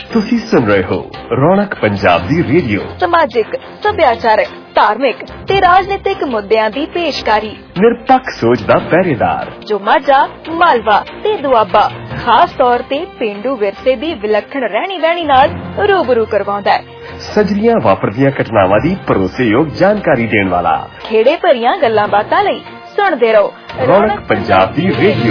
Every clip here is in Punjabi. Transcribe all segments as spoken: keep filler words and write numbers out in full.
ਤੁਸੀਂ ਸੁਣ ਰਹੇ ਹੋ ਰੌਣਕ ਪੰਜਾਬ ਦੀ ਰੇਡੀਓ। ਸਮਾਜਿਕ, ਸੱਭਿਆਚਾਰਕ, ਧਾਰਮਿਕ ਤੇ ਰਾਜਨੀਤਿਕ ਮੁੱਦਿਆਂ ਦੀ ਪੇਸ਼ਕਾਰੀ। ਨਿਰਪੱਖ ਸੋਚ ਦਾ ਪਹਿਰੇਦਾਰ ਜੋ ਮਾਝਾ, ਮਾਲਵਾ ਤੇ ਦੁਆਬਾ ਖਾਸ ਤੌਰ ਤੇ ਪੇਂਡੂ ਵਿਰਸੇ ਦੀ ਵਿਲੱਖਣ ਰਹਿਣੀ ਬਹਿਣੀ ਨਾਲ ਰੂਬਰੂ ਕਰਵਾਉਂਦਾ ਹੈ। ਸਜਰੀਆਂ ਵਾਪਰਦੀਆਂ ਘਟਨਾਵਾਂ ਦੀ ਭਰੋਸੇਯੋਗ ਜਾਣਕਾਰੀ ਦੇਣ ਵਾਲਾ। ਖੇੜੇ ਭਰੀਆਂ ਗੱਲਾਂ ਬਾਤਾਂ ਲਈ ਸੁਣਦੇ ਰਹੋ ਰੌਣਕ ਪੰਜਾਬ ਦੀ ਰੇਡੀਓ।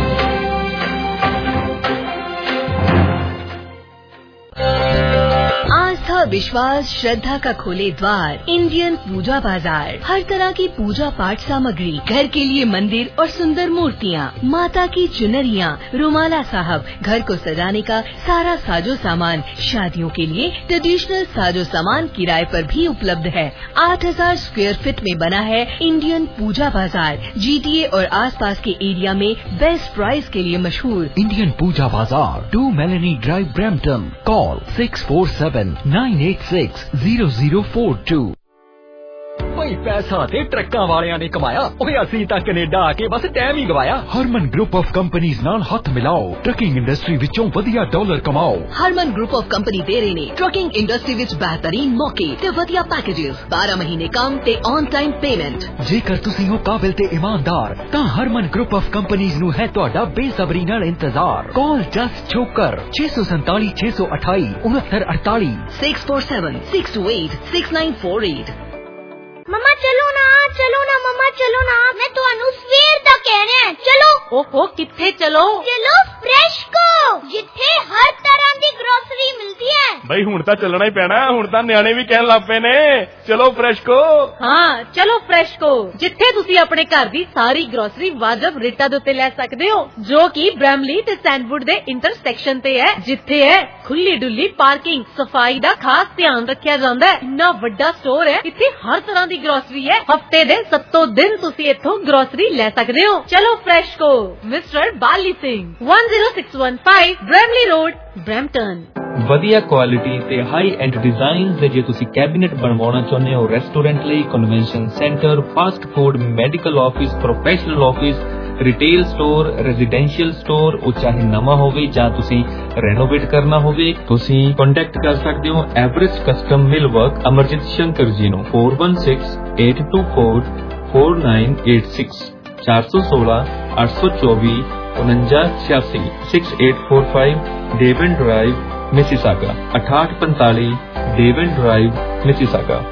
विश्वास श्रद्धा का खोले द्वार इंडियन पूजा बाजार। हर तरह की पूजा पाठ सामग्री, घर के लिए मंदिर और सुंदर मूर्तियाँ, माता की चुनरियाँ, रुमाला साहब, घर को सजाने का सारा साजो सामान, शादियों के लिए ट्रेडिशनल साजो सामान किराए पर भी उपलब्ध है। आठ हजार स्क्वायर फीट में बना है इंडियन पूजा बाजार। जीटीए और आसपास के एरिया में बेस्ट प्राइस के लिए मशहूर Indian Pooja Bazaar, two Melanie drive, Brampton. Call six four seven nine eight six zero zero four two। भाई पैसा ते ट्रक्कां वालियां ने कमाया, ओए असीं तां कनेडा आके बस टाइम ही गवाया। हरमन ग्रुप ऑफ कंपनीज नाल हथ मिलाओ, ट्रकिंग इंडस्ट्री विचों वधिया डॉलर कमाओ। हरमन ग्रुप ऑफ कंपनी दे रहे ने ट्रकिंग इंडस्ट्री विच बेहतरीन मौके ते वधिया पैकेजेस, बारह महीने काम ते ऑन टाइम पेमेंट। जेकर तुसीं हो काबिल ते ईमानदार तां हरमन ग्रुप ऑफ कंपनीज नूं है तुहाडा बेसब्री नाल इंतजार। कॉल जस्ट छोकर छे सौ सैंताली छे सौ अठाई उनहत्तर अड़ताली six four seven six two eight six nine four eight. मम्मा चलो ना, चलो ना मम्मा, चलो ना, मैं तुहानू सवेर दा कह रहा है, चलो। ओहो किथे चलो? चलो फ्रेशको, जिथे हर तरह दी ग्रोसरी मिलती है। भाई हुण तां चलना ही पैना, हुण तां न्याणे भी कहन लग पे ने चलो फ्रेशको। हाँ चलो फ्रेशको, जिथे तुसी अपने घर दी सारी ग्रोसरी वाजब रेटां दे उत्ते लै सकदे हो, जो कि ब्रैमली ते सैंडवुड दे इंटरसैक्शन ते है, जिथे है खुली डुली पार्किंग, सफाई दा खास ध्यान रखिया जांदा है। इन्ना वड्डा स्टोर है, इत्थे हर तरह दी ग्रोसरी है। हफ्ते दे सत्तों दिन तुसी इत्थों ग्रोसरी ले सकदे हो। चलो FreshCo, mister Bali Singh, one zero six one five Bramalea road, Brampton. ਵਧੀਆ ਕੁਆਲਿਟੀ ਤੇ ਹਾਈ ਐਂਡ ਡਿਜ਼ਾਈਨਸ ਦੇ ਜੇ ਤੁਸੀਂ ਕੈਬਿਨੇਟ ਬਣਵਾਉਣਾ ਚਾਹੁੰਦੇ ਹੋ ਰੈਸਟੋਰੈਂਟ ਲਈ, convention centre, fast food, medical office, professional office, retail store, residential store, ਉਹ ਚਾਹੇ ਨਵਾਂ ਹੋਵੇ ਜਾਂ ਤੁਸੀਂ ਰੈਨੋਵੇਟ ਕਰਨਾ ਹੋਵੇ, ਤੁਸੀਂ ਕੰਟੈਕਟ ਕਰ ਸਕਦੇ ਹੋ average custom mill work Amarjit Shankar ji ਨੂੰ four one six eight two four four nine eight six चार सौ सोलह आठ सौ चौबीस उनंजा छियासी six eight four five Devon drive Mississauga अठाठ पैंताली डेवन ड्राइव मिसिसागा।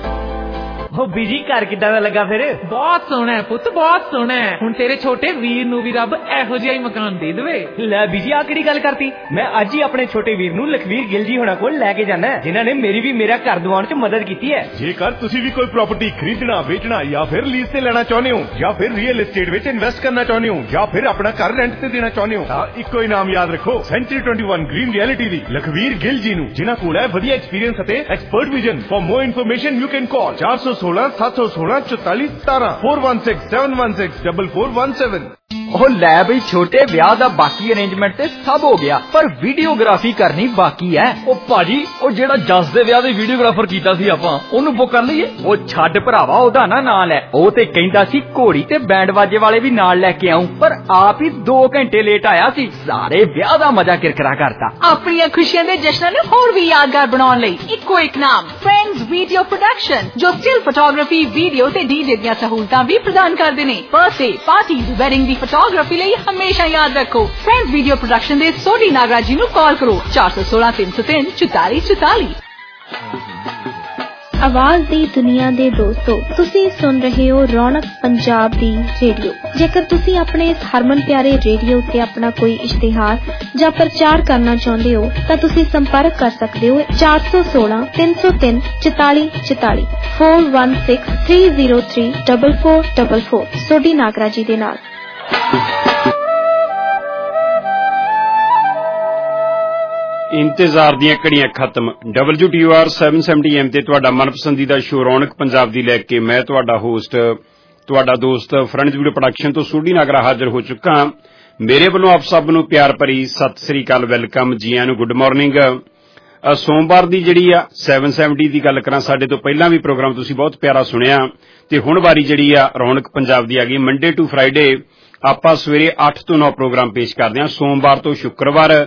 हो बीजी घर किदां दा लगा फिर? बहुत सोहना है पुत, बहुत सोहना है। हुण तेरे छोटे वीर नूं भी रब एहो जिहा ही मकान दे देवे। ले बीजी आ किहड़ी गल करती? मैं अज ही अपने छोटे वीर नूं लखवीर गिल जी होना कोल लेके जाना है, जिन्हां ने मेरी भी मेरा घर दिवाउण च मदद कीती है। जेकर तुसीं भी कोई प्रॉपर्टी खरीदना, बेचना या फिर लीज ते लेना चाहुंदे हो, या फिर रियल एस्टेट विच इन्वेस्ट करना चाहुंदे हो, या फिर अपना घर रेंट ते देना चाहुंदे हो, तां इक्को ही नाम याद रखो, century twenty one green realty दी लखवीर गिल जी नूं, जिन्हां कोल है वधिया एक्सपीरियंस अते expert vision. For more information you can call चार सौ सोलह सात सौ सोलह चौतालीस सतारह four one six seven one six double four one seven. ਉਹ ਲੈ ਬਈ ਛੋਟੇ ਵਿਆਹ ਦਾ ਬਾਕੀ ਅਰੇਂਜਮੈਂਟ ਤੇ ਸਭ ਹੋ ਗਿਆ, ਪਰ ਵੀਡੀਓਗ੍ਰਾਫੀ ਕਰਨੀ ਬਾਕੀ ਹੈ। ਉਹ ਭਾਜੀ ਉਹ ਜਿਹੜਾ ਜੱਸ ਦੇ ਵਿਆਹ ਦੇ ਵੀਡੀਓਗ੍ਰਾਫਰ ਕੀਤਾ ਸੀ ਆਪਾਂ, ਉਹਨੂੰ ਬੁੱਕ ਕਰ ਲਈਏ? ਉਹ ਛੱਡ ਭਰਾਵਾ, ਉਹਦਾ ਨਾ ਨਾਂ ਲੈ। ਉਹ ਤੇ ਕਹਿੰਦਾ ਸੀ ਘੋੜੀ ਤੇ ਬੈਂਡ ਬਾਜੇ ਵਾਲੇ ਵੀ ਨਾਲ ਲੈ ਕੇ ਆਉਂ, ਪਰ ਆਪ ਹੀ ਦੋ ਘੰਟੇ ਲੇਟ ਆਇਆ ਸੀ। ਸਾਰੇ ਵਿਆਹ ਦਾ ਮਜ਼ਾ ਕਿਰਕਰਾ ਕਰਤਾ। ਆਪਣੀਆਂ ਖੁਸ਼ੀਆਂ ਦੇ ਜਸ਼ਨਾਂ ਨੂੰ ਹੋਰ ਵੀ ਯਾਦਗਾਰ ਬਣਾਉਣ ਲਈ ਇੱਕੋ ਇੱਕ ਨਾਮ, ਫਰੈਂਡਸ ਵੀਡੀਓ ਪ੍ਰੋਡਕਸ਼ਨ, ਜੋ ਸਟਿਲ ਫੋਟੋਗ੍ਰਾਫੀ, ਵੀਡੀਓ ਤੇ ਡੀਜੇ ਦੀਆਂ ਸਹੂਲਤਾਂ ਵੀ ਪ੍ਰਦਾਨ ਕਰਦੇ ਨੇ। ਬਰਥਡੇ ਪਾਰਟੀ, ਵੈਡਿੰਗ ਦੀ फोटोग्राफी ਲਈ ਹਮੇਸ਼ਾ ਯਾਦ ਰੱਖੋ ਫਰੈਂਡਸ ਵੀਡੀਓ ਪ੍ਰੋਡਕਸ਼ਨ ਦੇ ਸੋਢੀ ਨਾਗਰਾਜ ਜੀ ਨੂੰ ਕਾਲ ਕਰੋ ਚਾਰ ਸੌ ਸੋਲਹ ਤਿੰਨ ਸੌ ਤਿੰਨ ਚੁਤਾਲੀ ਚੁਤਾਲੀ। ਆਵਾਜ਼ ਦੀ ਦੁਨੀਆ ਦੇ ਦੋਸਤੋ, ਤੁਸੀਂ ਸੁਣ ਰਹੇ ਹੋ ਰੌਣਕ ਪੰਜਾਬ ਦੀ ਰੇਡੀਓ। ਜੇਕਰ ਤੁਸੀਂ ਆਪਣੇ ਇਸ ਹਰਮਨ ਪਿਆਰੇ ਰੇਡੀਓ ਉੱਤੇ ਆਪਣਾ ਕੋਈ ਇਸ਼ਤਿਹਾਰ ਜਾਂ ਪ੍ਰਚਾਰ ਕਰਨਾ ਚਾਹੁੰਦੇ ਹੋ ਤਾਂ ਤੁਸੀਂ ਸੰਪਰਕ ਕਰ ਸਕਦੇ ਹੋ ਚਾਰ ਸੌ ਸੋਲਹ ਤਿੰਨ ਸੌ ਤਿੰਨ ਚੁਤਾਲੀ ਚੁਤਾਲੀ four one six three zero three double four double four Sodhi Nagraj ji ਦੇ ਨਾਲ। ਇੰਤਜ਼ਾਰ ਦੀਆਂ ਘੜੀਆਂ ਖਤਮ। W T R seven seventy M ਤੇ ਤੁਹਾਡਾ ਮਨਪਸੰਦੀਦਾ ਸ਼ੋਅ ਰੌਣਕ ਪੰਜਾਬ ਦੀ ਲੈ ਕੇ ਮੈਂ ਤੁਹਾਡਾ ਹੋਸਟ, ਤੁਹਾਡਾ ਦੋਸਤ ਫਰੈਂਡਸ ਵੀਡੀਓ ਪ੍ਰੋਡਕਸ਼ਨ ਤੋਂ ਸੋਢੀ ਨਾਗਰਾ ਹਾਜ਼ਰ ਹੋ ਚੁੱਕਾ। ਮੇਰੇ ਵੱਲੋਂ ਆਪ ਸਭ ਨੂੰ ਪਿਆਰ ਭਰੀ ਸਤਿ ਸ੍ਰੀ ਅਕਾਲ, ਵੈਲਕਮ, ਜੀ ਆਇਆਂ ਨੂੰ, ਗੁੱਡ ਮਾਰਨਿੰਗ। ਸੋਮਵਾਰ ਦੀ ਜਿਹੜੀ ਆ ਸੈਵਨ ਸੈਵਨਟੀ ਦੀ ਗੱਲ ਕਰਾਂ, ਸਾਡੇ ਤੋਂ ਪਹਿਲਾਂ ਵੀ ਪ੍ਰੋਗਰਾਮ ਤੁਸੀਂ ਬਹੁਤ ਪਿਆਰਾ ਸੁਣਿਆ ਤੇ ਹੁਣ ਵਾਰੀ ਜਿਹੜੀ ਆ ਰੌਣਕ ਪੰਜਾਬ ਦੀ ਆ ਗਈ। ਮੰਡੇ ਟੂ ਫਰਾਈਡੇ ਆਪਾਂ ਸਵੇਰੇ ਅੱਠ ਤੋਂ ਨੌ ਪ੍ਰੋਗਰਾਮ ਪੇਸ਼ ਕਰਦੇ ਹਾਂ, ਸੋਮਵਾਰ ਤੋਂ ਸ਼ੁੱਕਰਵਾਰ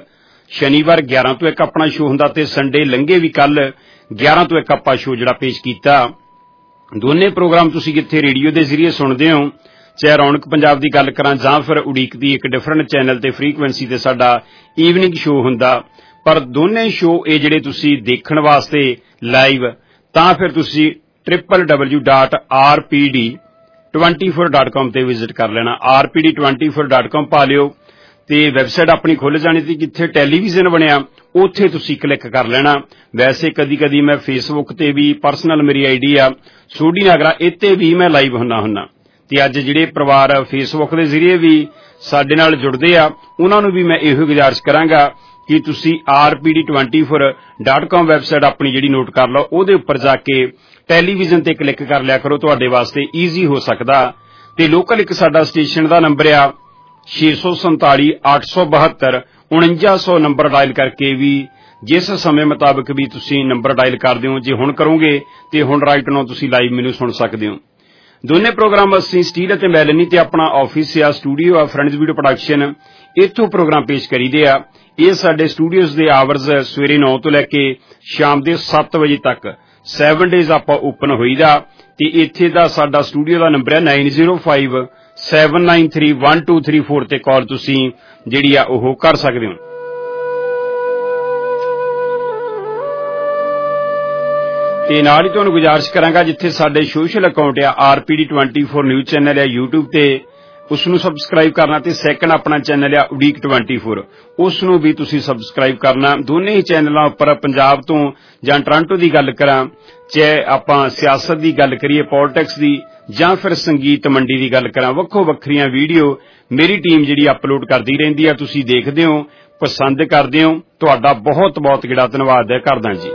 शनिवार ग्यारह तो एक अपना शो हुंदा ते संडे लंघे भी कल ग्यारह तो एक आपां शो जिहड़ा पेश कीता। दोने प्रोग्राम तुसीं कित्थे रेडियो दे जरिए सुणदे हो, चाहे रौनक पंजाब दी गल करां जां फिर उड़ीक दी एक डिफरेंट चैनल ते फ्रीकुएंसी ते साडा ईवनिंग शो हुंदा, पर दोने शो ये जिहड़े तुसीं देखण वास्ते लाइव तां फिर तुसीं triple W dot R P D twenty four dot com ते विजिट कर लेना। R P D twenty four dot com पा लियो ते वैबसाइट अपनी खुल जानी ती, जिथे टैलीविजन बनया उत्थे तुसीं क्लिक कर लेना। वैसे कदी कदी मैं फेसबुक ते भी पर्सनल मेरी आईडी आ सोडी नागरा, इत्ते भी मैं लाइव हुन्ना हुन्ना ते अज जिहड़े परिवार फेसबुक दे जरिए भी साडे नाल जुड़दे आ उन्हां नूं भी मैं इहो गुजारिश करांगा कि तुसीं R P D twenty four dot com website अपनी जिहड़ी नोट कर लो, उहदे उपर जाके टैलीविजन ते क्लिक कर लिया करो, तुहाडे वास्ते ईजी हो सकदा। ते लोकल एक साडा स्टेशन दा नंबर आ छे सौ संताली अठ सौ बहत्तर उणंजा सौ नंबर डायल करके भी जिस समय मुताबिक भी तुसीं नंबर डायल कर दिओ, जे हुण करोगे ते हुण राइट नाउ तुसीं लाइव मैनू सुण सकदे हो। दोने प्रोग्राम असीं स्टील ते मैलनी ते अपना ऑफिस आ स्टूडियो आ फ्रेंड्स वीडियो प्रोडक्शन, इत्थों प्रोग्राम पेश करीदे आ। ये साडे स्टूडियोज़ दे आवर्स सवेरे नौ तो लैके शाम दे सत्त बजे तक सैवन डेज आपां ओपन होईदा ते इत्थे दा साडा स्टूडियो दा नंबर है nine zero five seven nine three one two three four ते कॉल तुसीं जिहड़ी आ ओह कर सकदे हो। ते नाल ही तुहानूं गुजारिश करांगा जिथे साडे सोशल अकाउंट आ R P D twenty four news channel आ यूट्यूब ते उसनूं सबसक्राइब करना ते सैकंड अपना चैनल आ उड़ीक ट्वेंटी फोर उसनूं भी तुसीं सबसक्राइब करना। दोने ही चैनलों उपर पंजाब तो जां टोरंटो की गल करां, चाहे आपां सियासत की गल करिए पॉलिटिक्स की जां फिर संगीत मंडी की गल करां, वक्खो वक्खरियां वीडियो मेरी टीम जिहड़ी अपलोड करदी रहिंदी आ, तुसीं देखदे हो पसंद करदे हो, तुहाडा बहुत बहुत जिहड़ा धन्नवाद है करदा जी।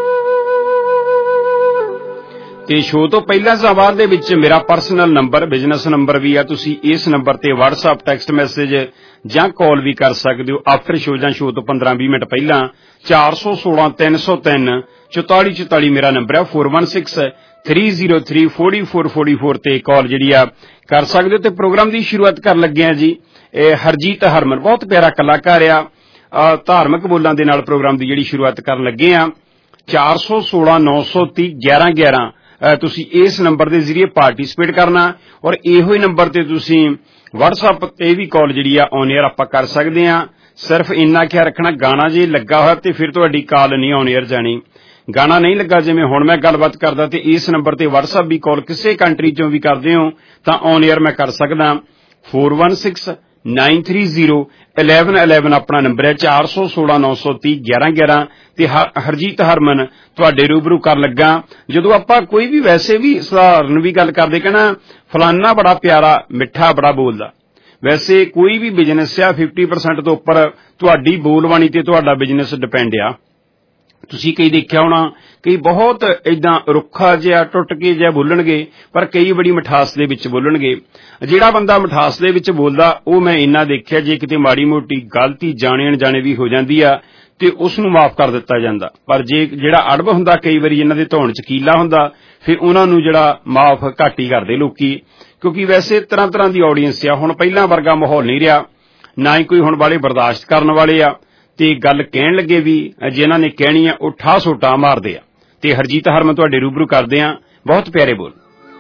ते शो तो पहला सवाल दे विच मेरा पर्सनल नंबर बिजनेस नंबर भी आ, तुसीं इस नंबर ते व्हाट्सएप टैक्सट मैसेज जां कॉल भी कर सकदे हो। आफ्टर शो जां शो तो पंद्रह बीस मिनट पहला चार सौ सोलह तीन सौ तीन चौताली चौताली मेरा नंबर है four one six three zero three forty four forty four ते कॉल जिहड़ी आ कर सकदे हो। ते प्रोग्राम की शुरुआत कर लगे हैं जी। हरजीत हरमन बहुत प्यारा कलाकार आ, धार्मिक बोलां दे नाल प्रोग्राम की जिहड़ी शुरुआत कर लगे आ। चार सौ सोलह नौ सौ तीह ग्यारह ग्यारह तुसी इस नंबर के जरिए पार्टिसिपेट करना और इहो ही नंबर ते तुसी व्हाट्सएप ते भी कॉल जिहड़ी आ ऑन एयर आपां कर सकदे आ। सिर्फ इन्ना ख्याल रखना गाना जे लगा होया ते फिर तुहाडी कॉल नहीं ऑन एयर जानी। गाना नहीं लगा जिवें हुण मैं गलबात करदा ते इस नंबर ते व्हाट्सएप भी कॉल किसी कंट्री चों भी करदे हो तां ऑन एयर मैं कर सकदा। Four one six nine three zero eleven eleven अपना नंबर है, चार सौ सोलह नौ सौ तीह ग्यारह ग्यारह ते हरजीत हरमन तुहाडे रूबरू कर लगा। जदों आपां कोई भी वैसे भी सधारण भी गल करदे कहना फलाना बड़ा प्यारा मिठा बड़ा बोलदा, वैसे कोई भी बिजनेस आ फिफ्टी परसेंट तो उपर तुहाडी बोलबाणी ते तुहाडा बिजनेस डिपेंड आ। तुसीं कई देखिया होना कई बहुत इदां रुखा जिहा टुट के जिहा बोलणगे, पर कई बड़ी मिठास दे विच बोलणगे। जिहड़ा बंदा मिठास दे विच बोलदा ਉਹ मैं इन्ना देखिया जे किते माड़ी मोटी गलती जाणे अणजाणे भी हो जांदी आ ते उस नूं माफ कर दित्ता जांदा, पर जे जिहड़ा अड़ब हुंदा कई वारी जिन्हां दे धौण च कीला हुंदा फिर उन्हां नूं जिहड़ा माफ घੱਟ ही करदे लोकी, क्योंकि वैसे तरह तरह दी ऑਡੀਅנס आ। हुण पहिलां वर्गा माहौल नहीं रहा, ना ही कोई हुण वाले बर्दाश्त करन वाले आ ते गल कहण लगे भी जिन्हां ने कहणी आ ਉਹ ਠਾ ਸੋਟਾ मारदे आ। ते हरजीत हरमन तुहाडे रूबरू करदे आ बहुत प्यारे बोल।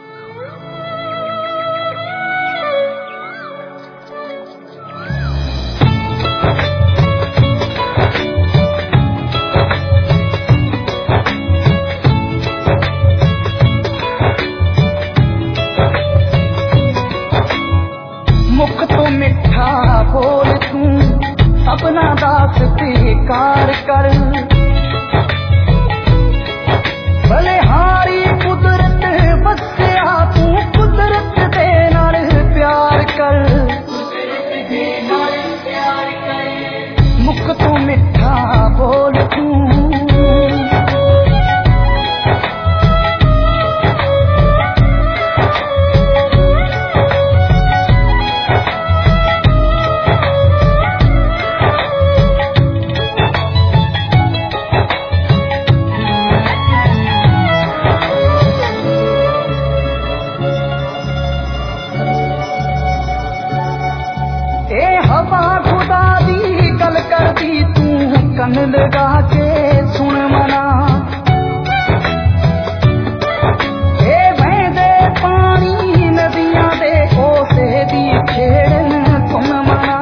मुख तो मिठा बोल तू अपना दास बेकार कर, भले हारी कुदरत बसिया तू कुदरत दे नाल प्यार कर। मुख तो मिठा बोल तू मन लगा के सुन मना ए बहदे पानी नदियां दे ओसे दी छेड़न सुन मना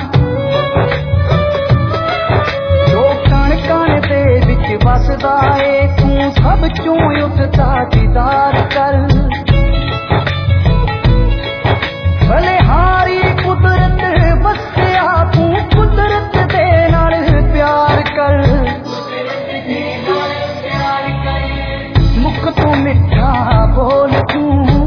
जो कण कण दे विच वसदा ए तू सब चों उठदा दीदार कर भले हारी कुदरत वसिया तू कुदरत दे नाल प्यार कर मुख तो मिठा बोल तू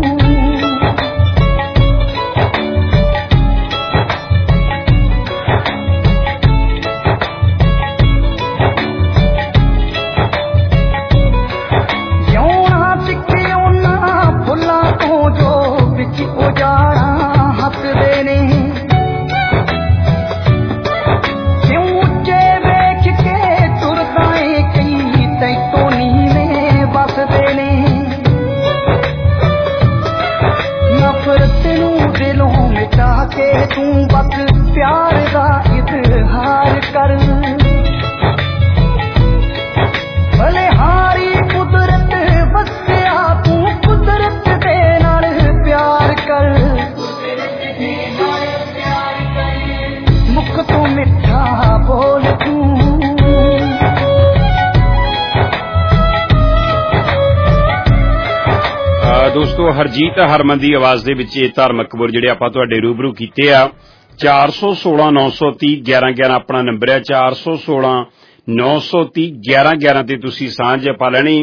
के तू बस प्यार दा इजहार कर भले हारी कुदरत वसिया तू कुदरत दे नाल प्यार कर मुख तो मिठा बोल तू ਦੋਸਤੋ ਹਰਜੀਤ ਹਰਮਨ ਦੀ ਆਵਾਜ਼ ਦੇ ਵਿੱਚ ਇਹ ਧਾਰਮਿਕ ਕਬਰ ਜਿਹੜੇ ਆਪਾਂ ਤੁਹਾਡੇ ਰੂਬਰੂ ਕੀਤੇ ਆ ਚਾਰ ਸੌ ਸੋਲਾਂ ਨੌ ਸੌ ਤੀਹ ਗਿਆਰਾਂ ਗਿਆਰਾਂ ਆਪਣਾ ਨੰਬਰ ਹੈ ਚਾਰ ਸੌ ਸੋਲਾਂ ਨੌ ਸੌ ਤੀਹ ਗਿਆਰਾਂ ਗਿਆਰਾਂ ਤੇ ਤੁਸੀਂ ਸਾਂਝ ਪਾ ਲੈਣੀ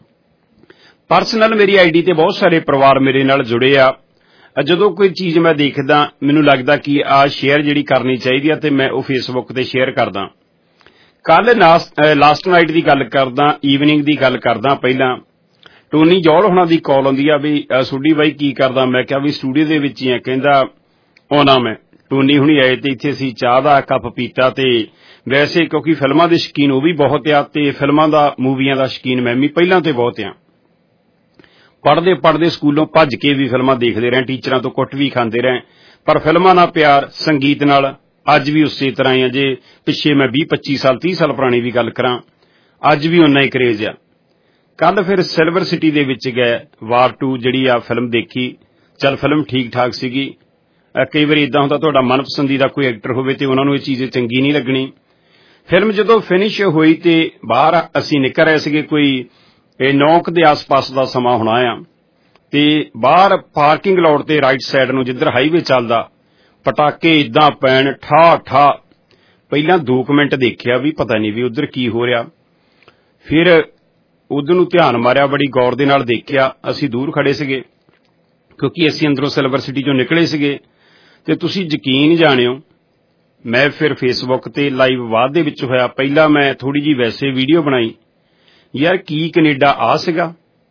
ਪਰਸਨਲ ਮੇਰੀ ਆਈਡੀ ਤੇ ਬਹੁਤ ਸਾਰੇ ਪਰਿਵਾਰ ਮੇਰੇ ਨਾਲ ਜੁੜੇ ਆ ਜਦੋਂ ਕੋਈ ਚੀਜ਼ ਮੈਂ ਦੇਖਦਾ ਮੈਨੂੰ ਲੱਗਦਾ ਕਿ ਆ ਸ਼ੇਅਰ ਜਿਹੜੀ ਕਰਨੀ ਚਾਹੀਦੀ ਆ ਤੇ ਮੈਂ ਉਹ ਫੇਸਬੁੱਕ ਤੇ ਸ਼ੇਅਰ ਕਰਦਾ ਕੱਲ ਲਾਸਟ ਨਾਈਟ ਦੀ ਗੱਲ ਕਰਦਾ ਈਵਨਿੰਗ ਦੀ ਗੱਲ ਕਰਦਾ ਪਹਿਲਾਂ ਟੋਨੀ ਜੌਲ ਹੁਣਾਂ ਦੀ ਕਾਲ ਆਉਂਦੀ ਆ ਵੀ ਸੋਢੀ ਬਾਈ ਕੀ ਕਰਦਾ ਮੈਂ ਕਿਹਾ ਵੀ ਸਟੂਡੀਓ ਦੇ ਵਿੱਚ ਹੀ ਆ ਕਹਿੰਦਾ ਆਉਣਾ ਮੈਂ ਟੋਨੀ ਹੁਣੀ ਆਏ ਤੇ ਇੱਥੇ ਅਸੀਂ ਚਾਹ ਦਾ ਕੱਪ ਪੀਤਾ ਤੇ ਵੈਸੇ ਕਿਉਂਕਿ ਫਿਲਮਾਂ ਦੇ ਸ਼ੌਕੀਨ ਉਹ ਵੀ ਬਹੁਤ ਆ ਤੇ ਫਿਲਮਾਂ ਦਾ ਮੂਵੀਆਂ ਦਾ ਸ਼ੌਕੀਨ ਮੈਂ ਵੀ ਪਹਿਲਾਂ ਤੇ ਬਹੁਤ ਆ ਪੜ੍ਹਦੇ ਪੜ੍ਹਦੇ ਸਕੂਲੋਂ ਭੱਜ ਕੇ ਵੀ ਫਿਲਮਾਂ ਦੇਖਦੇ ਰਹੇ ਟੀਚਰਾਂ ਤੋਂ ਕੁੱਟ ਵੀ ਖਾਂਦੇ ਰਹੇ ਪਰ ਫਿਲਮਾਂ ਨਾਲ ਪਿਆਰ ਸੰਗੀਤ ਨਾਲ ਅੱਜ ਵੀ ਉਸੇ ਤਰ੍ਹਾਂ ਹੀ ਆ ਜੇ ਪਿੱਛੇ ਮੈਂ ਵੀਹ ਪੱਚੀ ਸਾਲ ਤੀਹ ਸਾਲ ਪੁਰਾਣੀ ਵੀ ਗੱਲ ਕਰਾਂ ਅੱਜ ਵੀ ਓਨਾ ਹੀ ਕਰੇਜ਼ ਆ ਕੱਲ ਫਿਰ ਸਿਲਵਰ ਸਿਟੀ ਦੇ ਵਿੱਚ ਗਏ ਵਾਰ ਟੂ ਜਿਹੜੀ ਆ ਫਿਲਮ ਦੇਖੀ ਚੱਲ ਫਿਲਮ ਠੀਕ ਠਾਕ ਸੀਗੀ ਕਈ ਵਾਰੀ ਇਦਾਂ ਹੁੰਦਾ ਤੁਹਾਡਾ ਮਨਪਸੰਦੀਦਾ ਕੋਈ ਐਕਟਰ ਹੋਵੇ ਤੇ ਉਹਨਾਂ ਨੂੰ ਇਹ ਚੀਜ਼ ਚੰਗੀ ਨਹੀਂ ਲੱਗਣੀ ਫਿਲਮ ਜਦੋਂ ਫਿਨਿਸ਼ ਹੋਈ ਤੇ ਬਾਹਰ ਅਸੀਂ ਨਿਕਲ ਰਹੇ ਸੀਗੇ ਕੋਈ ਨੌ ਕੁ ਦੇ ਆਸ-ਪਾਸ ਦਾ ਸਮਾਂ ਹੋਣਾ ਆ ਤੇ ਬਾਹਰ ਪਾਰਕਿੰਗ ਲੋਟ ਤੇ ਰਾਈਟ ਸਾਈਡ ਨੂੰ ਜਿੱਧਰ ਹਾਈਵੇ ਚੱਲਦਾ ਪਟਾਕੇ ਇਦਾਂ ਪੈਣ ਠਾ ਠਾ ਪਹਿਲਾਂ ਦੋ ਕੁ ਮਿੰਟ ਦੇਖਿਆ ਵੀ ਪਤਾ ਨਹੀਂ ਵੀ ਉਧਰ ਕੀ ਹੋ ਰਿਹਾ ਫਿਰ ਉਧਰ ਨੂੰ ਧਿਆਨ ਮਾਰਿਆ ਬੜੀ ਗੌਰ ਦੇ ਨਾਲ ਦੇਖਿਆ ਅਸੀਂ ਦੂਰ ਖੜੇ ਸੀਗੇ ਕਿਉਂਕਿ ਅਸੀਂ ਅੰਦਰੋਂ ਸਿਲਵਰ ਸਿਟੀ ਚੋਂ ਨਿਕਲੇ ਸੀਗੇ ਤੇ ਤੁਸੀਂ ਯਕੀਨ ਜਾਣਿਓ ਮੈਂ ਫਿਰ ਫੇਸਬੁੱਕ ਤੇ ਲਾਈਵ ਬਾਅਦ ਦੇ ਵਿੱਚ ਹੋਇਆ ਪਹਿਲਾਂ ਮੈਂ ਥੋੜੀ ਜੀ ਵੈਸੇ ਵੀਡੀਓ ਬਣਾਈ ਯਾਰ ਕੀ ਕੈਨੇਡਾ ਆ ਸੀਗਾ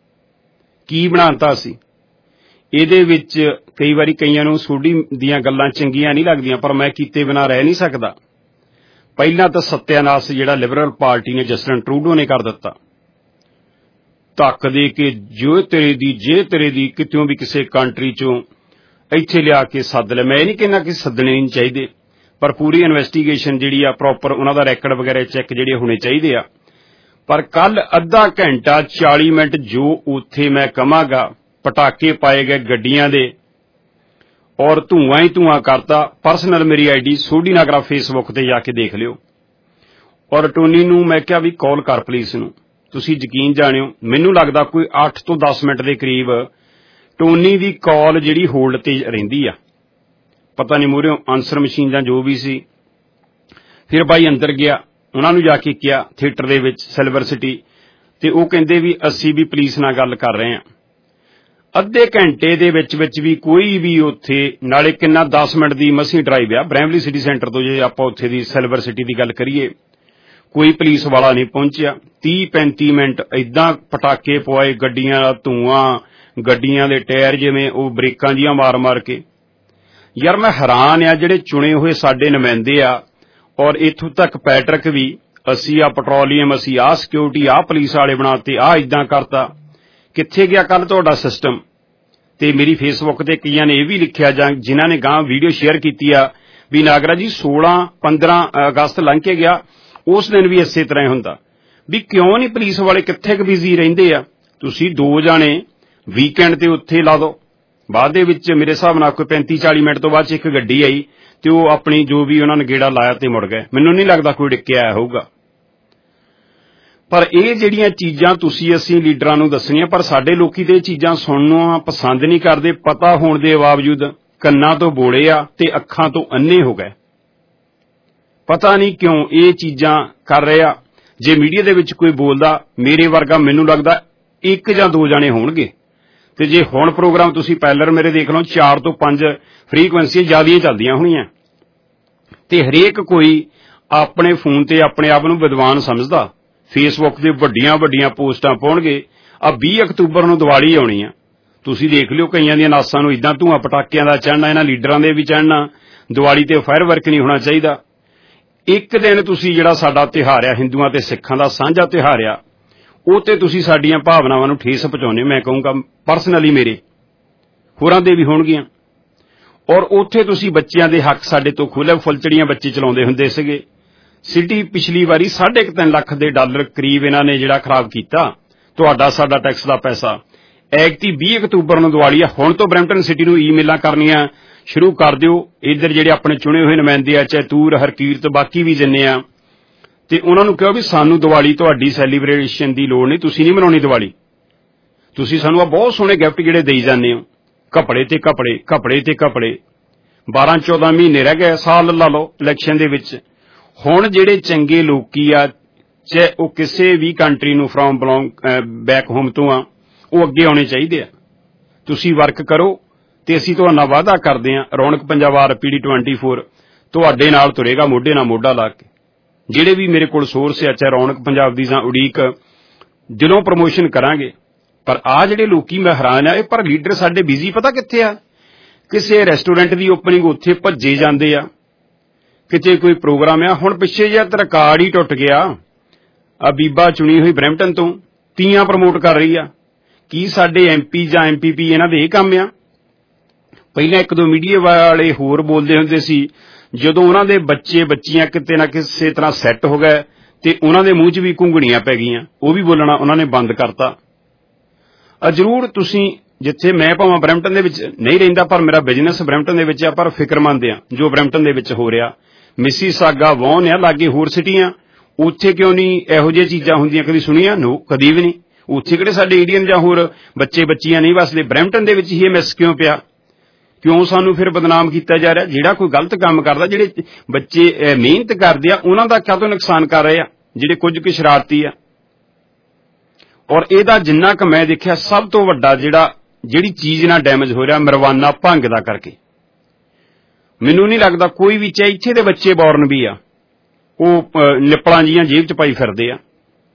ਕੀ ਬਣਾਤਾ ਸੀ ਇਹਦੇ ਵਿੱਚ ਕਈ ਵਾਰੀ ਕਈਆਂ ਨੂੰ ਸੋਢੀ ਦੀਆਂ ਗੱਲਾਂ ਚੰਗੀਆਂ ਨਹੀਂ ਲੱਗਦੀਆਂ ਪਰ ਮੈਂ ਕੀਤੇ ਬਿਨਾਂ ਰਹਿ ਨਹੀਂ ਸਕਦਾ ਪਹਿਲਾਂ ਤਾਂ ਸੱਤਿਆਨਾਸ਼ ਜਿਹੜਾ ਲਿਬਰਲ ਪਾਰਟੀ ਨੇ ਜਸਟਿਨ ਟਰੂਡੋ ਨੇ ਕਰ ਦਿੱਤਾ ਧੱਕ ਦੇ ਕੇ ਜੋ ਤੇਰੇ ਦੀ ਜੇ ਤੇਰੇ ਦੀ ਕਿਤੋਂ ਵੀ ਕਿਸੇ ਕੰਟਰੀ ਚੋਂ ਇੱਥੇ ਲਿਆ ਕੇ ਸੱਦ ਲੈ ਮੈਂ ਇਹ ਨਹੀਂ ਕਹਿੰਦਾ ਕਿ ਸੱਦਣੇ ਨਹੀਂ ਚਾਹੀਦੇ ਪਰ ਪੂਰੀ ਇਨਵੈਸਟੀਗੇਸ਼ਨ ਜਿਹੜੀ ਆ ਪ੍ਰੋਪਰ ਉਹਨਾਂ ਦਾ ਰੈਕਡ ਵਗੈਰਾ ਚੈੱਕ ਜਿਹੜੇ ਹੋਣੇ ਚਾਹੀਦੇ ਆ ਪਰ ਕੱਲ ਅੱਧਾ ਘੰਟਾ ਚਾਲੀ ਮਿੰਟ ਜੋ ਉੱਥੇ ਮੈਂ ਕਵਾਂਗਾ ਪਟਾਕੇ ਪਾਏ ਗਏ ਗੱਡੀਆਂ ਦੇ ਔਰ ਧੂਆਂ ਹੀ ਧੂਆਂ ਕਰਤਾ ਪਰਸਨਲ ਮੇਰੀ ਆਈਡੀ ਸੋਢੀ ਨਾਗਰਾ ਫੇਸਬੁੱਕ ਤੇ ਜਾ ਕੇ ਦੇਖ ਲਿਓ ਔਰ ਟੋਨੀ ਨੂੰ ਮੈਂ ਕਿਹਾ ਵੀ ਕਾਲ ਕਰ ਪੁਲਿਸ ਨੂੰ ਤੁਸੀਂ ਯਕੀਨ ਜਾਣਿਓ ਮੈਨੂੰ ਲੱਗਦਾ ਕੋਈ ਅੱਠ ਤੋਂ ਦਸ ਮਿੰਟ ਦੇ ਕਰੀਬ ਟੋਨੀ ਦੀ ਕਾਲ ਜਿਹੜੀ ਹੋਲਡ ਤੇ ਰਹਿੰਦੀ ਆ ਪਤਾ ਨਹੀਂ ਮੂਹਰਿਓਂ ਆਨਸਰ ਮਸ਼ੀਨ ਜਾਂ ਜੋ ਵੀ ਸੀ ਫਿਰ ਬਾਈ ਅੰਦਰ ਗਿਆ ਉਹਨਾਂ ਨੂੰ ਜਾ ਕੇ ਕਿਹਾ ਥੀਏਟਰ ਦੇ ਵਿੱਚ ਸਿਲਵਰ ਸਿਟੀ ਤੇ ਉਹ ਕਹਿੰਦੇ ਵੀ ਅਸੀਂ ਵੀ ਪੁਲਿਸ ਨਾਲ ਗੱਲ ਕਰ ਰਹੇ ਹਾਂ ਅੱਧੇ ਘੰਟੇ ਦੇ ਵਿੱਚ ਵਿੱਚ ਵੀ ਕੋਈ ਵੀ ਉੱਥੇ ਨਾਲੇ ਕਿੰਨਾ ਦਸ ਮਿੰਟ ਦੀ ਮਸੀਂ ਡਰਾਈਵ ਆ ਬ੍ਰੈਮਲੀ ਸਿਟੀ ਸੈਂਟਰ ਤੋਂ ਜੇ ਆਪਾਂ ਉੱਥੇ ਦੀ ਸਿਲਵਰ ਸਿਟੀ ਦੀ ਗੱਲ ਕਰੀਏ ਕੋਈ ਪੁਲਿਸ ਵਾਲਾ ਨਹੀਂ ਪਹੁੰਚਿਆ ਤੀਹ ਪੈਂਤੀ ਮਿੰਟ ਏਦਾਂ ਪਟਾਕੇ ਪਵਾਏ ਗੱਡੀਆਂ ਦਾ ਧੂਆਂ ਗੱਡੀਆਂ ਦੇ ਟਾਇਰ ਜਿਵੇਂ ਉਹ ਬ੍ਰੇਕਾਂ ਜੀਆਂ ਮਾਰ ਮਾਰ ਕੇ ਯਾਰ ਮੈਂ ਹੈਰਾਨ ਆ ਜਿਹੜੇ ਚੁਣੇ ਹੋਏ ਸਾਡੇ ਨੁਮਾਇੰਦੇ ਆ ਔਰ ਇੱਥੋਂ ਤੱਕ ਪੈਟਰਕ ਵੀ ਅਸੀਂ ਆ ਪੈਟਰੋਲੀਅਮ ਅਸੀਂ ਆ ਸਿਕਿਉਰਿਟੀ ਆ ਪੁਲਿਸ ਵਾਲੇ ਬਣਾਤੇ ਆ ਏਦਾਂ ਕਰਤਾ ਕਿੱਥੇ ਗਿਆ ਕੱਲ ਤੁਹਾਡਾ ਸਿਸਟਮ ਤੇ ਮੇਰੀ ਫੇਸਬੁੱਕ ਤੇ ਕਈਆਂ ਨੇ ਇਹ ਵੀ ਲਿਖਿਆ ਜਾਂ ਜਿਨ੍ਹਾਂ ਨੇ ਗਾਂ ਵੀਡੀਓ ਸ਼ੇਅਰ ਕੀਤੀ ਆ ਵੀ ਨਾਗਰਾ ਜੀ ਸੋਲਾਂ ਪੰਦਰਾਂ ਅਗਸਤ ਲੰਘ ਕੇ ਗਿਆ ਉਸ ਦਿਨ ਵੀ ਇਸੇ ਤਰ੍ਹਾਂ ਹੁੰਦਾ ਵੀ ਕਿਉਂ ਨਹੀਂ ਪੁਲਿਸ ਵਾਲੇ ਕਿੱਥੇ ਕੁ ਬਿਜ਼ੀ ਰਹਿੰਦੇ ਆ। ਤੁਸੀਂ ਦੋ ਜਾਣੇ ਵੀਕਐਂਡ ਤੇ ਉੱਥੇ ਲਾ ਦਿਓ, ਬਾਅਦ ਦੇ ਵਿੱਚ ਮੇਰੇ ਹਿਸਾਬ ਨਾਲ ਕੋਈ ਪੈਂਤੀ ਚਾਲੀ ਮਿੰਟ ਤੋਂ ਬਾਅਦ ਚ ਇੱਕ ਗੱਡੀ ਆਈ ਤੇ ਉਹ ਆਪਣੀ ਜੋ ਵੀ ਉਹਨਾਂ ਨੇ ਗੇੜਾ ਲਾਇਆ ਤੇ ਮੁੜ ਗਏ। ਮੈਨੂੰ ਨਹੀਂ ਲੱਗਦਾ ਕੋਈ ਡਿੱਕਿਆ ਆਇਆ ਹੋਊਗਾ। ਪਰ ਇਹ ਜਿਹੜੀਆਂ ਚੀਜ਼ਾਂ ਤੁਸੀਂ ਅਸੀਂ ਲੀਡਰਾਂ ਨੂੰ ਦੱਸਣੀਆਂ, ਪਰ ਸਾਡੇ ਲੋਕੀ ਤੇ ਇਹ ਚੀਜ਼ਾਂ ਸੁਣਨਾ ਪਸੰਦ ਨਹੀਂ ਕਰਦੇ। ਪਤਾ ਹੋਣ ਦੇ ਬਾਵਜੂਦ ਕੰਨਾਂ ਤੋਂ ਬੋਲੇ ਆ ਤੇ ਅੱਖਾਂ ਤੋਂ ਅੰਨੇ ਹੋ ਗਏ। ਪਤਾ ਨਹੀਂ ਕਿਉਂ ਇਹ ਚੀਜ਼ਾਂ ਕਰ ਰਹੇ ਆ। ਜੇ ਮੀਡੀਆ ਦੇ ਵਿੱਚ ਕੋਈ ਬੋਲਦਾ, ਮੇਰੇ ਵਰਗਾ ਮੈਨੂੰ ਲੱਗਦਾ ਇੱਕ ਜਾਂ ਦੋ ਜਾਣੇ ਹੋਣਗੇ। ਤੇ ਜੇ ਹੁਣ ਪ੍ਰੋਗਰਾਮ ਤੁਸੀਂ ਪੈਲਰ ਮੇਰੇ ਦੇਖ ਲਓ, ਚਾਰ ਤੋਂ ਪੰਜ ਫ੍ਰੀਕੁਐਂਸੀਆਂ ਜ਼ਿਆਦੀਆਂ ਚੱਲਦੀਆਂ ਹੋਣੀਆਂ ਤੇ ਹਰੇਕ ਕੋਈ ਆਪਣੇ ਫੋਨ ਤੇ ਆਪਣੇ ਆਪ ਨੂੰ ਵਿਦਵਾਨ ਸਮਝਦਾ। ਫੇਸਬੁੱਕ ਤੇ ਵੱਡੀਆਂ ਵੱਡੀਆਂ ਪੋਸਟਾਂ ਪਾਉਣਗੇ। ਆ ਵੀਹ ਅਕਤੂਬਰ ਨੂੰ ਦੀਵਾਲੀ ਆਉਣੀ ਆ, ਤੁਸੀਂ ਦੇਖ ਲਿਓ ਕਈਆਂ ਦੀਆਂ ਨਾਸਾਂ ਨੂੰ ਇਦਾਂ ਧੂਆਂ ਪਟਾਕਿਆਂ ਦਾ ਚੜ੍ਹਨਾ, ਇਹਨਾਂ ਲੀਡਰਾਂ ਦੇ ਵੀ ਚੜ੍ਹਨਾ। ਦੀਵਾਲੀ ਤੇ ਫਾਇਰ ਵਰਕ ਨਹੀਂ ਹੋਣਾ ਚਾਹੀਦਾ। ਇੱਕ ਦਿਨ ਤੁਸੀਂ ਜਿਹੜਾ ਸਾਡਾ ਤਿਉਹਾਰ ਆ, ਹਿੰਦੂਆਂ ਤੇ ਸਿੱਖਾਂ ਦਾ ਸਾਂਝਾ ਤਿਉਹਾਰ ਆ, ਉਹ ਤੇ ਤੁਸੀਂ ਸਾਡੀਆਂ ਭਾਵਨਾਵਾਂ ਨੂੰ ਠੇਸ ਪਹੁੰਚਾਉਂਦੇ। ਮੈਂ ਕਹੂੰਗਾ ਪਰਸਨਲੀ ਮੇਰੇ ਹੋਰਾਂ ਦੇ ਵੀ ਹੋਣਗੀਆਂ। ਔਰ ਉੱਥੇ ਤੁਸੀਂ ਬੱਚਿਆਂ ਦੇ ਹੱਕ ਸਾਡੇ ਤੋਂ ਖੋਲ੍ਹੇ ਫੁੱਲਚੜੀਆਂ ਬੱਚੇ ਚਲਾਉਂਦੇ ਹੁੰਦੇ ਸੀਗੇ। ਸਿਟੀ ਪਿਛਲੀ ਵਾਰੀ ਸਾਢੇ ਕੁ ਤਿੰਨ ਲੱਖ ਦੇ ਡਾਲਰ ਕਰੀਬ ਇਹਨਾਂ ਨੇ ਜਿਹੜਾ ਖਰਾਬ ਕੀਤਾ, ਤੁਹਾਡਾ ਸਾਡਾ ਟੈਕਸ ਦਾ ਪੈਸਾ। ਐਗਤੀ ਵੀਹ ਅਕਤੂਬਰ ਨੂੰ ਦੀਵਾਲੀ ਆ, ਹੁਣ ਤੋਂ ਬਰੈਂਪਟਨ ਸਿਟੀ ਨੂੰ ਈਮੇਲਾਂ ਕਰਨੀਆਂ ਸ਼ੁਰੂ ਕਰ ਦਿਓ। ਇੱਧਰ ਜਿਹੜੇ ਆਪਣੇ ਚੁਣੇ ਹੋਏ ਨੁਮਾਇੰਦੇ ਆ, ਚਾਹੇ ਤੂਰ ਹਰਕੀਰਤ ਬਾਕੀ ਵੀ ਜਿੰਨੇ ਆ, ਤੇ ਉਹਨਾਂ ਨੂੰ ਕਹੋ ਵੀ ਸਾਨੂੰ ਦੀਵਾਲੀ ਤੁਹਾਡੀ ਸੈਲੀਬ੍ਰੇਸ਼ਨ ਦੀ ਲੋੜ ਨਹੀਂ, ਤੁਸੀਂ ਨਹੀਂ ਮਨਾਉਣੀ ਦੀਵਾਲੀ। ਤੁਸੀਂ ਸਾਨੂੰ ਆ ਬਹੁਤ ਸੋਹਣੇ ਗਿਫਟ ਜਿਹੜੇ ਦੇਈ ਜਾਂਦੇ ਹੋ, ਕੱਪੜੇ ਤੇ ਕੱਪੜੇ ਕੱਪੜੇ ਤੇ ਕੱਪੜੇ। ਬਾਰਾਂ ਚੌਦਾਂ ਮਹੀਨੇ ਰਹਿ ਗਏ, ਸਾਲ ਲਾ ਲਓ ਇਲੈਕਸ਼ਨ ਦੇ ਵਿੱਚ। ਹੁਣ ਜਿਹੜੇ ਚੰਗੇ ਲੋਕੀ ਆ, ਚਾਹੇ ਉਹ ਕਿਸੇ ਵੀ ਕੰਟਰੀ ਨੂੰ ਫਰੋਮ ਬਿਲੋਂਗ ਬੈਕ ਹੋਮ ਤੋਂ ਆ, ਉਹ ਅੱਗੇ ਆਉਣੇ ਚਾਹੀਦੇ ਆ। ਤੁਸੀਂ ਵਰਕ ਕਰੋ ਤੇ ਅਸੀਂ ਤੁਹਾਡਾ ਵਾਅਦਾ ਕਰਦੇ ਹਾਂ, Raunak Punjab R P D twenty four ਤੁਹਾਡੇ ਨਾਲ ਤੁਰੇਗਾ ਮੋਢੇ ਨਾਲ ਮੋਢਾ ਲਾ ਕੇ। ਜਿਹੜੇ ਵੀ ਮੇਰੇ ਕੋਲ ਸੋਰਸ ਆ, ਚਾਹੇ ਰੌਣਕ ਪੰਜਾਬ ਦੀ ਜਾਂ ਉਡੀਕ, ਦਿਲੋਂ ਪ੍ਰਮੋਸ਼ਨ ਕਰਾਂਗੇ। ਪਰ ਆ ਜਿਹੜੇ ਲੋਕੀ ਮੈਂ ਹੈਰਾਨ ਆ, ਇਹ ਪਰ ਲੀਡਰ ਸਾਡੇ ਬਿਜ਼ੀ ਪਤਾ ਕਿੱਥੇ ਆ। ਕਿਸੇ ਰੈਸਟੋਰੈਂਟ ਦੀ ਓਪਨਿੰਗ ਉੱਥੇ ਭੱਜੇ ਜਾਂਦੇ ਆ, ਕਿਤੇ ਕੋਈ ਪ੍ਰੋਗਰਾਮ ਆ। ਹੁਣ ਪਿੱਛੇ ਜਿਹਾ ਤਾਂ ਰਿਕਾਰਡ ਹੀ ਟੁੱਟ ਗਿਆ। ਆ ਬੀਬਾ ਚੁਣੀ ਹੋਈ ਬਰੈਂਪਟਨ ਤੋਂ ਤੀਆਂ ਪ੍ਰਮੋਟ ਕਰ ਰਹੀ ਆ। ਕੀ ਸਾਡੇ ਐਮਪੀ ਜਾਂ ਐਮਪੀਪੀ ਇਹਨਾਂ ਦੇ ਇਹ ਕੰਮ ਆ? ਪਹਿਲਾਂ ਇੱਕ ਦੋ ਮੀਡੀਆ ਵਾਲੇ ਹੋਰ ਬੋਲਦੇ ਹੁੰਦੇ ਸੀ, ਜਦੋਂ ਉਹਨਾਂ ਦੇ ਬੱਚੇ ਬੱਚੀਆਂ ਕਿਤੇ ਨਾ ਕਿਸੇ ਤਰ੍ਹਾਂ ਸੈੱਟ ਹੋ ਗਏ ਤੇ ਉਹਨਾਂ ਦੇ ਮੂੰਹ 'ਚ ਵੀ ਘੁੰਗਣੀਆਂ ਪੈ ਗਈਆਂ, ਉਹ ਵੀ ਬੋਲਣਾ ਉਹਨਾਂ ਨੇ ਬੰਦ ਕਰਤਾ। ਜ਼ਰੂਰ ਤੁਸੀਂ ਜਿੱਥੇ ਮੈਂ ਭਾਵੇਂ ਬਰੈਂਪਟਨ ਦੇ ਵਿੱਚ ਨਹੀਂ ਰਹਿੰਦਾ, ਪਰ ਮੇਰਾ ਬਿਜ਼ਨਸ ਬਰੈਂਪਟਨ ਦੇ ਵਿੱਚ ਆ, ਪਰ ਫਿਕਰਮੰਦ ਆ ਜੋ ਬਰੈਂਪਟਨ ਦੇ ਵਿੱਚ ਹੋ ਰਿਹਾ। ਮਿਸੀਸਾਗਾ ਵੌਨ ਆ, ਲਾਗੇ ਹੋਰ ਸਿਟੀਆਂ, ਉੱਥੇ ਕਿਉਂ ਨਹੀਂ ਇਹੋ ਜਿਹੀਆਂ ਚੀਜ਼ਾਂ ਹੁੰਦੀਆਂ? ਕਦੀ ਸੁਣੀਆਂ? ਨੋ, ਕਦੀ ਵੀ ਨਹੀਂ। ਉੱਥੇ ਕਿਹੜੇ ਸਾਡੇ ਇੰਡੀਅਨ ਜਾਂ ਹੋਰ ਬੱਚੇ ਬੱਚੀਆਂ ਨਹੀਂ ਵਸਦੇ? ਬਰੈਂਪਟਨ ਦੇ ਵਿੱਚ ਹੀ ਇਹ ਮਿਸ ਕਿਉਂ ਪਿਆ? ਕਿਉਂ ਸਾਨੂੰ ਫਿਰ ਬਦਨਾਮ ਕੀਤਾ ਜਾ ਰਿਹਾ? ਜਿਹੜਾ ਕੋਈ ਗਲਤ ਕੰਮ ਕਰਦਾ, ਜਿਹੜੇ ਬੱਚੇ ਮਿਹਨਤ ਕਰਦੇ ਆ, ਉਹਨਾਂ ਦਾ ਕਾਹਤੋਂ ਨੁਕਸਾਨ ਕਰ ਰਹੇ ਆ ਜਿਹੜੇ ਕੁਝ ਕੁ ਸ਼ਰਾਰਤੀ ਆ। ਔਰ ਇਹਦਾ ਜਿੰਨਾ ਕੁ ਮੈਂ ਦੇਖਿਆ, ਸਭ ਤੋਂ ਵੱਡਾ ਜਿਹੜਾ ਜਿਹੜੀ ਚੀਜ਼ ਨਾਲ ਡੈਮੇਜ ਹੋ ਰਿਹਾ, ਮਰਵਾਨਾ ਭੰਗ ਦਾ ਕਰਕੇ। ਮੈਨੂੰ ਨਹੀਂ ਲੱਗਦਾ ਕੋਈ ਵੀ, ਚਾਹੇ ਇੱਥੇ ਦੇ ਬੱਚੇ ਬੌਰਨ ਵੀ ਆ, ਉਹ ਨਿਪਲਾਂ ਜੀਆਂ ਜੇਬ 'ਚ ਪਾਈ ਫਿਰਦੇ ਆ।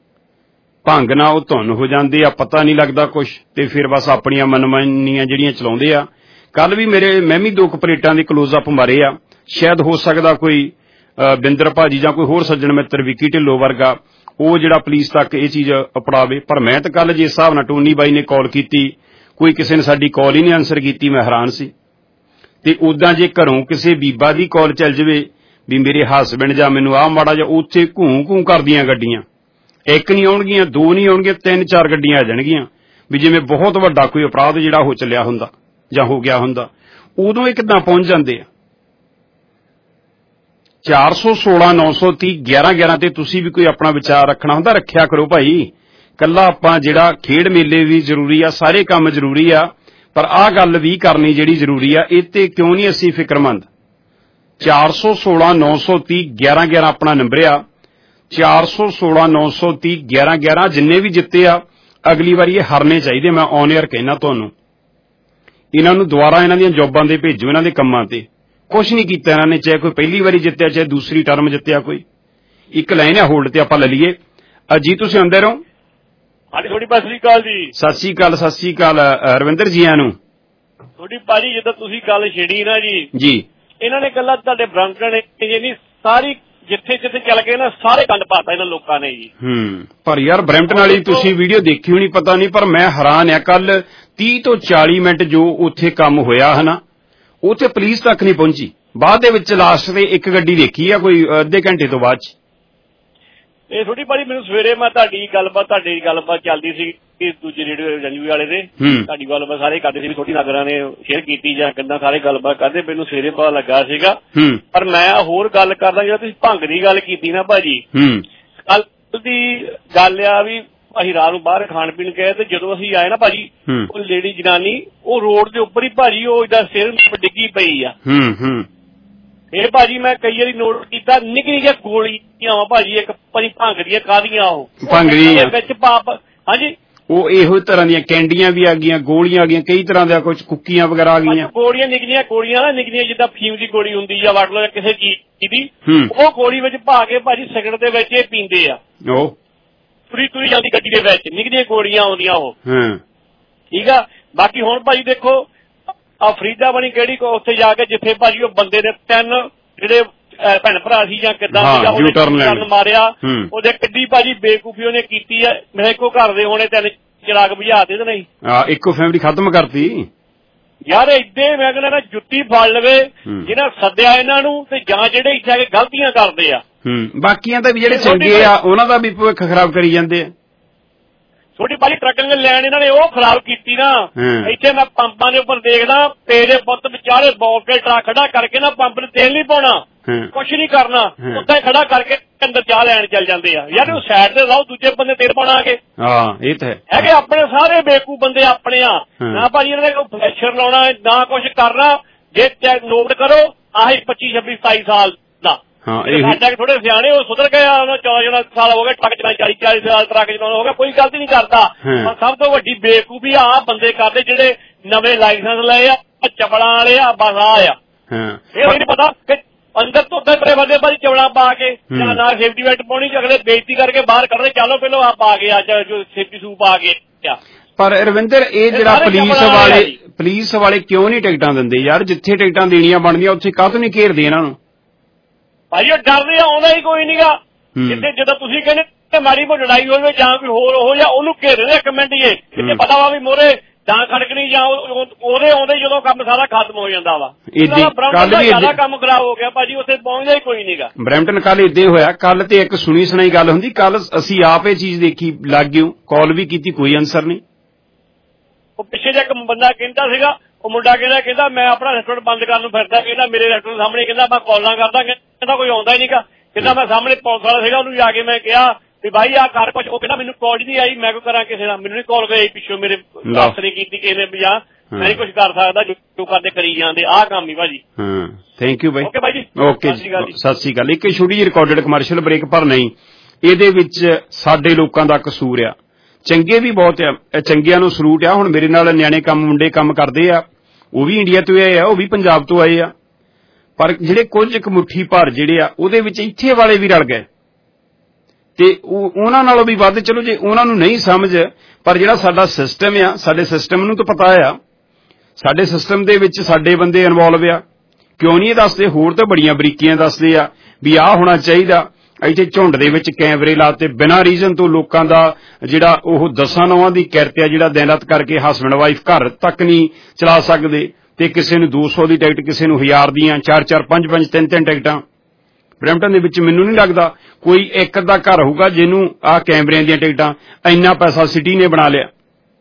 ਭੰਗ ਨਾਲ ਉਹ ਧੁੰਨ ਹੋ ਜਾਂਦੇ ਆ, ਪਤਾ ਨਹੀਂ ਲੱਗਦਾ ਕੁਛ, ਤੇ ਫਿਰ ਬਸ ਆਪਣੀਆਂ ਮਨਮਾਨੀਆਂ ਜਿਹੜੀਆਂ ਚਲਾਉਂਦੇ ਆ। ਕੱਲ ਵੀ ਮੇਰੇ ਮੈਂ ਵੀ ਦੋ ਕੁ ਪਲੇਟਾਂ ਦੇ ਕਲੋਜ਼ ਅਪ ਮਾਰੇ ਆ। ਸ਼ਾਇਦ ਹੋ ਸਕਦਾ ਕੋਈ ਬਿੰਦਰ ਭਾਜੀ ਜਾਂ ਕੋਈ ਹੋਰ ਸੱਜਣ ਮਿੱਤਰ ਵਿੱਕੀ ਢਿੱਲੋਂ ਵਰਗਾ ਉਹ ਜਿਹੜਾ ਪੁਲਿਸ ਤੱਕ ਇਹ ਚੀਜ਼ ਅਪਣਾਵੇ। ਪਰ ਮੈਂ ਤਾਂ ਕੱਲ ਜਿਸ ਹਿਸਾਬ ਨਾਲ ਟੋਨੀ ਬਾਈ ਨੇ ਕਾਲ ਕੀਤੀ, ਕੋਈ ਕਿਸੇ ਨੇ ਸਾਡੀ ਕਾਲ ਹੀ ਨਹੀਂ ਆਨਸਰ ਕੀਤੀ, ਮੈਂ ਹੈਰਾਨ ਸੀ। ਤੇ ਉਦਾਂ ਜੇ ਘਰੋਂ ਕਿਸੇ ਬੀਬਾ ਦੀ ਕਾਲ ਚੱਲ ਜਾਵੇ ਵੀ ਮੇਰੇ ਹਸਬੈਂਡ ਜਾਂ ਮੈਨੂੰ ਆਹ ਮਾੜਾ ਜਾਂ, ਉੱਥੇ ਘੂੰ ਘੂੰ ਕਰਦੀਆਂ ਗੱਡੀਆਂ। ਇੱਕ ਨਹੀਂ ਆਉਣਗੀਆਂ, ਦੋ ਨਹੀਂ ਆਉਣਗੀਆਂ, ਤਿੰਨ ਚਾਰ ਗੱਡੀਆਂ ਆ ਜਾਣਗੀਆਂ, ਵੀ ਜਿਵੇਂ ਬਹੁਤ ਵੱਡਾ ਕੋਈ ਅਪਰਾਧ ਜਿਹੜਾ ਹੋ ਚੱਲਿਆ ਹੁੰਦਾ ਜਾਂ ਹੋ ਗਿਆ ਹੁੰਦਾ। ਉਦੋਂ ਇਹ ਕਿੱਦਾਂ ਪਹੁੰਚ ਜਾਂਦੇ ਆ? ਚਾਰ ਸੌ ਸੋਲਾਂ ਨੌ ਸੌ ਤੀਹ ਗਿਆਰਾਂ ਗਿਆਰਾਂ ਤੇ ਤੁਸੀਂ ਵੀ ਕੋਈ ਆਪਣਾ ਵਿਚਾਰ ਰੱਖਣਾ ਹੁੰਦਾ, ਰੱਖਿਆ ਕਰੋ ਭਾਈ। ਕੱਲਾ ਆਪਾਂ ਜਿਹੜਾ ਖੇਡ ਮੇਲੇ ਵੀ ਜ਼ਰੂਰੀ ਆ, ਸਾਰੇ ਕੰਮ ਜ਼ਰੂਰੀ ਆ, ਪਰ ਆਹ ਗੱਲ ਵੀ ਕਰਨੀ ਜਿਹੜੀ ਜ਼ਰੂਰੀ ਆ, ਇਹ ਤੇ ਕਿਉਂ ਨਹੀਂ ਅਸੀਂ ਫਿਕਰਮੰਦ? ਚਾਰ ਸੌ ਸੋਲਾਂ ਨੌ ਸੌ ਤੀਹ ਗਿਆਰਾਂ ਗਿਆਰਾਂ ਆਪਣਾ ਨੰਬਰ ਆ। ਚਾਰ ਸੌ ਸੋਲਾਂ ਨੌ ਸੌ ਤੀਹ ਗਿਆਰਾਂ ਗਿਆਰਾਂ ਜਿੰਨੇ ਵੀ ਜਿੱਤੇ ਆ, ਅਗਲੀ ਵਾਰੀ ਇਹ ਹਾਰਨੇ ਚਾਹੀਦੇ। ਮੈਂ ਔਨ ਏਅਰ ਕਹਿਣਾ ਤੁਹਾਨੂੰ, ਇਹਨਾਂ ਨੂੰ ਦੁਬਾਰਾ ਇਹਨਾਂ ਦੀਆਂ ਜੌਬਾਂ ਦੇ ਭੇਜੋ, ਇਹਨਾਂ ਦੇ ਕੰਮਾਂ ਤੇ। ਕੁਛ ਨਹੀਂ ਕੀਤਾ ਇਹਨਾਂ ਨੇ, ਚਾਹੇ ਕੋਈ ਪਹਿਲੀ ਵਾਰੀ ਜਿੱਤਿਆ, ਚਾਹੇ ਦੂਸਰੀ ਟਰਮ ਜਿੱਤਿਆ। ਕੋਈ ਇੱਕ ਲਾਈਨ ਆ ਹੋਲਡ ਤੇ, ਆਪਾਂ ਲੈ ਲਈਏ। ਅਜੀ ਤੁਸੀਂ ਆਉਂਦੇ ਰਹੋ। ਹਾਂਜੀ, ਥੋੜੀ ਸਤਿ ਸ੍ਰੀ ਅਕਾਲ ਜੀ। ਸਤਿ ਸ੍ਰੀ ਅਕਾਲ, ਸਤਿ ਸ੍ਰੀ ਅਕਾਲ ਰਵਿੰਦਰ ਜੀਆਂ ਨੂੰ। ਥੋੜੀ ਭਾਜੀ ਜਿੱਦਾਂ ਤੁਸੀਂ ਗੱਲ ਛੇੜੀ ਨਾ ਜੀ, ਜੀ ਇਹਨਾਂ ਨੇ ਗੱਲਾਂ ਤੁਹਾਡੇ ਬ੍ਰਾਂਕਣ ਜੇ ਨਹੀਂ ਸਾਰੀ ਜਿੱਥੇ ਜਿੱਥੇ ਚੱਲ ਗਏ ਨਾ, ਸਾਰੇ ਕੰਡ ਪਾਤਾ ਇਹਨਾਂ ਲੋਕਾਂ ਨੇ ਜੀ। ਹੂੰ ਪਰ ਯਾਰ ਬਰੈਂਪਟਨ ਵਾਲੀ ਤੁਸੀਂ ਵੀਡੀਓ ਦੇਖੀ ਹੋਣੀ, ਪਤਾ ਨਹੀਂ, ਪਰ ਮੈਂ ਹੈਰਾਨ ਆ। ਕੱਲ ਤੀਹ ਤੋਂ ਚਾਲੀ ਮਿੰਟ ਜੋ ਉੱਥੇ ਕੰਮ ਹੋਇਆ ਹੈ ਨਾ, ਉੱਥੇ ਪੁਲਿਸ ਤੱਕ ਨਹੀਂ ਪਹੁੰਚੀ। ਬਾਅਦ ਦੇ ਵਿੱਚ ਲਾਸਟ ਤੇ ਇੱਕ ਗੱਡੀ ਦੇਖੀ ਆ ਕੋਈ ਅੱਧੇ ਘੰਟੇ ਤੋਂ ਬਾਅਦ ਚ। ਇਹ ਥੋੜੀ ਭਾਜੀ ਮੈਨੂੰ ਸਵੇਰੇ ਮੈਂ ਤੁਹਾਡੀ ਗੱਲਬਾਤ ਤੁਹਾਡੀ ਗੱਲਬਾਤ ਚੱਲਦੀ ਸੀ ਦੂਜੇ ਰੇਡੀਓ ਰੰਜੂ ਵਾਲੇ ਦੇ ਤੁਹਾਡੀ ਗੱਲਬਾਤ ਸਾਰੇ ਕਰਦੇ ਸੀ ਛੋਟੀ ਨਗਰਾਂ ਨੇ ਸ਼ੇਅਰ ਕੀਤੀ ਜਾਂ ਕਿੱਦਾਂ ਸਾਰੇ ਗੱਲਬਾਤ ਕਰਦੇ ਮੈਨੂੰ ਸਵੇਰੇ ਪਤਾ ਲੱਗਾ ਸੀਗਾ। ਪਰ ਮੈਂ ਹੋਰ ਗੱਲ ਕਰਦਾ ਜਿਹੜਾ ਤੁਸੀਂ ਭੰਗ ਦੀ ਗੱਲ ਕੀਤੀ ਨਾ ਭਾਜੀ, ਕੱਲ ਦੀ ਗੱਲ ਆ ਵੀ ਅਸੀਂ ਰਾਤ ਨੂੰ ਬਾਹਰ ਖਾਣ ਪੀਣ ਗਏ ਤੇ ਜਦੋਂ ਅਸੀਂ ਆਏ ਨਾ ਭਾਜੀ ਉਹ ਲੇਡੀ ਜਨਾਨੀ ਉਹ ਰੋਡ ਦੇ ਉੱਪਰ ਹੀ ਭਾਜੀ ਉਹ ਏਦਾਂ ਸਿਰ ਡਿੱਗੀ ਪਈ ਆ। ਇਹ ਭਾਜੀ ਮੈਂ ਕਈ ਵਾਰੀ ਨੋਟ ਕੀਤਾ ਨਿੱਕੀ ਨਿੱਕੀਆਂ ਗੋਲੀਆਂ ਵਾ ਭਾਜੀ ਇੱਕ ਭਾਜੀ ਭੰਗ ਦੀਆਂ ਕਾਹਦੀਆਂ ਉਹ ਭੰਗ ਵਿੱਚ ਪਾਪ। ਹਾਂਜੀ ਉਹ ਇਹੋ ਤਰ੍ਹਾਂ ਦੀਆਂ ਕੈਂਡੀਆਂ ਵੀ ਆ ਗਈਆਂ, ਗੋਲੀਆਂ ਆ ਗਈਆਂ, ਕਈ ਤਰ੍ਹਾਂ ਦੀਆਂ ਕੁਝ ਕੁੱਕੀਆਂ ਵਗੈਰਾ ਆ ਗਈਆਂ। ਗੋਲੀਆਂ ਨਿਕਲੀਆਂ ਗੋਲੀਆਂ ਨਾ ਨਿਕਲੀਆਂ ਜਿੱਦਾਂ ਫੀਮ ਦੀ ਗੋਲੀ ਹੁੰਦੀ ਆ ਵੱਟ ਲੋ ਕਿਸੇ ਚੀਜ਼ ਦੀ ਉਹ ਗੋਲੀ ਵਿੱਚ ਪਾ ਕੇ ਭਾਜੀ ਸਿਗਰਟ ਦੇ ਵਿੱਚ ਇਹ ਪੀਂਦੇ ਆ। ਉਹ ਤੁਰੀ ਤੁਰੀ ਜਾਂਦੀ ਗੱਡੀ ਦੇ ਵਿੱਚ ਨਿਕਲੀਆਂ ਗੋਲੀਆਂ ਆਉਂਦੀਆਂ ਉਹ। ਠੀਕ ਆ। ਬਾਕੀ ਹੁਣ ਭਾਜੀ ਦੇਖੋ ਆ ਫਰੀਦਾ ਬਣੀ ਕਿਹੜੀ ਉੱਥੇ ਜਾ ਕੇ ਜਿੱਥੇ ਭਾਜੀ ਉਹ ਬੰਦੇ ਦੇ ਤਿੰਨ ਜਿਹੜੇ ਭੈਣ ਭਰਾ ਸੀ ਜਾਂ ਕਿੱਦਾਂ ਉਹਨੇ ਮਾਰਿਆ ਉਹਦੇ ਕਿੱਡੀ ਭਾਜੀ ਬੇਕੂਫੀ ਉਹਨੇ ਕੀਤੀ ਆ। ਮੇਰੇ ਇੱਕੋ ਘਰ ਦੇ ਹੋਣੇ ਤਿੰਨ ਚਿਰਾਗ ਬੁਝਾ ਦੇ ਨਹੀਂ ਇੱਕੋ ਫੈਮਿਲੀ ਖਤਮ ਕਰਤੀ ਯਾਰ। ਏਦਾਂ ਮੈਂ ਕਹਿੰਦਾ ਨਾ ਜੁੱਤੀ ਫੜ ਲਵੇ ਜਿਹਨਾਂ ਸੱਦਿਆ ਇਹਨਾਂ ਨੂੰ ਤੇ ਜਾਂ ਜਿਹੜੇ ਇੱਥੇ ਆ ਕੇ ਗਲਤੀਆਂ ਕਰਦੇ ਆ। ਬਾਕੀਆਂ ਦਾ ਵੀ ਜਿਹੜੇ ਚੰਗੇ ਆ ਉਹਨਾਂ ਦਾ ਵੀ ਭਵਿੱਖ ਖਰਾਬ ਕਰੀ ਜਾਂਦੇ ਆ। ਛੋਟੀ ਭਾਜੀ ਟਰੱਕਿੰਗ ਲੈਣ ਇਹਨਾਂ ਨੇ ਉਹ ਖਰਾਬ ਕੀਤੀ ਨਾ। ਇੱਥੇ ਮੈਂ ਪੰਪਾਂ ਦੇ ਉੱਪਰ ਦੇਖਦਾ ਤੇਰੇ ਪੁੱਤ ਵਿਚਾਰੇ ਬੌਲ ਕੇ ਟਰੱਕ ਖੜਾ ਕਰਕੇ ਨਾ ਪੰਪ ਨੇ ਤੇਲ ਨਹੀਂ ਪਾਉਣਾ ਕੁਛ ਨਹੀਂ ਕਰਨਾ ਉੱਦਾਂ ਹੀ ਖੜਾ ਕਰਕੇ ਅੰਦਰ ਚਾਹ ਲੈਣ ਚੱਲ ਜਾਂਦੇ ਆ। ਯਾਰ ਉਹ ਸਾਈਡ ਤੇ ਲਾਓ ਦੂਜੇ ਬੰਦੇ ਤੇਲ ਪਾਉਣਾ ਆ ਕੇ। ਹਾਂ ਇਹ ਤਾਂ ਹੈ ਕਿ ਆਪਣੇ ਸਾਰੇ ਬੇਕੂ ਬੰਦੇ ਆਪਣੇ ਆ ਨਾ ਭਾਜੀ ਇਹਨਾਂ ਨੇ ਕੋਈ ਪ੍ਰੈਸ਼ਰ ਲਾਉਣਾ ਨਾ ਕੁਛ ਕਰਨਾ। ਜੇ ਨੋਟ ਕਰੋ ਆਹੀ ਪੱਚੀ ਛੱਬੀ ਸਤਾਈ ਸਾਲ ਦਾ ਸਾਡਾ ਥੋੜੇ ਸਿਆਣੇ ਉਹ ਸੁਧਰ ਗਏ ਉਹਨਾਂ ਚੌਦਾਂ ਚੌਦਾਂ ਸਾਲ ਹੋ ਗਏ ਟਰੱਕ ਚਲਾਉਣਾ ਚਾਲੀ ਚਾਲੀ ਸਾਲ ਟਰੱਕ ਚਲਾਉਣਾ ਹੋ ਗਿਆ ਕੋਈ ਗਲਤੀ ਨਹੀਂ ਕਰਦਾ। ਪਰ ਸਭ ਤੋਂ ਵੱਡੀ ਬੇਕੂਫੀ ਆ ਬੰਦੇ ਕਰਦੇ ਜਿਹੜੇ ਨਵੇਂ ਲਾਇਸੈਂਸ ਲਏ ਆ ਚਪਲਾਂ ਵਾਲੇ ਆ ਬਸ ਆ ਆ ਇਹ ਨਹੀਂ ਪਤਾ ਕਿ ਅੰਦਰ ਤੋਂ ਉੱਤੇ ਪਰੇ ਬੰਦੇ ਭਾਜੀ ਚਵਲਾਂ ਪਾ ਕੇ ਜਾਂ ਨਾਲ ਸੇਫਟੀ ਬੈਲਟ ਪਾਉਣੀ ਅਗਲੇ ਬੇਇੱਜ਼ਤੀ ਕਰਕੇ ਬਾਹਰ ਕੱਢਦੇ ਚਲੋ ਪਹਿਲਾਂ ਆ ਪਾ ਕੇ ਅੱਜ ਜੋ ਸੇਫਟੀ ਸੂ ਪਾ ਕੇ। ਪਰ ਰਵਿੰਦਰ ਇਹ ਜਿਹੜਾ ਪੁਲਿਸ ਵਾਲੇ ਪੁਲਿਸ ਵਾਲੇ ਕਿਉਂ ਨਹੀਂ ਟਿਕਟਾਂ ਦਿੰਦੇ ਯਾਰ? ਜਿੱਥੇ ਟਿਕਟਾਂ ਦੇਣੀਆਂ ਬਣਦੀਆਂ ਉੱਥੇ ਕਾਹਤੋਂ ਨਹੀਂ ਘੇਰਦੇ ਇਹਨਾਂ ਨੂੰ? ਭਾਜੀ ਉਹ ਡਰਦੇ ਆਉਂਦਾ ਹੀ ਕੋਈ ਨੀਗਾ। ਜਿੱਥੇ ਜਦੋਂ ਤੁਸੀਂ ਕਹਿੰਦੇ ਮਾੜੀ ਮੋਟੀ ਲੜਾਈ ਹੋਵੇ ਜਾਂ ਕੋਈ ਹੋਰ ਹੋ ਜਾਂ ਉਹਨੂੰ ਘੇਰਦੇ ਇੱਕ ਮਿੰਟ ਹੀ ਕਿਤੇ ਪਤਾ ਵਾ ਵੀ ਮੋਰੇ ਜਾਂ ਖੜਕਣੀ ਜਾਂ ਉਹਦੇ ਆਉਂਦੇ ਜਦੋਂ ਕੰਮ ਸਾਰਾ ਖਤਮ ਹੋ ਜਾਂਦਾ ਵਾ। ਕੱਲ ਵੀ ਜ਼ਿਆਦਾ ਕੰਮ ਖਰਾਬ ਹੋ ਗਿਆ ਭਾਜੀ ਉੱਥੇ ਪਹੁੰਚਦਾ ਹੀ ਕੋਈ ਨੀਗਾ। ਬਰੈਂਪਟਨ ਕੱਲ ਏਦਾਂ ਹੋਇਆ। ਕੱਲ ਤੇ ਇੱਕ ਸੁਣੀ ਸੁਣਾਈ ਗੱਲ ਹੁੰਦੀ ਕੱਲ ਅਸੀਂ ਆਪ ਇਹ ਚੀਜ਼ ਦੇਖੀ ਲੱਗ ਗਏ ਕਾਲ ਵੀ ਕੀਤੀ ਕੋਈ ਆਨਸਰ ਨਹੀਂ। ਉਹ ਪਿੱਛੇ ਜਿਹਾ ਇੱਕ ਬੰਦਾ ਕਹਿੰਦਾ ਸੀਗਾ ਉਹ ਮੁੰਡਾ ਕਹਿੰਦਾ ਕਹਿੰਦਾ ਮੈਂ ਆਪਣਾ ਰੈਸਟੋਰੈਂਟ ਬੰਦ ਕਰਨ ਨੂੰ ਫਿਰਦਾ ਕਹਿੰਦਾ ਮੇਰੇ ਰੈਸਟੋਰੈਂਟ ਸਾਹਮਣੇ ਕਹਿੰਦਾ ਮੈਂ ਕਾਲਾਂ ਕਰਦਾ ਕਹਿੰਦਾ ਕੋਈ ਆਉਂਦਾ ਹੀ ਨਹੀਂਗਾ। ਕਹਿੰਦਾ ਮੈਂ ਸਾਹਮਣੇ ਪੁਲਿਸ ਵਾਲਾ ਸੀਗਾ ਉਹਨੂੰ ਜਾ ਕੇ ਮੈਂ ਕਿਹਾ ਵੀ ਭਾਈ ਆਹ ਕਰ ਕੁਛ ਉਹ ਕਹਿੰਦਾ ਮੈਨੂੰ ਕਾਲ ਨਹੀਂ ਆਈ ਮੈਂ ਕੋਈ ਕਰਾਂ ਕਿਸੇ ਦਾ ਮੈਨੂੰ ਨਹੀਂ ਕਾਲ ਗਈ ਪਿੱਛੋਂ ਮੇਰੇ ਦੱਸ ਨਹੀਂ ਕੀਤੀ ਕਿਸੇ ਨੇ ਵੀ ਆ ਮੈਂ ਨਹੀਂ ਕੁਛ ਕਰ ਸਕਦਾ ਜੋ ਕਰਦੇ ਕਰੀ ਜਾਂਦੇ ਆਹ ਕੰਮ ਹੀ ਭਾਜੀ। ਹਾਂ ਥੈਂਕ ਯੂ ਬਾਈ। ਓਕੇ ਭਾਈ ਜੀ ਓਕੇ ਸਤਿ ਸ੍ਰੀ ਅਕਾਲ। ਇੱਕ ਛੋਟੀ ਜਿਹੀ ਰਿਕਾਰਡਡ ਕਮਰਸ਼ੀਅਲ ਬ੍ਰੇਕ ਪਰ ਨਹੀਂ ਇਹਦੇ ਵਿੱਚ ਸਾਡੇ ਲੋਕਾਂ ਦਾ ਕਸੂਰ ਆ। ਚੰਗੇ ਵੀ ਬਹੁਤ ਆ ਚੰਗਿਆਂ ਨੂੰ ਸਲੂਟ ਆ। ਹੁਣ ਮੇਰੇ ਨਾਲ ਨਿਆਣੇ ਕੰਮ ਮੁੰਡੇ ਕੰਮ ਕਰਦੇ ਆ ਉਹ ਵੀ ਇੰਡੀਆ ਤੋਂ ਆਏ ਆ ਉਹ ਵੀ ਪੰਜਾਬ ਤੋਂ ਆਏ ਆ ਪਰ ਜਿਹੜੇ ਕੁਝ ਇੱਕ ਮੁੱਠੀ ਭਰ ਜਿਹੜੇ ਆ ਉਹਦੇ ਵਿੱਚ ਇੱਥੇ ਵਾਲੇ ਵੀ ਰਲ ਗਏ ਤੇ ਉਹਨਾਂ ਨਾਲੋਂ ਵੀ ਵੱਧ ਚਲੋ ਜੇ ਉਹਨਾਂ ਨੂੰ ਨਹੀਂ ਸਮਝ ਪਰ ਜਿਹੜਾ ਸਾਡਾ ਸਿਸਟਮ ਆ ਸਾਡੇ ਸਿਸਟਮ ਨੂੰ ਤਾਂ ਪਤਾ ਆ ਸਾਡੇ ਸਿਸਟਮ ਦੇ ਵਿੱਚ ਸਾਡੇ ਬੰਦੇ ਇਨਵੋਲਵ ਆ ਕਿਉਂ ਨਹੀਂ ਇਹ ਦੱਸਦੇ ਹੋਰ ਤਾਂ ਬੜੀਆਂ ਬਰੀਕੀਆਂ ਦੱਸਦੇ ਆ ਵੀ ਆਹ ਹੋਣਾ ਚਾਹੀਦਾ। ਇੱਥੇ ਝੁੰਡ ਦੇ ਵਿੱਚ ਕੈਮਰੇ ਲਾਤੇ ਬਿਨਾਂ ਰੀਜ਼ਨ ਤੋਂ ਲੋਕਾਂ ਦਾ ਜਿਹੜਾ ਉਹ ਦਸਾਂ ਨੌਵਾਂ ਦੀ ਕਿਰਤ ਆ ਜਿਹੜਾ ਦਿਨ ਰਾਤ ਕਰਕੇ ਹਸਬੈਂਡ ਵਾਈਫ ਘਰ ਤੱਕ ਨਹੀਂ ਚਲਾ ਸਕਦੇ ਤੇ ਕਿਸੇ ਨੂੰ ਦੋ ਸੌ ਦੀ ਟਿਕਟ ਕਿਸੇ ਨੂੰ ਹਜ਼ਾਰ ਦੀਆਂ ਚਾਰ ਚਾਰ ਪੰਜ ਪੰਜ ਤਿੰਨ ਤਿੰਨ ਟਿਕਟਾਂ। ਬਰੈਂਪਟਨ ਦੇ ਵਿੱਚ ਮੈਨੂੰ ਨਹੀਂ ਲੱਗਦਾ ਕੋਈ ਇੱਕ ਅੱਧਾ ਘਰ ਹੋਊਗਾ ਜਿਹਨੂੰ ਆਹ ਕੈਮਰਿਆਂ ਦੀਆਂ ਟਿਕਟਾਂ ਇੰਨਾ ਪੈਸਾ ਸਿਟੀ ਨੇ ਬਣਾ ਲਿਆ।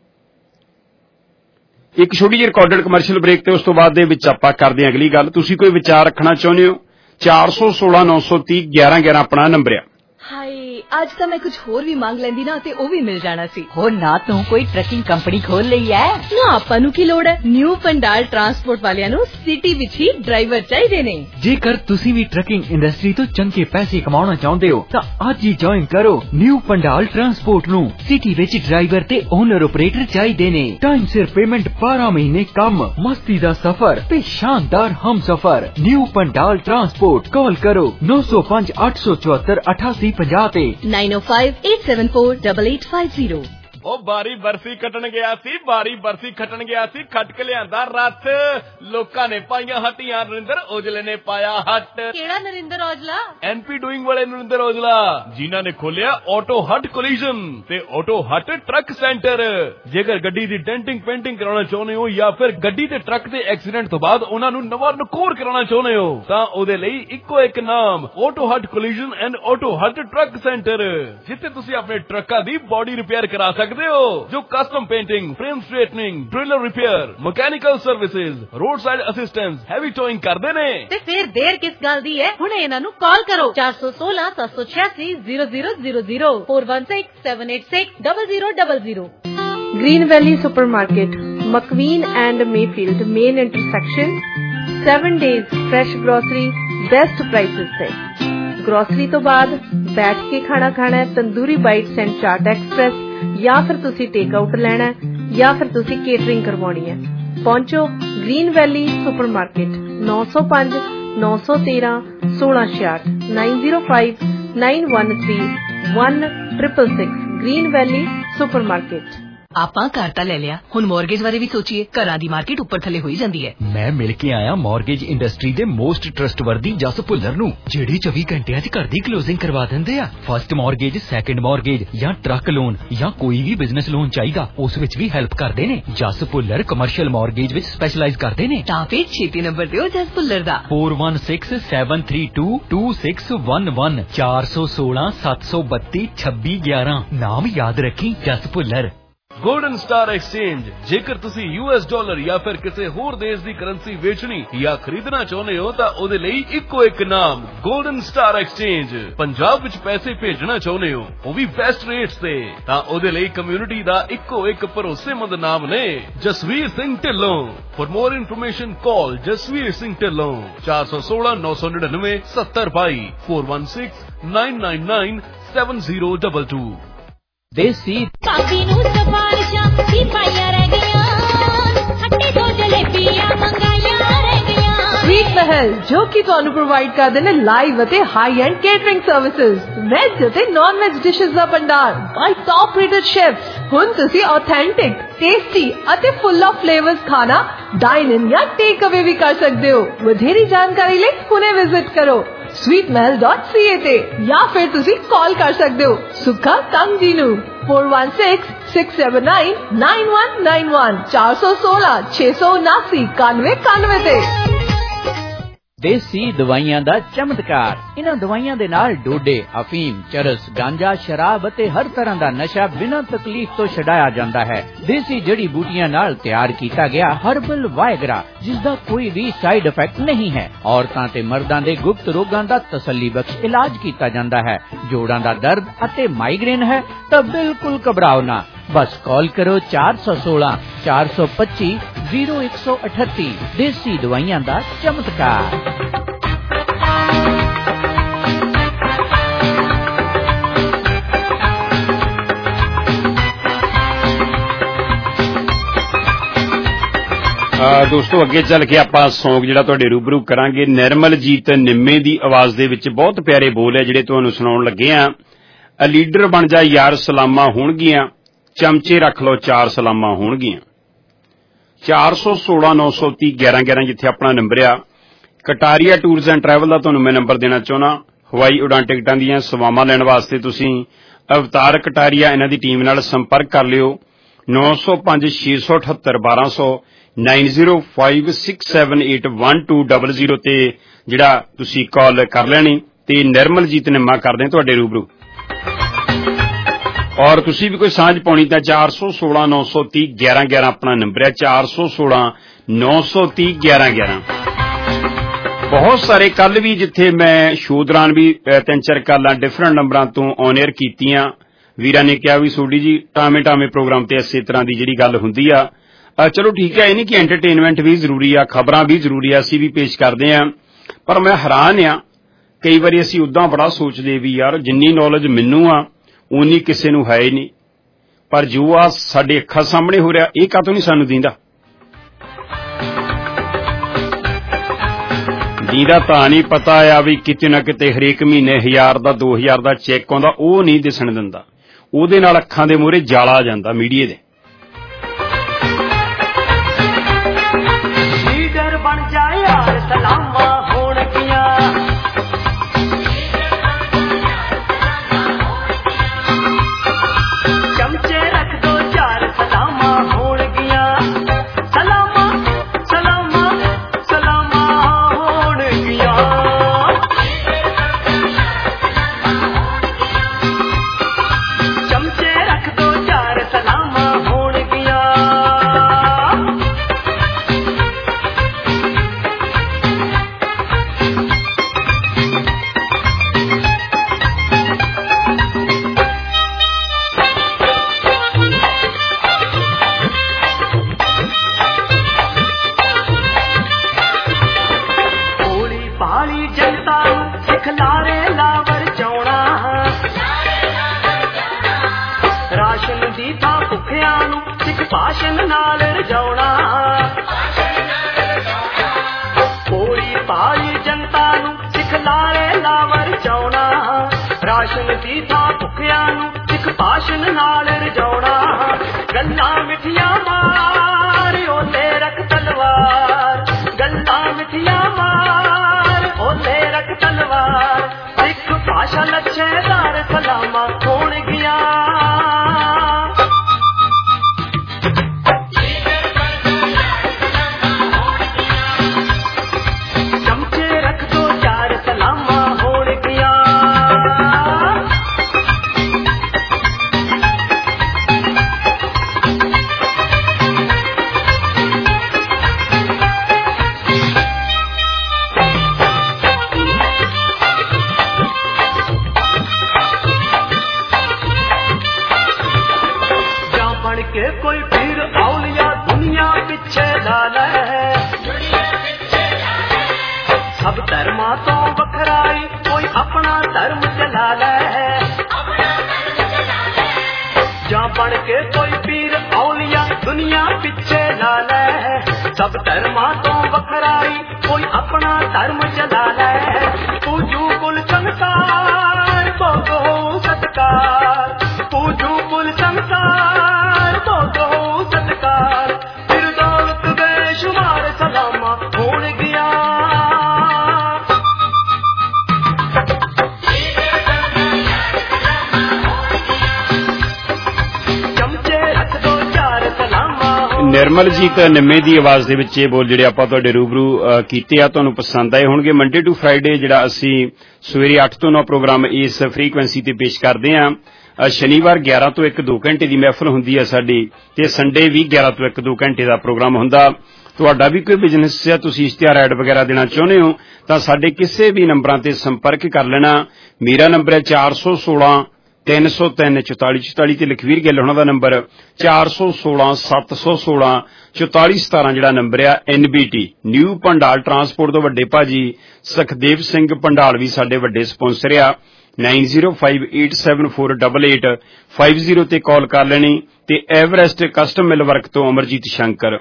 ਇੱਕ ਛੋਟੀ ਜਿਹੀ ਰਿਕਾਰਡਡ ਕਮਰਸ਼ੀਅਲ ਬ੍ਰੇਕ ਤੇ ਉਸ ਤੋਂ ਬਾਅਦ ਦੇ ਵਿੱਚ ਆਪਾਂ ਕਰਦੇ ਹਾਂ ਅਗਲੀ ਗੱਲ। ਤੁਸੀਂ ਕੋਈ ਵਿਚਾਰ ਰੱਖਣਾ ਚਾਹੁੰਦੇ ਹੋ ਚਾਰ ਸੌ ਸੋਲਾਂ ਨੌ ਸੌ ਤੀਹ ਗਿਆਰਾਂ ਗਿਆਰਾਂ ਆਪਣਾ ਨੰਬਰ ਆ। ਹਾਏ ਅੱਜ ਤਾਂ ਮੈਂ ਕੁਝ ਹੋਰ ਵੀ ਮੰਗ ਲੈਂਦੀ ਨਾ ਤੇ ਉਹ ਵੀ ਮਿਲ ਜਾਣਾ ਸੀ। ਹੋਰ ਨਾ ਤੂੰ ਕੋਈ ਟਰੱਕਿੰਗ ਕੰਪਨੀ ਖੋਲ ਲਈ ਐ ਨਾ ਆਪਾਂ ਨੂੰ ਕੀ ਲੋੜ ਹੈ। ਨਿਊ ਪੰਡਾਲ ਟਰਾਂਸਪੋਰਟ ਵਾਲਿਆਂ ਨੂੰ ਸਿਟੀ ਵਿੱਚ ਹੀ ਡਰਾਈਵਰ ਚਾਹੀਦੇ ਨੇ। ਜੇਕਰ ਤੁਸੀਂ ਵੀ ਟਰੱਕਿੰਗ ਇੰਡਸਟਰੀ ਤੋਂ ਚੰਗੇ ਪੈਸੇ ਕਮਾਉਣਾ ਚਾਹੁੰਦੇ ਹੋ ਤਾਂ ਅੱਜ ਹੀ ਜੁਆਇਨ ਕਰੋ ਨਿਊ ਪੰਡਾਲ ਟਰਾਂਸਪੋਰਟ ਨੂੰ। ਸਿਟੀ ਵਿੱਚ ਡਰਾਈਵਰ ਤੇ ਓਨਰ ਆਪਰੇਟਰ ਚਾਹੀਦੇ ਨੇ। ਟਾਈਮ ਸਿਰ ਪੇਮੈਂਟ ਬਾਰਾਂ ਮਹੀਨੇ ਕੰਮ ਮਸਤੀ ਦਾ ਸਫ਼ਰ ਤੇ ਸ਼ਾਨਦਾਰ ਹਮਸਫ਼ਰ। ਨਿਊ ਪੰਡਾਲ ਟਰਾਂਸਪੋਰਟ ਕਾਲ ਕਰੋ ਨੌ ਸੌ ਪੰਜ ਅੱਠ ਸੌ ਚੁਹੱਤਰ ਅਠਾਸੀ ਪੰਜਾਹ ਤੇ nine oh five eight seven four eight eight five zero। ਉਹ ਬਾਰੀ ਬਰਸੀ ਕੱਟਣ ਗਿਆ ਸੀ ਬਾਰੀ ਬਰਸੀ ਖੱਟਣ ਗਿਆ ਸੀ ਖੱਟ ਕੇ ਲਿਆਂਦਾ ਰੱਥ ਲੋਕਾਂ ਨੇ ਪਾਈਆਂ ਹੱਟੀਆਂ ਨਰਿੰਦਰ ਔਜਲੇ ਨੇ ਪਾਇਆ ਹੱਟ ਕਿਹੜਾ ਨਰਿੰਦਰ ਔਜਲਾ ਐਨਪੀ ਡੂਇੰਗ ਵਾਲੇ ਨਰਿੰਦਰ ਔਜਲਾ ਜਿਨ੍ਹਾਂ ਨੇ ਖੋਲਿਆ ਆਟੋ ਹੱਟ ਕੋਲੀਜਨ ਤੇ ਆਟੋ ਹੱਟ ਟਰੱਕ ਸੈਂਟਰ। ਜੇਕਰ ਗੱਡੀ ਦੀ ਡੈਂਟਿੰਗ ਪੇਂਟਿੰਗ ਕਰਾਉਣਾ ਚਾਹੁੰਦੇ ਹੋ ਜਾਂ ਫਿਰ ਗੱਡੀ ਤੇ ਟਰੱਕ ਦੇ ਐਕਸੀਡੈਂਟ ਤੋਂ ਬਾਅਦ ਉਹਨਾਂ ਨੂੰ ਨਵਾਂ ਨਕੋਰ ਕਰਾਉਣਾ ਚਾਹੁੰਦੇ ਹੋ ਤਾਂ ਉਹਦੇ ਲਈ ਇੱਕੋ ਇੱਕ ਨਾਮ auto hut collision and auto hut truck centre, ਜਿੱਥੇ ਤੁਸੀਂ ਆਪਣੇ ਟਰੱਕਾਂ ਦੀ ਬੋਡੀ ਰਿਪੇਅਰ ਕਰਾ ਸਕਦੇ ਹੋ ਜੋ custom painting frame straightening trailer repair mechanical services road side assistance heavy towing ਕਰਦੇ ਨੇ। ਤੇ ਫਿਰ ਦੇਰ ਕਿਸ ਗੱਲ ਦੀ ਹੈ ਹੁਣੇ ਇਹਨਾਂ ਨੂੰ ਕਾਲ ਕਰੋ ਚਾਰ ਸੌ ਸੋਲਾਂ ਸੱਤ ਸੌ ਛਿਆਸੀ zero zero zero zero four one six seven eight six zero zero zero zero। Green Valley Supermarket, McQueen and Mayfield main intersection, seven days fresh grocery, best prices ਤੇ। ग्रोसरी तो बाद बैठ के खाना खाना है tandoori bites and chaat express या फिर तुसी टेक आउट लेना है या फिर तुसी केटरिंग करवानी है पहुंचो ग्रीन वैली सुपरमार्केट नौ सौ पांच नौ सौ तेरह सोलह छियाठ nine zero five nine one three one triple six green valley supermarket. ਆਪਾਂ ਘਰ ਤਾਂ ਲੈ ਲਿਆ ਹੁਣ ਮੌਰਗੇਜ ਬਾਰੇ ਵੀ ਸੋਚੀਏ ਘਰਾਂ ਦੀ ਮਾਰਕੀਟ ਉੱਪਰ ਥੱਲੇ ਹੋਈ ਜਾਂਦੀ ਹੈ। ਮੈਂ ਮਿਲ ਕੇ ਆਇਆ ਮੌਰਗੇਜ ਇੰਡਸਟਰੀ ਦੇ ਮੋਸਟ ਟਰਸਟਵਰਦੀ ਜਸ ਭੁੱਲਰ ਨੂੰ ਜਿਹੜੇ ਚੌਵੀ ਘੰਟਿਆਂ 'ਚ ਘਰ ਦੀ ਕਲੋਜ਼ਿੰਗ ਕਰਵਾ ਦਿੰਦੇ ਆ। ਫਸਟ ਮੌਰਗੇਜ ਸੈਕੰਡ ਮੌਰਗੇਜ ਜਾਂ ਟਰੱਕ ਲੋਨ ਜਾਂ ਕੋਈ ਵੀ ਬਿਜ਼ਨਸ ਲੋਨ ਚਾਹੀਦਾ ਉਸ ਵਿੱਚ ਵੀ ਹੈਲਪ ਕਰਦੇ ਨੇ। ਜਸ ਭੁੱਲਰ ਕਮਰਸ਼ੀਅਲ ਮੌਰਗੇਜ ਵਿੱਚ ਸਪੈਸ਼ਲਾਈਜ਼ ਕਰਦੇ ਨੇ। ਤਾਂ ਫਿਰ ਛੇਤੀ ਨੰਬਰ ਦਿਓ ਜਸ ਭੁੱਲਰ ਦਾ four one six seven three two two six one one ਚਾਰ ਸੌ ਸੋਲਾਂ ਸੱਤ ਸੌ ਬੱਤੀ ਛੱਬੀ ਗਿਆਰਾਂ ਨਾਮ ਯਾਦ ਰੱਖੀ Jas Bhullar. Golden star exchange ਜੇਕਰ ਤੁਸੀਂ ਯੂਐਸ ਡਾਲਰ ਜਾਂ ਫਿਰ ਕਿਸੇ ਹੋਰ ਦੇਸ਼ ਦੀ ਕਰੰਸੀ ਵੇਚਣੀ ਜਾਂ ਖਰੀਦਣਾ ਚਾਹੁੰਦੇ ਹੋ ਤਾਂ ਉਹਦੇ ਲਈ ਇੱਕੋ ਇੱਕ ਨਾਮ ਗੋਲਡਨ ਸਟਾਰ ਐਕਸਚੇਂਜ। ਪੰਜਾਬ ਵਿੱਚ ਪੈਸੇ ਭੇਜਣਾ ਚਾਹੁੰਦੇ ਹੋ ਉਹ ਵੀ ਬੈਸਟ ਰੇਟਸ ਤੇ ਤਾਂ ਉਹਦੇ ਲਈ ਕਮਿਊਨਿਟੀ ਦਾ ਇੱਕੋ ਇੱਕ ਭਰੋਸੇਮੰਦ ਨਾਮ ਨੇ Jasvir Singh Dhillon. For more information call Jasvir Singh Dhillon चार सौ सोलह नौ सौ निन्यानवे सत्तर बाई four one six nine nine nine seven zero double two. देसी काफी नू सफारिशां सी पाइयां रह गईयां खट्टी दो जलेबियां मंगाइयां रह गईयां। स्वीट महल जो कि ਤੁਹਾਨੂੰ ਪ੍ਰੋਵਾਈਡ ਕਰਦੇ ਨੇ ਲਾਈਵ ਅਤੇ high end catering services veg ਅਤੇ ਨਾਨ ਵੈਜ ਡਿਸ਼ਸ ਦਾ ਭੰਡਾਰ ਬਾਈ ਟੌਪ ਰੇਟਡ ਸ਼ੈਫਸ। ਹੁਣ ਤੁਸੀਂ ਆਥੈਂਟਿਕ ਟੇਸਟੀ ਅਤੇ ਫੁੱਲ ਆਫ ਫਲੇਵਰਸ ਖਾਣਾ ਡਾਈਨ ਇਨ ਜਾਂ ਟੇਕ ਅਵੇ ਵੀ ਕਰ ਸਕਦੇ ਹੋ। ਵਧੇਰੀ ਜਾਣਕਾਰੀ ਲਈ ਹੁਣੇ ਵਿਜ਼ਿਟ ਕਰੋ sweet mahal dot c a ਤੇ ਜਾਂ ਫਿਰ ਤੁਸੀਂ ਕਾਲ ਕਰ ਸਕਦੇ ਹੋ ਸੁੱਖਾ ਕੰਗ ਜੀ ਨੂੰ four one six six seven nine nine one nine one ਚਾਰ ਸੌ ਸੋਲਾਂ ਛੇ ਸੌ ਉਨਾਸੀ ਇਕਾਨਵੇਂ ਇਕਾਨਵੇਂ ਤੇ। ਦੇਸੀ ਦਵਾਈਆਂ ਦਾ ਚਮਤਕਾਰ ਇਹਨਾਂ ਦਵਾਈਆਂ ਦੇ ਨਾਲ ਡੋਡੇ ਅਫੀਮ ਚਰਸ ਗਾਂਜਾ ਸ਼ਰਾਬ ਅਤੇ ਹਰ ਤਰ੍ਹਾਂ ਦਾ ਨਸ਼ਾ ਬਿਨਾਂ ਤਕਲੀਫ ਤੋਂ ਛਡਾਇਆ ਜਾਂਦਾ ਹੈ। ਦੇਸੀ ਜੜੀ ਬੂਟੀਆਂ ਨਾਲ ਤਿਆਰ ਕੀਤਾ ਗਿਆ ਹਰਬਲ ਵਾਇਗਰਾ ਜਿਸ ਦਾ ਕੋਈ ਵੀ ਸਾਈਡ ਇਫੈਕਟ ਨਹੀਂ ਹੈ। ਔਰਤਾਂ ਤੇ ਮਰਦਾਂ ਦੇ ਗੁਪਤ ਰੋਗਾਂ ਦਾ ਤਸੱਲੀ ਬਖਸ਼ ਇਲਾਜ ਕੀਤਾ ਜਾਂਦਾ ਹੈ। ਜੋੜਾਂ ਦਾ ਦਰਦ ਅਤੇ ਮਾਈਗ੍ਰੇਨ ਹੈ ਤਾਂ ਬਿਲਕੁਲ ਘਬਰਾਓ ਨਾ बस कॉल करो चार सौ सोलह चार सौ पच्ची जीरो एक सौ अठत्ती। देसी दवाइयां दा चमत्कार। ਦੋਸਤੋ ਅੱਗੇ ਚੱਲ ਕੇ ਆਪਾਂ ਸੌਂਗ ਜਿਹੜਾ ਤੁਹਾਡੇ ਰੂਬਰੂ ਕਰਾਂਗੇ ਨਿਰਮਲਜੀਤ ਨਿੰਮੇ ਦੀ ਆਵਾਜ਼ ਦੇ ਵਿੱਚ ਬਹੁਤ ਪਿਆਰੇ ਬੋਲ ਹੈ ਜਿਹੜੇ ਤੁਹਾਨੂੰ ਸੁਣਾਉਣ ਲੱਗੇ ਆ। ਲੀਡਰ ਬਣ ਜਾ ਯਾਰ ਸਲਾਮਾਂ ਹੋਣਗੀਆਂ ਚਮਚੇ ਰੱਖ ਲਓ ਚਾਰ ਸਲਾਮਾਂ ਹੋਣਗੀਆਂ। ਚਾਰ ਸੌ ਸੋਲਾਂ ਨੌ ਸੌ ਤੀਹ ਗਿਆਰਾਂ ਗਿਆਰਾਂ ਜਿੱਥੇ ਆਪਣਾ ਨੰਬਰ ਆ। ਕਟਾਰੀਆ ਟੂਰਸ ਐਂਡ ਟਰੈਵਲ ਦਾ ਤੁਹਾਨੂੰ ਮੈਂ ਨੰਬਰ ਦੇਣਾ ਚਾਹੁੰਦਾ। ਹਵਾਈ ਉਡਾਨ ਟਿਕਟਾਂ ਦੀਆਂ ਸੇਵਾਵਾਂ ਲੈਣ ਵਾਸਤੇ ਤੁਸੀਂ ਅਵਤਾਰ ਕਟਾਰੀਆ ਇਹਨਾਂ ਦੀ ਟੀਮ ਨਾਲ ਸੰਪਰਕ ਕਰ ਲਿਓ ਨੌ ਸੌ ਪੰਜ ਛੇ ਸੌ ਅਠੱਤਰ ਬਾਰਾਂ ਸੌ nine zero five six seven eight one two double zero ਤੇ ਜਿਹੜਾ ਤੁਸੀਂ ਕਾਲ ਕਰ ਲੈਣੀ ਤੇ ਨਿਰਮਲਜੀਤ ਨਿੰਮਾ ਕਰਦੇ ਤੁਹਾਡੇ ਰੂਬਰੂ। ਔਰ ਤੁਸੀਂ ਵੀ ਕੋਈ ਸਾਂਝ ਪਾਉਣੀ ਤਾਂ ਚਾਰ ਸੌ ਸੋਲਾਂ ਨੌ ਸੌ ਤੀਹ ਗਿਆਰਾਂ ਗਿਆਰਾਂ ਆਪਣਾ ਨੰਬਰ ਹੈ ਚਾਰ ਸੌ ਸੋਲਾਂ ਨੌ ਸੌ ਤੀਹ ਗਿਆਰਾਂ ਗਿਆਰਾਂ। ਬਹੁਤ ਸਾਰੇ ਕੱਲ ਵੀ ਜਿੱਥੇ ਮੈਂ ਸ਼ੋਅ ਦੌਰਾਨ ਵੀ ਤਿੰਨ ਚਾਰ ਕਾਲਾਂ ਡਿਫਰੈਂਟ ਨੰਬਰਾਂ ਤੋਂ ਔਨ 에ਅਰ ਕੀਤੀਆਂ ਵੀਰਾਂ ਨੇ ਕਿਹਾ ਵੀ ਸੋਢੀ ਜੀ ਟਾਵੇਂ ਟਾਵੇਂ ਪ੍ਰੋਗਰਾਮ ਤੇ ਇਸੇ ਤਰ੍ਹਾਂ ਦੀ ਜਿਹੜੀ ਗੱਲ ਹੁੰਦੀ ਆ। ਚਲੋ ਠੀਕ ਹੈ ਇਹ ਨਹੀਂ ਕਿ ਐਂਟਰਟੇਨਮੈਂਟ ਵੀ ਜ਼ਰੂਰੀ ਆ ਖ਼ਬਰਾਂ ਵੀ ਜ਼ਰੂਰੀ ਆ ਅਸੀਂ ਵੀ ਪੇਸ਼ ਕਰਦੇ ਹਾਂ ਪਰ ਮੈਂ ਹੈਰਾਨ ਆ ਕਈ ਵਾਰੀ ਅਸੀਂ ਉੱਦਾਂ ਬੜਾ ਸੋਚਦੇ ਵੀ ਯਾਰ ਜਿੰਨੀ ਨੌਲੇਜ ਮੈਨੂੰ ਆ ਉਨੀ ਕਿਸੇ ਨੂੰ ਹੈ ਹੀ ਨਹੀਂ ਪਰ ਜੋ ਆ ਸਾਡੇ ਅੱਖਾਂ ਸਾਹਮਣੇ ਹੋ ਰਿਹਾ ਇਹ ਕਾਹਤੋਂ ਨਹੀਂ ਸਾਨੂੰ ਦੀਂਦਾ। ਦੀਦਾ ਤਾਂ ਨਹੀਂ ਪਤਾ ਆ ਵੀ ਕਿਤੇ ਨਾ ਕਿਤੇ ਹਰੇਕ ਮਹੀਨੇ ਹਜ਼ਾਰ ਦਾ ਦੋ ਹਜ਼ਾਰ ਦਾ ਚੈੱਕ ਆਉਂਦਾ ਉਹ ਨਹੀਂ ਦਿਸਣ ਦਿੰਦਾ ਉਹਦੇ ਨਾਲ ਅੱਖਾਂ ਦੇ ਮੂਹਰੇ ਜਾਲਾ ਆ ਜਾਂਦਾ ਮੀਡੀਏ ਦੇ। ਲੀਡਰ ਬਣ ਜਾ ਯਾਰ ਸਲਾਮਾਂ ਹੋਣਗੀਆਂ, ਚਮਚੇ ਰੱਖ ਦੋ ਚਾਰ ਸਲਾਮਾਂ ਹੋਣਗੀਆਂ, ਸਲਾਮਾਂ ਸਲਾਮਾਂ ਸਲਾਮਾਂ ਹੋਣਗੀਆਂ। ਚਮਚੇ ਰੱਖ ਦੋ ਚਾਰ ਸਲਾਮਾਂ ਹੋਣਗੀਆਂ। ਭੋਲੀ ਭਾਲੀ ਜਨਤਾ ਨੂੰ ਸਿਖਲਾਰੇ ਲਾਵਰ ਚਾਉਣਾ, ਰਾਸ਼ਨ ਦੀ ਥਾਂ ਭੁੱਖਿਆਂ ਨੂੰ ਸਿੱਖ ਭਾਸ਼ਣ ਨਾਲ ਰਜਾਉਣਾ। ਭੋਲੀ ਭਾਲੀ ਜਨਤਾ ਨੂੰ ਸਿਖਲਾਰੇ ਲਾਵਰ ਚਾਉਣਾ, ਰਾਸ਼ਨ ਦੀ ਥਾਂ ਭੁੱਖਿਆਂ ਨੂੰ ਸਿੱਖ ਭਾਸ਼ਣ ਨਾਲ ਰਜਾਉਣਾ। ਗੱਲਾਂ ਮਿੱਠੀਆਂ ਮਾਰ ਓਲੇ ਰੱਖ ਤਲਵਾਰ, ਗੱਲਾਂ ਮਿੱਠੀਆਂ ਮਾਰ ਓਲੇ ਰੱਖ ਤਲਵਾਰ। ਸਿੱਖ ਭਾਸ਼ਾ ਲੱਛੇਦਾਰ ਸਲਾਮਾਂ ਹੋਣਗੀਆਂ। ਚਮਚੇ ਰੱਖ ਦੋ ਚਾਰ ਸਲਾਮਾਂ ਹੋਣਗੀਆਂ। ਜਾਂ ਬਣ ਕੇ ਕੋਈ ਪੀਰ ਔਲੀਆ ਦੁਨੀਆ ਪਿੱਛੇ ਲਾ ਲੈ, ਸਭ ਧਰਮਾਂ ਤੋਂ ਵੱਖਰਾਈ ਕੋਈ ਆਪਣਾ ਧਰਮ ਚਲਾ ਲੈ। ਜਾਂ ਬਣ ਕੇ ਕੋਈ ਪੀਰ ਔਲੀਆ ਦੁਨੀਆ ਪਿੱਛੇ ਲਾ ਲੈ, ਸਭ ਧਰਮਾਂ ਤੋਂ ਵੱਖਰਾਈ ਕੋਈ ਆਪਣਾ ਧਰਮ ਚਲਾ ਲੈ। ਪੂਜੂ ਕੁਲ ਸੰਸਾਰ ਭੋਗੋ ਸਤਕਾਰ, ਪੂਜੂ ਕੁਲ ਸੰਸਾਰ ਭੋਗੋ ਸਤਕਾਰ। ਫਿਰ ਦੌਲਤ ਬੇਸ਼ੁਮਾਰ ਸਲਾਮਾਂ ਹੋਣਗੀਆਂ। ਚਮਚੇ ਰੱਖ ਦੋ ਚਾਰ ਸਲਾਮਾਂ। ਨਿਰਮਲਜੀਤ ਨਿੰਮੇ ਦੀ ਆਵਾਜ਼ ਦੇ ਵਿੱਚ ਇਹ ਬੋਲ ਜਿਹੜੇ ਆਪਾਂ ਤੁਹਾਡੇ ਰੂਬਰੂ ਅ, ਕੀਤੇ ਆ ਤੁਹਾਨੂੰ ਪਸੰਦ ਆਏ ਹੋਣਗੇ। ਮੰਡੇ ਟੂ ਫਰਾਈਡੇ ਜਿਹੜਾ ਅਸੀਂ ਸਵੇਰੇ ਅੱਠ ਤੋਂ ਨੌ ਪ੍ਰੋਗਰਾਮ ਇਸ ਫ੍ਰੀਕੁਐਂਸੀ ਤੇ ਪੇਸ਼ ਕਰਦੇ ਹਾਂ। ਅ, ਸ਼ਨੀਵਾਰ ਗਿਆਰਾਂ ਤੋਂ ਇੱਕ ਦੋ ਘੰਟੇ ਦੀ ਮਹਿਫਲ ਹੁੰਦੀ ਹੈ ਸਾਡੀ, ਤੇ ਸੰਡੇ ਵੀ ਗਿਆਰਾਂ ਤੋਂ ਇੱਕ ਦੋ ਘੰਟੇ ਦਾ ਪ੍ਰੋਗਰਾਮ ਹੁੰਦਾ। ਤੁਹਾਡਾ ਵੀ ਕੋਈ ਬਿਜ਼ਨਸ ਹੈ, ਤੁਸੀਂ ਇਸ਼ਤਿਹਾਰ ਐਡ ਵਗੈਰਾ ਦੇਣਾ ਚਾਹੁੰਦੇ ਹੋ ਤਾਂ ਸਾਡੇ ਕਿਸੇ ਵੀ ਨੰਬਰਾਂ ਤੇ ਸੰਪਰਕ ਕਰ ਲੈਣਾ। ਮੇਰਾ ਨੰਬਰ ਹੈ ਚਾਰ ਸੌ ਸੋਲਾਂ ਤਿੰਨ ਸੌ ਤਿੰਨ ਚੁਤਾਲੀ ਚੁਤਾਲੀ ਤੇ ਲਖਵੀਰ ਗਿੱਲ ਉਹਨਾਂ ਦਾ ਨੰਬਰ ਚਾਰ ਸੌ ਸੋਲਾਂ ਸੱਤ ਸੌ ਸੋਲਾਂ ਚੁਤਾਲੀ ਸਤਾਰਾਂ ਜਿਹੜਾ ਨੰਬਰ ਆ। N B T new Pandal transport ਤੋਂ ਵੱਡੇ ਭਾਜੀ ਸੁਖਦੇਵ ਸਿੰਘ ਪੰਡਾਲ ਵੀ ਸਾਡੇ ਵੱਡੇ ਸਪਾਂਸਰ ਆ। Nine zero five eight seven four eight eight five zero ਤੇ ਕਾਲ ਕਰ ਲੈਣੀ। ਤੇ ਐਵਰੈਸਟ ਕਸਟਮ ਮਿਲ ਵਰਕ ਤੋਂ ਅਮਰਜੀਤ ਸ਼ੰਕਰ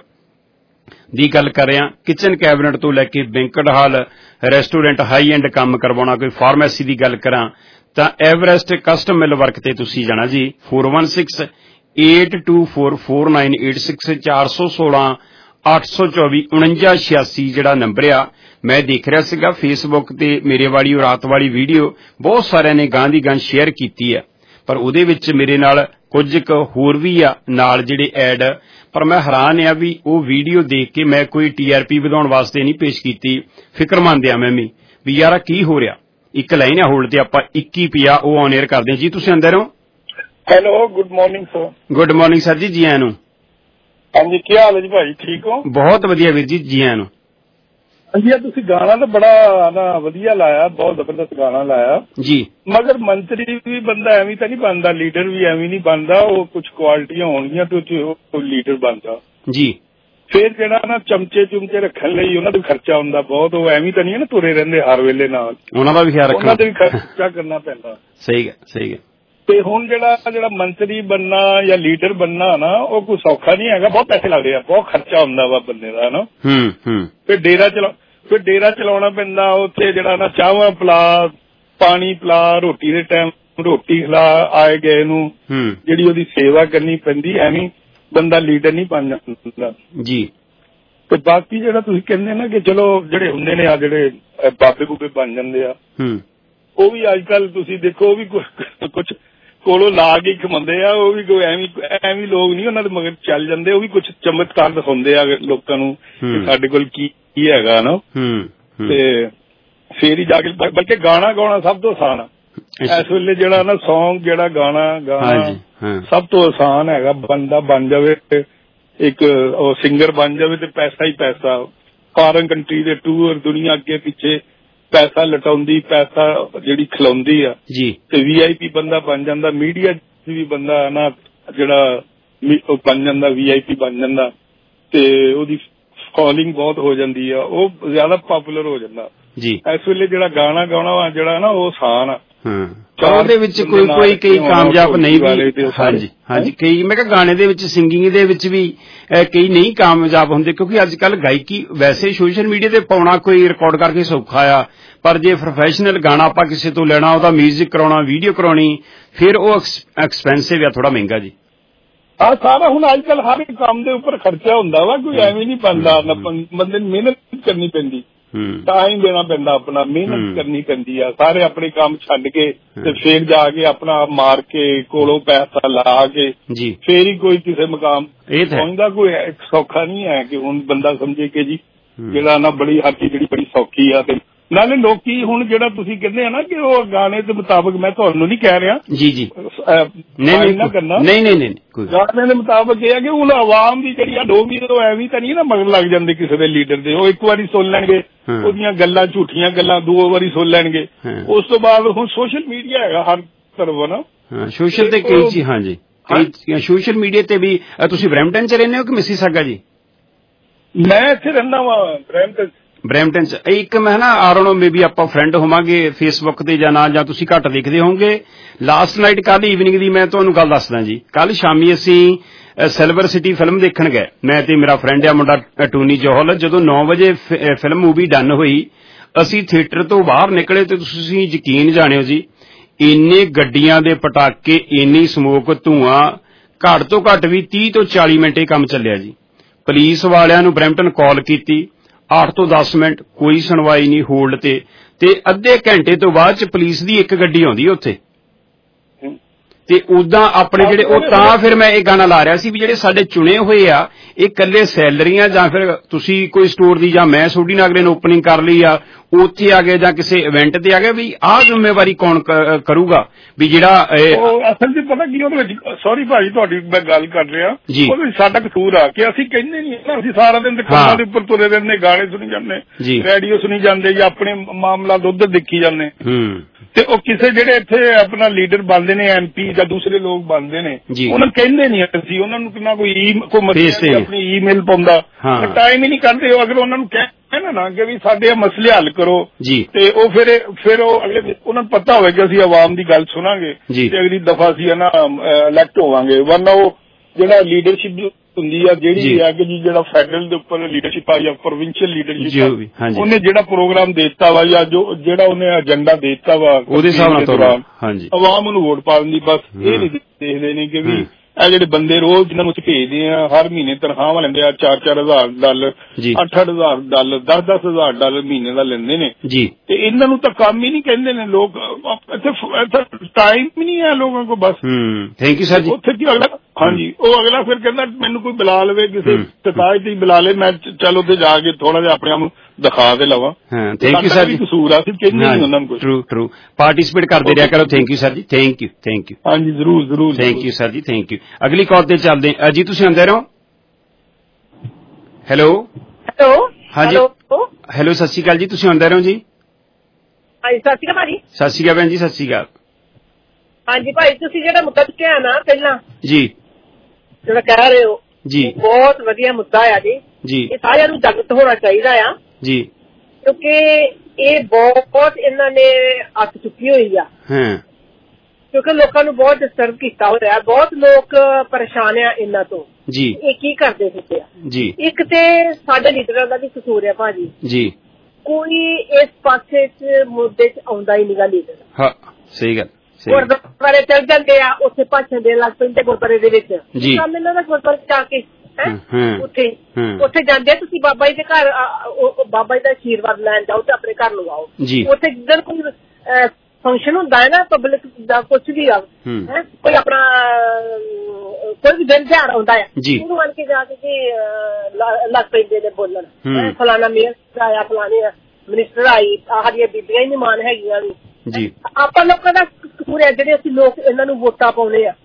ਦੀ ਗੱਲ ਕਰ ਰਹੇ ਹਾਂ। ਕਿਚਨ ਕੈਬਨਿਟ ਤੋਂ ਲੈ ਕੇ banquet hall, restaurant, high end ਕੰਮ ਕਰਵਾਉਣਾ, ਕੋਈ ਫਾਰਮੇਸੀ ਦੀ ਗੱਲ ਕਰਾਂ ਤਾਂ ਐਵਰੈਸਟ ਕਸਟਮ ਮਿਲ ਵਰਕ ਤੇ ਤੁਸੀਂ ਜਾਣਾ ਜੀ। Four one six eight two four four nine eight six ਚਾਰ ਸੌ ਸੋਲਾਂ ਅੱਠ ਸੌ ਚੌਵੀ ਉਣੰਜਾ ਛਿਆਸੀ ਜਿਹੜਾ ਨੰਬਰ ਆ। ਮੈਂ ਦੇਖ ਰਿਹਾ ਸੀਗਾ ਫੇਸਬੁੱਕ ਤੇ ਮੇਰੇ ਵਾਲੀ ਰਾਤ ਵਾਲੀ ਵੀਡੀਓ ਬਹੁਤ ਸਾਰਿਆਂ ਨੇ ਗਾਂ ਦੀ ਗਾਂ ਸ਼ੇਅਰ ਕੀਤੀ ਆ, ਪਰ ਉਹਦੇ ਵਿੱਚ ਮੇਰੇ ਨਾਲ ਕੁਝ ਕੁ ਹੋਰ ਵੀ ਆ ਨਾਲ ਜਿਹੜੇ ਐਡ, ਪਰ ਮੈਂ ਹੈਰਾਨ ਆ ਵੀ ਉਹ ਵੀਡੀਓ ਦੇਖ ਕੇ ਮੈਂ ਕੋਈ ਟੀ ਆਰ ਪੀ ਵਧਾਉਣ ਵਾਸਤੇ ਨਹੀਂ ਪੇਸ਼ ਕੀਤੀ। ਫਿਕਰਮੰਦ ਆ ਮੈਂ ਵੀ ਵੀ ਯਾਰ ਕੀ ਹੋ ਰਿਹਾ। ਇੱਕ ਲਾਈਨ ਆ ਹੋਲਡ ਤੇ ਆਪਾਂ ਇੱਕੀ ਪਿਆ ਉਹ ਔਨ 에ਅਰ ਕਰਦੇ ਹਾਂ ਜੀ। ਤੁਸੀਂ ਅੰਦਰ ਹੋ? Hello, good morning sir. Good morning sir ਜੀ, ਜੀ ਆਇਆਂ ਨੂੰ। ਹਾਂਜੀ, ਕੀ ਹਾਲ ਹੈ ਜੀ ਭਾਈ, ਠੀਕ ਹੋ? ਬਹੁਤ ਵਧੀਆ ਵੀਰ ਜੀ, ਜੀ ਆਇਆਂ ਨੂੰ। ਹਾਂਜੀ, ਤੁਸੀਂ ਗਾਣਾ ਤਾਂ ਬੜਾ ਨਾ ਵਧੀਆ ਲਾਇਆ, ਬਹੁਤ ਜ਼ਬਰਦਸਤ ਗਾਣਾ ਲਾਇਆ ਜੀ। ਮਗਰ ਮੰਤਰੀ ਵੀ ਬੰਦਾ ਐਵੇਂ ਤਾਂ ਨਹੀਂ ਬਣਦਾ, ਲੀਡਰ ਵੀ ਐਵੇਂ ਨਹੀਂ ਬਣਦਾ, ਉਹ ਕੁਝ ਕੁਆਲਿਟੀਆਂ ਹੋਣਗੀਆਂ ਤੇ ਉਹ ਲੀਡਰ ਬਣਦਾ ਜੀ। ਫਿਰ ਜਿਹੜਾ ਨਾ ਚਮਚੇ ਚੁਮਚੇ ਰੱਖਣ ਲਈ ਉਹਨਾਂ ਦਾ ਖਰਚਾ ਹੁੰਦਾ ਬਹੁਤ, ਉਹ ਐਵੇਂ ਤਾਂ ਨਹੀਂ ਨਾ ਤੁਰੇ ਰਹਿੰਦੇ ਹਰ ਵੇਲੇ ਨਾਲ, ਉਹਨਾਂ ਦਾ ਵੀ ਖਿਆਲ ਰੱਖਣਾ, ਉਹਨਾਂ ਦਾ ਵੀ ਖਰਚਾ ਕਰਨਾ ਪੈਂਦਾ। ਸਹੀ ਹੈ, ਸਹੀ ਹੈ। ਤੇ ਹੁਣ ਜਿਹੜਾ ਜਿਹੜਾ ਮੰਤਰੀ ਬਣਨਾ ਜਾਂ ਲੀਡਰ ਬਣਨਾ ਨਾ ਉਹ ਕੋਈ ਸੌਖਾ ਨਹੀਂ ਹੈਗਾ, ਬਹੁਤ ਪੈਸੇ ਲੱਗਦੇ ਆ, ਬਹੁਤ ਖਰਚਾ ਹੁੰਦਾ ਵਾ ਬੰਦੇ ਦਾ ਨਾ। ਹੂੰ ਹੂੰ। ਫਿਰ ਡੇਰਾ ਚਲਾ ਫਿਰ ਡੇਰਾ ਚਲਾਉਣਾ ਪੈਂਦਾ, ਉੱਥੇ ਜਿਹੜਾ ਨਾ ਚਾਹਵਾਂ ਪਿਲਾ, ਪਾਣੀ ਪਿਲਾ, ਰੋਟੀ ਦੇ ਟਾਈਮ ਰੋਟੀ ਖਿਲਾ ਆਏ ਗਏ ਨੂੰ ਜਿਹੜੀ ਉਹਦੀ ਸੇਵਾ ਕਰਨੀ ਪੈਂਦੀ, ਐਵੇਂ ਬੰਦਾ ਲੀਡਰ ਨਹੀਂ ਬਣ ਜਾਂਦਾ ਜੀ। ਤੇ ਬਾਕੀ ਜਿਹੜਾ ਤੁਸੀਂ ਕਹਿੰਦੇ ਨਾ ਕਿ ਚਲੋ ਜਿਹੜੇ ਹੁੰਦੇ ਨੇ ਆ ਜਿਹੜੇ ਬਾਬੇ ਬੂਬੇ ਬਣ ਜਾਂਦੇ ਆ, ਉਹ ਵੀ ਅੱਜ ਕੱਲ ਤੁਸੀਂ ਦੇਖੋ ਉਹ ਵੀ ਕੁਛ ਕੋਲੋਂ ਲਾ ਕੇ ਖਮਾਉਂਦੇ ਆ, ਉਹ ਵੀ ਕੋਈ ਐਵੇਂ ਐਵੇਂ ਲੋਕ ਨਹੀਂ ਉਹਨਾਂ ਦੇ ਮਗਰ ਚੱਲ ਜਾਂਦੇ, ਉਹ ਵੀ ਕੁਛ ਚਮਤਕਾਰ ਦਿਖਾਉਂਦੇ ਆ ਲੋਕਾਂ ਨੂੰ ਕਿ ਸਾਡੇ ਕੋਲ ਕੀ ਕੀ ਹੈਗਾ ਨਾ, ਤੇ ਫੇਰ ਹੀ ਜਾ ਕੇ। ਬਲਕਿ ਗਾਣਾ ਗਾਉਣਾ ਸਭ ਤੋਂ ਆਸਾਨ ਆ ਇਸ ਵੇਲੇ, ਜਿਹੜਾ ਨਾ ਸੌਂਗ ਜਿਹੜਾ ਗਾਣਾ ਗਾਣਾ ਸਭ ਤੋਂ ਆਸਾਨ ਹੈਗਾ। ਬੰਦਾ ਬਣ ਜਾਵੇ, ਇੱਕ ਉਹ ਸਿੰਗਰ ਬਣ ਜਾਵੇ ਤੇ ਪੈਸਾ ਹੀ ਪੈਸਾ। ਫਾਰਨ ਕੰਟਰੀ ਦੇ ਟੂਰ, ਦੁਨੀਆ ਅੱਗੇ ਪਿੱਛੇ ਪੈਸਾ ਲਟਾਉਂਦੀ, ਪੈਸਾ ਜਿਹੜੀ ਖਿਲਾਉਂਦੀ ਆ ਜੀ, ਤੇ ਵੀ ਆਈ ਪੀ ਬੰਦਾ ਬਣ ਜਾਂਦਾ। ਮੀਡੀਆ ਚ ਵੀ ਬੰਦਾ ਨਾ ਜਿਹੜਾ ਬਣ ਜਾਂਦਾ, ਵੀ ਆਈ ਪੀ ਬਣ ਜਾਂਦਾ, ਤੇ ਉਹਦੀ ਫੋਲੋਇੰਗ ਬਹੁਤ ਹੋ ਜਾਂਦੀ ਆ, ਉਹ ਜ਼ਿਆਦਾ ਪਾਪੂਲਰ ਹੋ ਜਾਂਦਾ ਜੀ। ਇਸ ਵੇਲੇ ਜਿਹੜਾ ਗਾਣਾ ਗਾਉਣਾ ਜਿਹੜਾ ਨਾ ਉਹ ਆਸਾਨ ਆ, ਉਹਦੇ ਵਿੱਚ ਕੋਈ ਕੋਈ ਕਈ ਕਾਮਯਾਬ ਨਹੀਂ ਵੀ। ਹਾਂਜੀ ਹਾਂਜੀ, ਕਈ ਮੈਂ ਕਿਹਾ ਗਾਣੇ ਦੇ ਵਿੱਚ, ਸਿੰਗਿੰਗ ਦੇ ਵਿੱਚ ਵੀ ਕਈ ਨਹੀਂ ਕਾਮਯਾਬ ਹੁੰਦੇ, ਕਿਉਂਕਿ ਅੱਜ ਕੱਲ ਗਾਇਕੀ ਵੈਸੇ ਸੋਸ਼ਲ ਮੀਡੀਆ ਤੇ ਪਾਉਣਾ ਕੋਈ ਰਿਕਾਰਡ ਕਰਕੇ ਸੌਖਾ ਆ, ਪਰ ਜੇ ਪ੍ਰੋਫੈਸ਼ਨਲ ਗਾਣਾ ਆਪਾਂ ਕਿਸੇ ਤੋਂ ਲੈਣਾ, ਉਹਦਾ ਮਿਊਜ਼ਿਕ ਕਰਾਉਣਾ, ਵੀਡੀਓ ਕਰਾਉਣੀ, ਫਿਰ ਉਹ ਐਕਸਪੈਂਸਿਵ ਆ, ਥੋੜਾ ਮਹਿੰਗਾ ਜੀ। ਆ ਸਾਰਾ ਹੁਣ ਅੱਜ ਕੱਲ ਹਰ ਇੱਕ ਕੰਮ ਦੇ ਉੱਪਰ ਖਰਚਾ ਹੁੰਦਾ ਵਾ, ਕੋਈ ਐਵੇਂ ਨਹੀਂ ਬਣਦਾ। ਬੰਦੇ ਨੂੰ ਮਿਹਨਤ ਕਰਨੀ ਪੈਂਦੀ, ਟਾਈਮ ਦੇਣਾ ਪੈਂਦਾ, ਆਪਣਾ ਮਿਹਨਤ ਕਰਨੀ ਪੈਂਦੀ ਆ। ਸਾਰੇ ਆਪਣੇ ਕੰਮ ਛੱਡ ਕੇ ਤੇ ਫੇਰ ਜਾ ਕੇ ਆਪਣਾ ਮਾਰ ਕੇ ਕੋਲੋਂ ਪੈਸਾ ਲਾ ਕੇ ਫੇਰ ਹੀ ਕੋਈ ਕਿਸੇ ਮੁਕਾਮ ਪਹੁੰਚਦਾ। ਕੋਈ ਸੌਖਾ ਨਹੀਂ ਹੈ ਕਿ ਹੁਣ ਬੰਦਾ ਸਮਝੇ ਕਿ ਜੀ ਜਿਹੜਾ ਨਾ ਬੜੀ ਹਰ ਚੀਜ਼ ਜਿਹੜੀ ਬੜੀ ਸੌਖੀ ਆ। ਤੇ ਨਾਲੇ ਲੋਕੀ ਹੁਣ ਜਿਹੜਾ ਤੁਸੀਂ ਕਹਿੰਦੇ ਆ ਨਾ ਕਿ ਉਹ ਗਾਣੇ ਦੇ ਮੁਤਾਬਕ, ਮੈਂ ਤੁਹਾਨੂੰ ਨਹੀਂ ਕਹਿ ਰਿਹਾ ਜੀ ਜੀ ਨਹੀਂ ਨਾ ਕਰਨਾ, ਨਹੀਂ ਨਹੀਂ ਨਹੀਂ, ਗਾਣੇ ਦੇ ਮੁਤਾਬਕ ਇਹ ਹੈ ਕਿ ਹੁਣ ਆਵਾਮ ਦੀ ਜਿਹੜੀ ਆ ਲੋਕ ਉਹ ਐਵੇਂ ਤਾਂ ਨਹੀਂ ਨਾ ਮਗਰ ਲੱਗ ਜਾਂਦੇ ਕਿਸੇ ਦੇ ਲੀਡਰ ਦੇ। ਉਹ ਇੱਕ ਵਾਰੀ ਸੁਣ ਲੈਣਗੇ ਉਹਦੀਆਂ ਗੱਲਾਂ, ਝੂਠੀਆਂ ਗੱਲਾਂ ਦੋ ਵਾਰੀ ਸੁਣ ਲੈਣਗੇ, ਉਸ ਤੋਂ ਬਾਅਦ ਹੁਣ ਸੋਸ਼ਲ ਮੀਡੀਆ ਹੈਗਾ ਹਰ ਤਰਫ ਨਾ, ਸੋਸ਼ਲ ਤੇ ਕਈ ਚੀਜ਼। ਹਾਂਜੀ, ਸੋਸ਼ਲ ਮੀਡੀਆ ਤੇ ਵੀ। ਤੁਸੀਂ ਬਰੈਂਪਟਨ ਚ ਰਹਿੰਦੇ ਹੋ ਕਿ ਮਿਸੀਸਾਗਾ ਜੀ? ਮੈਂ ਇੱਥੇ ਰਹਿੰਦਾ ਵਾ ਬਰੈਂਪਟਨ ਬਰੈਂਪਟਨ ਚ। ਇੱਕ ਮੈਂ ਨਾ ਆਰੋਨੋ ਮੇ ਵੀ ਆਪਾਂ ਫਰੈਂਡ ਹੋਵਾਂਗੇ ਫੇਸਬੁੱਕ ਤੇ ਜਾਂ ਨਾ, ਜਾਂ ਤੁਸੀਂ ਘੱਟ ਦੇਖਦੇ ਹੋਵੋਗੇ। ਲਾਸਟ ਨਾਈਟ ਕੱਲ ਈਵਨਿੰਗ ਦੀ ਮੈਂ ਤੁਹਾਨੂੰ ਗੱਲ ਦੱਸਦਾ ਜੀ। ਕੱਲ ਸ਼ਾਮੀ ਅਸੀਂ ਸਿਲਵਰ ਸਿਟੀ ਫਿਲਮ ਦੇਖਣ ਗਏ, ਮੈਂ ਤੇ ਮੇਰਾ ਫਰੈਂਡ ਆ ਮੁੰਡਾ ਟੂਨੀ ਜੋਹਲ। ਜਦੋਂ ਨੌ ਵਜੇ ਫਿਲਮ ਮੂਵੀ ਡਨ ਹੋਈ, ਅਸੀਂ ਥੀਏਟਰ ਤੋਂ ਬਾਹਰ ਨਿਕਲੇ ਤੇ ਤੁਸੀਂ ਯਕੀਨ ਜਾਣਿਓ ਜੀ, ਇੰਨੇ ਗੱਡੀਆਂ ਦੇ ਪਟਾਕੇ, ਇੰਨੀ ਸਮੋਕ, ਧੂਆਂ, ਘੱਟ ਤੋਂ ਘੱਟ ਵੀ ਤੀਹ ਤੋਂ ਚਾਲੀ ਮਿੰਟ ਇਹ ਕੰਮ ਚੱਲਿਆ ਜੀ। ਪੁਲਿਸ ਵਾਲਿਆਂ ਨੂੰ ਬਰੈਂਪਟਨ ਕਾਲ ਕੀਤੀ, ਅੱਠ ਤੋਂ ਦਸ ਮਿੰਟ ਕੋਈ ਸੁਣਵਾਈ ਨਹੀਂ, ਹੋਲਡ ਤੇ ਤੇ ਅੱਧੇ ਘੰਟੇ ਤੋਂ ਬਾਅਦ ਚ ਪੁਲਿਸ ਦੀ ਇੱਕ ਗੱਡੀ ਆਉਂਦੀ ਉੱਥੇ। ਤੇ ਉਦਾਂ ਆਪਣੇ ਜਿਹੜੇ ਉਹ, ਤਾਂ ਫਿਰ ਮੈਂ ਇਹ ਗਾਣਾ ਲਾ ਰਿਹਾ ਸੀ ਵੀ ਜਿਹੜੇ ਸਾਡੇ ਚੁਣੇ ਹੋਏ ਆ, ਇਹ ਇਕੱਲੇ ਸੈਲਰੀਆਂ ਜਾਂ ਫਿਰ ਤੁਸੀਂ ਕੋਈ ਸਟੋਰ ਦੀ, ਜਾਂ ਮੈਂ ਸੋਢੀ ਨਾਗਰੇ ਨੇ ਓਪਨਿੰਗ ਕਰ ਲਈ ਆ, ਉੱਥੇ ਆ ਗਏ ਜਾਂ ਕਿਸੇ ਇਵੈਂਟ ਤੇ ਆ ਗਏ, ਵੀ ਆਹ ਜ਼ਿੰਮੇਵਾਰੀ ਕੌਣ ਕਰੂਗਾ? ਵੀ ਜਿਹੜਾ ਅਸਲ ਚ ਪਤਾ ਕੀ ਉਹਦੇ ਵਿੱਚ, ਸੌਰੀ ਭਾਜੀ ਤੁਹਾਡੀ ਮੈਂ ਗੱਲ ਕਰ ਰਿਹਾ, ਉਹਦੇ ਵਿੱਚ ਸਾਡਾ ਕਸੂਰ ਆ ਕਿ ਅਸੀਂ ਕਹਿੰਦੇ ਨਹੀਂ ਨਾ, ਅਸੀਂ ਸਾਰਾ ਦਿਨ ਕੰਮਾਂ ਦੇ ਉੱਪਰ ਤੁਰੇ ਰਹਿੰਦੇ, ਗਾਣੇ ਸੁਣੀ ਜਾਂਦੇ, ਰੇਡੀਓ ਸੁਣੀ ਜਾਂਦੇ, ਜਾਂ ਆਪਣੇ ਮਾਮਲਾ ਉੱਧਰ ਦੇਖੀ ਜਾਂਦੇ। ਤੇ ਉਹ ਕਿਸੇ ਜਿਹੜੇ ਇੱਥੇ ਆਪਣਾ ਲੀਡਰ ਬਣਦੇ ਨੇ, ਐਮ ਪੀ ਜਾਂ ਦੂਸਰੇ ਲੋਕ ਬਣਦੇ ਨੇ, ਉਹਨਾਂ ਨੂੰ ਕਹਿੰਦੇ ਨਹੀਂ ਅਸੀਂ, ਉਹਨਾਂ ਨੂੰ ਕਿੰਨਾ ਕੋਈ ਕੋਈ ਆਪਣੀ ਈਮੇਲ ਪਾਉਂਦਾ, ਟਾਈਮ ਹੀ ਨਹੀਂ ਕਰਦੇ। ਅਗਰ ਉਹਨਾਂ ਨੂੰ ਕਹਿਣਾ ਨਾ ਕਿ ਵੀ ਸਾਡੇ ਮਸਲੇ ਹੱਲ ਕਰੋ, ਤੇ ਉਹ ਫਿਰ ਫਿਰ ਉਹ ਅਗਲੇ ਉਹਨਾਂ ਨੂੰ ਪਤਾ ਹੋਵੇ ਕਿ ਅਸੀਂ ਆਵਾਮ ਦੀ ਗੱਲ ਸੁਣਾਂਗੇ ਤੇ ਅਗਲੀ ਦਫਾ ਅਸੀਂ ਨਾ ਇਲੈਕਟ ਹੋਵਾਂਗੇ। ਵਰਨਾ ਉਹ ਜਿਹੜਾ ਲੀਡਰਸ਼ਿਪ ਹੁੰਦੀ ਆ, ਜਿਹੜੀ ਹੈ ਕਿ ਜੀ ਜਿਹੜਾ ਫੈਡਰਲ ਦੇ ਉੱਪਰ ਲੀਡਰਸ਼ਿਪ ਆ ਜਾਂ ਪ੍ਰੋਵਿੰਸ਼ੀਅਲ ਲੀਡਰਸ਼ਿਪ, ਉਹਨੇ ਜਿਹੜਾ ਪ੍ਰੋਗਰਾਮ ਦੇ ਦਿੱਤਾ ਵਾ ਜਾਂ ਜੋ ਜਿਹੜਾ ਉਹਨੇ ਏਜੰਡਾ ਦੇ ਦਿੱਤਾ ਵਾ, ਉਹਦੇ ਹਿਸਾਬ ਨਾਲ ਆਵਾਮ ਨੂੰ ਵੋਟ ਪਾ ਦਿੰਦੀ। ਬਸ ਇਹ ਨਹੀਂ ਦੇਖਦੇ ਨੇ ਕਿ ਵੀ ਇਹ ਜਿਹੜੇ ਬੰਦੇ ਰੋਜ਼ ਜਿਹਨਾਂ ਨੂੰ ਭੇਜਦੇ ਆ, ਹਰ ਮਹੀਨੇ ਤਨਖਾਹਾਂ ਲੈਂਦੇ ਆ, ਚਾਰ ਚਾਰ ਹਜ਼ਾਰ ਡਾਲਰ, ਅੱਠ ਅੱਠ ਹਜ਼ਾਰ ਡਾਲਰ, ਦਸ ਦਸ ਹਜ਼ਾਰ ਡਾਲਰ ਮਹੀਨੇ ਦਾ ਲੈਂਦੇ ਨੇ, ਤੇ ਇਹਨਾਂ ਨੂੰ ਤਾਂ ਕੰਮ ਹੀ ਨਹੀਂ ਕਹਿੰਦੇ ਨੇ ਲੋਕ। ਇੱਥੇ ਟਾਈਮ ਹੀ ਨਹੀਂ ਹੈ ਲੋਕਾਂ ਕੋਲ। ਬਸ ਥੈਂਕ ਯੂ ਸਰ ਜੀ। ਉੱਥੇ ਕੀ ਅਗਲਾ, ਹਾਂਜੀ, ਉਹ ਅਗਲਾ ਫਿਰ ਕਹਿੰਦਾ ਮੈਨੂੰ ਕੋਈ ਬੁਲਾ ਲਵੇ, ਕਿਸੇ ਸਤਾਜ ਤੇ ਬੁਲਾ ਲੇ, ਮੈਂ ਚੱਲ ਉੱਥੇ ਜਾ ਕੇ ਥੋੜਾ ਜਿਹਾ ਆਪਣੇ ਆਪ ਨੂੰ ਦਿਖਾ ਦੇ ਲਵਾਂ। ਥੈਂਕ ਯੂ ਸਰ ਜੀ। ਕਸੂਰ ਆ, ਕਹਿੰਦੇ ਨਹੀਂ ਉਹਨਾਂ ਨੂੰ ਕੁਝ। ਟਰੂ ਟਰੂ ਪਾਰਟੀਸਿਪੇਟ ਕਰਦੇ ਰਿਹਾ ਕਰੋ। ਥੈਂਕ ਯੂ ਸਰ ਜੀ। Thank you thank you. ਹਾਂਜੀ ਜ਼ਰੂਰ ਜ਼ਰੂਰ। ਥੈਂਕ ਯੂ ਸਰ ਜੀ, ਥੈਂਕ ਯੂ। ਅਗਲੀ ਕਾਲ ਤੇ ਚੱਲਦੇ ਜੀ, ਤੁਸੀਂ ਆਉਂਦੇ ਰਹੋ। ਹੈਲੋ ਹੈਲੋ ਹਾਂਜੀ ਹੈਲੋ, ਸਤਿ ਸ਼੍ਰੀ ਅਕਾਲ ਜੀ, ਤੁਸੀਂ ਆਉਂਦੇ ਰਹੋ ਜੀ। ਹਾਂਜੀ ਸਤਿ ਸ਼੍ਰੀ ਅਕਾਲ ਭਾਜੀ। ਸਤਿ ਸ਼੍ਰੀ ਅਕਾਲ ਭੈਣ ਜੀ, ਸਤਿ ਸ਼੍ਰੀ ਅਕਾਲ। ਹਾਂਜੀ ਭਾਈ, ਤੁਸੀਂ ਜਿਹੜਾ ਮੁੱਦਾ ਚੁੱਕਿਆ ਨਾ ਪਹਿਲਾਂ ਜੀ, ਜਿਹੜਾ ਕਹਿ ਰਹੇ ਹੋ ਜੀ, ਬਹੁਤ ਵਧੀਆ ਮੁੱਦਾ ਆ ਜੀ ਜੀ। ਇਹ ਸਾਰਿਆਂ ਨੂੰ ਜਾਗਰੂਕ ਹੋਣਾ ਚਾਹੀਦਾ ਆ ਜੀ, ਕਿਉਂਕਿ ਇਹ ਬਹੁਤ ਇਹਨਾਂ ਨੇ ਅੱਤ ਚੁੱਕੀ ਹੋਈ ਆ, ਕਿਉਂਕਿ ਲੋਕਾਂ ਨੂੰ ਬਹੁਤ ਡਿਸਟਰਬ ਕੀਤਾ ਹੋਇਆ। ਬਹੁਤ ਲੋਕ ਪਰੇਸ਼ਾਨ ਆ ਇਹਨਾਂ ਤੋਂ ਜੀ। ਇਹ ਕੀ ਕਰਦੇ ਫਿਰਦੇ ਆ ਜੀ। ਇੱਕ ਤੇ ਸਾਡੇ ਲੀਡਰਾਂ ਦਾ ਵੀ ਕਸੂਰ ਆ ਭਾਜੀ ਜੀ, ਕੋਈ ਇਸ ਪਾਸੇ ਚ ਮੁੱਦੇ ਚ ਆਉਂਦਾ ਹੀ ਨਹੀਂਗਾ ਲੀਡਰ। ਹਾਂ ਸਹੀ ਗੱਲ ਗੁਰਦੁਆਰੇ ਚੱਲ ਜਾਂਦੇ ਆ, ਉੱਥੇ ਭਾਸ਼ਣ ਦੇਣ ਲੱਗ ਪੈਂਦੇ ਗੁਰਦੁਆਰੇ ਦੇ ਵਿੱਚ। ਕੰਮ ਇਹਨਾਂ ਦਾ ਗੁਰਦੁਆਰੇ ਜਾ ਕੇ ਉੱਥੇ ਉੱਥੇ ਜਾਂਦੇ ਤੁਸੀਂ ਬਾਬਾ ਜੀ ਦੇ ਘਰ, ਬਾਬਾ ਜੀ ਦਾ ਆਸ਼ੀਰਵਾਦ ਲੈਣ ਜਾਓ ਤੇ ਆਪਣੇ ਘਰ ਨੂੰ ਆਓ। ਉੱਥੇ ਜਿੱਦਣ ਕੋਈ ਫੰਕਸ਼ਨ ਹੁੰਦਾ ਹੈ ਨਾ ਪਬਲਿਕ ਦਾ, ਕੁਛ ਵੀ ਆ ਕੋਈ ਆਪਣਾ ਕੋਈ ਵੀ ਦਿਨ ਤਿਉਹਾਰ ਆਉਂਦਾ ਹੈ, ਉਹਨੂੰ ਮੰਨ ਕੇ ਜਾ ਕੇ ਲੱਗ ਪੈਂਦੇ ਨੇ ਬੋਲਣ, ਫਲਾਣਾ ਮੇਅਰ ਆਇਆ, ਫਲਾਣੇ ਮਿਨਿਸਟਰ ਆਈ, ਸਾਡੀਆਂ ਬੀਬੀਆਂ ਹੀ ਨੀ ਮਾਨ ਹੈਗੀਆਂ ਵੀ। ਆਪਾਂ ਲੋਕਾਂ ਦਾ ਕਸੂਰ ਹੈ ਜਿਹੜੇ ਅਸੀਂ ਲੋਕ ਇਹਨਾਂ ਨੂੰ ਵੋਟਾਂ ਪਾਉਂਦੇ ਆ।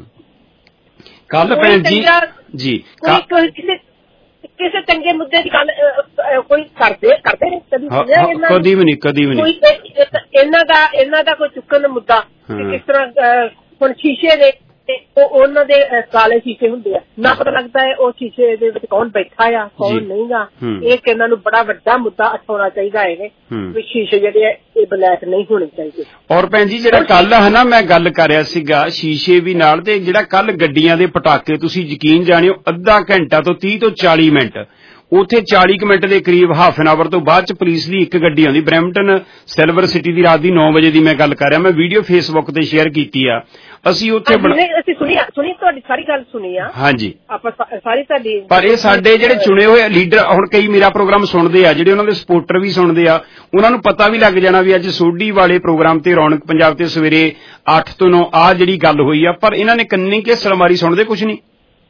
ਕੱਲ ਭੈਣ ਜੀ ਜੀ ਕਿਸੇ ਕਿਸੇ ਚੰਗੇ ਮੁੱਦੇ ਦੀ ਗੱਲ ਕੋਈ ਕਰਦੇ ਕਰਦੇ ਨੇ ਕਦੀ ਕਦੀ ਵੀ ਨਹੀਂ ਕਦੀ ਵੀ ਨਹੀਂ ਇਹਨਾਂ ਦਾ ਇਹਨਾਂ ਦਾ ਕੋਈ ਚੁੱਕਣ ਦਾ ਮੁੱਦਾ। ਕਿਸ ਤਰ੍ਹਾਂ ਹੁਣ ਸ਼ੀਸ਼ੇ ਦੇ ਉਹਨਾਂ ਦੇ ਕਾਲੇ ਸ਼ੀਸ਼ੇ ਹੁੰਦੇ ਆ, ਨਾ ਪਤਾ ਲੱਗਦਾ ਹੈ ਉਹ ਸ਼ੀਸ਼ੇ ਦੇ ਵਿੱਚ ਕੌਣ ਬੈਠਾ ਆ ਕੌਣ ਨਹੀਂ ਗਾ। ਇਹ ਇਹਨਾਂ ਨੂੰ ਬੜਾ ਵੱਡਾ ਮੁੱਦਾ ਉਠਾਉਣਾ ਚਾਹੀਦਾ ਹੈ ਵੀ ਸ਼ੀਸ਼ੇ ਜਿਹੜੇ ਆ ਇਹ ਬਲੈਕ ਨਹੀਂ ਹੋਣੇ ਚਾਹੀਦੇ। ਔਰ ਭੈਣ ਜੀ ਜਿਹੜਾ ਕੱਲ ਹੈ ਨਾ ਮੈਂ ਗੱਲ ਕਰ ਰਿਹਾ ਸੀਗਾ ਸ਼ੀਸ਼ੇ ਵੀ ਨਾਲ, ਤੇ ਜਿਹੜਾ ਕੱਲ ਗੱਡੀਆਂ ਦੇ ਪਟਾਕੇ, ਤੁਸੀਂ ਯਕੀਨ ਜਾਣਿਓ ਅੱਧਾ ਘੰਟਾ ਤੋਂ ਤੀਹ ਤੋਂ ਚਾਲੀ ਮਿੰਟ ਉੱਥੇ ਚਾਲੀ ਕੁ ਮਿੰਟ ਦੇ ਕਰੀਬ ਹਾਫ ਐਨ ਆਵਰ ਤੋਂ ਬਾਅਦ ਚ ਪੁਲਿਸ ਦੀ ਇੱਕ ਗੱਡੀ ਆਉਂਦੀ ਬਰੈਂਪਟਨ ਸਿਲਵਰ ਸਿਟੀ ਦੀ, ਰਾਤ ਦੀ ਨੌ ਵਜੇ ਦੀ ਮੈਂ ਗੱਲ ਕਰ ਰਿਹਾ, ਮੈਂ ਵੀਡੀਓ ਫੇਸਬੁੱਕ ਤੇ ਸ਼ੇਅਰ ਕੀਤੀ ਆ। ਅਸੀਂ ਉੱਥੇ ਅਸੀਂ ਸੁਣੀ ਸੁਣੀ ਤੁਹਾਡੀ ਸਾਰੀ ਗੱਲ ਸੁਣੀ ਆ। ਹਾਂਜੀ ਆਪਾਂ ਸਾਰੀ ਤੁਹਾਡੀ, ਪਰ ਇਹ ਸਾਡੇ ਜਿਹੜੇ ਚੁਣੇ ਹੋਏ ਲੀਡਰ, ਹੁਣ ਕਈ ਮੇਰਾ ਪ੍ਰੋਗਰਾਮ ਸੁਣਦੇ ਆ, ਜਿਹੜੇ ਉਹਨਾਂ ਦੇ ਸਪੋਰਟਰ ਵੀ ਸੁਣਦੇ ਆ, ਉਹਨਾਂ ਨੂੰ ਪਤਾ ਵੀ ਲੱਗ ਜਾਣਾ ਵੀ ਅੱਜ ਸੋਢੀ ਵਾਲੇ ਪ੍ਰੋਗਰਾਮ ਤੇ ਰੌਣਕ ਪੰਜਾਬ ਤੇ ਸਵੇਰੇ ਅੱਠ ਤੋਂ ਨੌ ਆਹ ਜਿਹੜੀ ਗੱਲ ਹੋਈ ਆ, ਪਰ ਇਹਨਾਂ ਨੇ ਕੰਨੀ ਕੇ ਸਲਮਾਰੀ ਸੁਣਦੇ ਕੁਛ ਨਹੀਂ।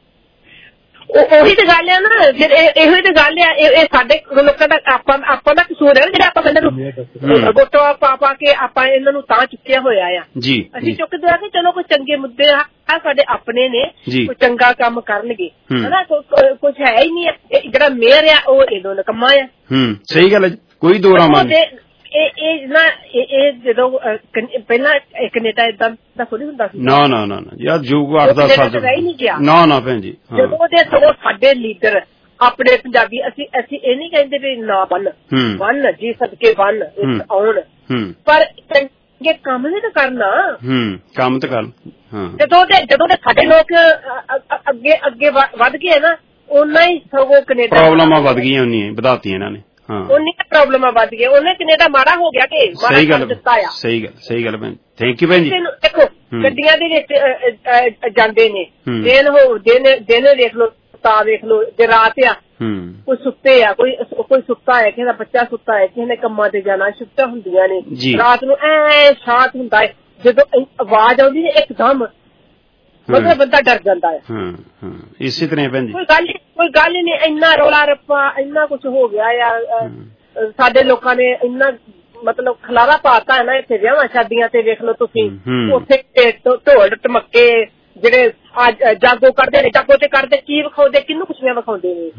ਉਹੀ ਤੇ ਗੱਲ ਆ ਨਾ, ਇਹੋ ਤੇ ਗੱਲ ਆ, ਇਹ ਸਾਡੇ ਲੋਕਾਂ ਦਾ ਆਪਾਂ ਆਪਾਂ ਦਾ ਕਸੂਰ ਹੈ ਜਿਹੜਾ ਆਪਾਂ ਕਹਿੰਦੇ ਗੋਟੋ ਪਾ ਪਾ ਕੇ ਆਪਾਂ ਇਹਨਾਂ ਨੂੰ ਤਾਂ ਚੁੱਕਿਆ ਹੋਇਆ ਆ। ਅਸੀਂ ਚੁੱਕਦੇ ਆ ਕਿ ਚਲੋ ਕੋਈ ਚੰਗੇ ਮੁੱਦੇ ਆ ਸਾਡੇ ਆਪਣੇ ਨੇ, ਕੋਈ ਚੰਗਾ ਕੰਮ ਕਰਨਗੇ ਹਨਾ, ਕੁਛ ਹੈ ਹੀ ਨਹੀਂ। ਜਿਹੜਾ ਮੇਅਰ ਆ ਉਹ ਇਹਦੋਂ ਨਕਮਾ ਆ। ਸਹੀ ਗੱਲ ਹੈ, ਕੋਈ ਦੋ ਰਾਮਾਂ ਇਹ ਇਹ ਨਾ ਇਹ ਜਦੋਂ ਪਹਿਲਾਂ ਕੈਨੇਡਾ ਏਦਾਂ ਦਾ ਥੋੜੀ ਹੁੰਦਾ ਸੀ। ਨਾ ਨਾ ਨਾ ਯਾਰ ਜੋ ਅੱਠ ਦਸ ਸਾਲ ਰਹਿ ਨਹੀਂ ਗਿਆ। ਨਾ ਨਾ ਭੈਣ ਜੀ ਜਦੋਂ ਉਹਦੇ ਸਗੋਂ ਸਾਡੇ ਲੀਡਰ ਆਪਣੇ ਪੰਜਾਬੀ, ਅਸੀਂ ਅਸੀਂ ਇਹ ਨਹੀਂ ਕਹਿੰਦੇ ਵੀ ਨਾ ਬਣ ਬਣ ਜੀ ਸਦਕੇ ਬਣ ਆਉਣ, ਪਰ ਚੰਗੇ ਕੰਮ ਨਹੀਂ ਤਾਂ ਕਰਨਾ। ਕੰਮ ਤਾਂ ਕਰ। ਜਦੋਂ ਦੇ ਜਦੋਂ ਦੇ ਸਾਡੇ ਲੋਕ ਅੱਗੇ ਅੱਗੇ ਵੱਧ ਗਏ ਨਾ, ਓਨਾ ਹੀ ਸਗੋਂ ਕੈਨੇਡਾ ਪ੍ਰੋਬਲਮਾਂ ਵੱਧ ਗਈਆਂ, ਉਹਨੀਆਂ ਵਧਾਤੀਆਂ ਇਹਨਾਂ ਨੇ। ਉਹਨੀ ਪ੍ਰੋਬਲਮਾਂ ਵੱਧ ਗਈਆਂ, ਉਹਨੇ ਕੈਨੇਡਾ ਮਾੜਾ ਹੋ ਗਿਆ ਕਿ ਸਹੀ ਗੱਲ ਦਿੱਤਾ ਆ। ਸਹੀ ਗੱਲ ਸਹੀ ਗੱਲ ਭੈਣ, ਥੈਂਕ ਯੂ ਭੈਣ ਜੀ। ਦੇਖੋ ਗੱਡੀਆਂ ਦੇ ਵਿੱਚ ਜਾਂਦੇ ਨੇ, ਦਿਨ ਹੋ ਦਿਨ ਦਿਨ ਵੇਖ ਲੋ, ਤਾਂ ਵੇਖ ਲੋ, ਜੇ ਰਾਤ ਆ ਕੋਈ ਸੁੱਤੇ ਆ, ਕੋਈ ਕੋਈ ਸੁੱਤਾ ਹੈ, ਕਿਸੇ ਦਾ ਬੱਚਾ ਸੁੱਤਾ ਹੈ, ਕਿਸੇ ਨੇ ਕੰਮਾਂ ਤੇ ਜਾਣਾ, ਸ਼ਿਫਟਾਂ ਹੁੰਦੀਆਂ ਨੇ, ਰਾਤ ਨੂੰ ਐ ਸ਼ਾਂਤ ਹੁੰਦਾ ਹੈ, ਜਦੋਂ ਆਵਾਜ਼ ਆਉਂਦੀ ਹੈ ਇੱਕਦਮ ਮਤਲਬ ਬੰਦਾ ਡਰ ਜਾਂਦਾ ਹੈ। ਇਸੇ ਤਰ੍ਹਾਂ ਭੈਣ ਜੀ ਕੋਈ ਗੱਲ ਕੋਈ ਗੱਲ ਨਹੀਂ, ਇੰਨਾ ਰੌਲਾ ਰੱਪਾ ਇੰਨਾ ਕੁਛ ਹੋ ਗਿਆ ਆ, ਸਾਡੇ ਲੋਕਾਂ ਨੇ ਇੰਨਾ ਮਤਲਬ ਖਲਾਰਾ ਪਾਤਾ ਹੈ ਨਾ ਇੱਥੇ ਵਿਆਹਾਂ ਸ਼ਾਦੀਆਂ ਤੇ ਵੇਖ ਲਓ ਤੁਸੀਂ, ਉੱਥੇ ਢੋਲ ਟਮੱਕੇ ਜਿਹੜੇ ਜਾਗੋ ਕਰਦੇ ਨੇ, ਜਾਗੋ ਤੇ ਕਰਦੇ ਕੀ ਵਿਖਾਉਂਦੇ, ਕਿਹਨੂੰ ਖੁਸ਼ੀਆਂ ਵਿਖਾਉਂਦੇ ਨੇ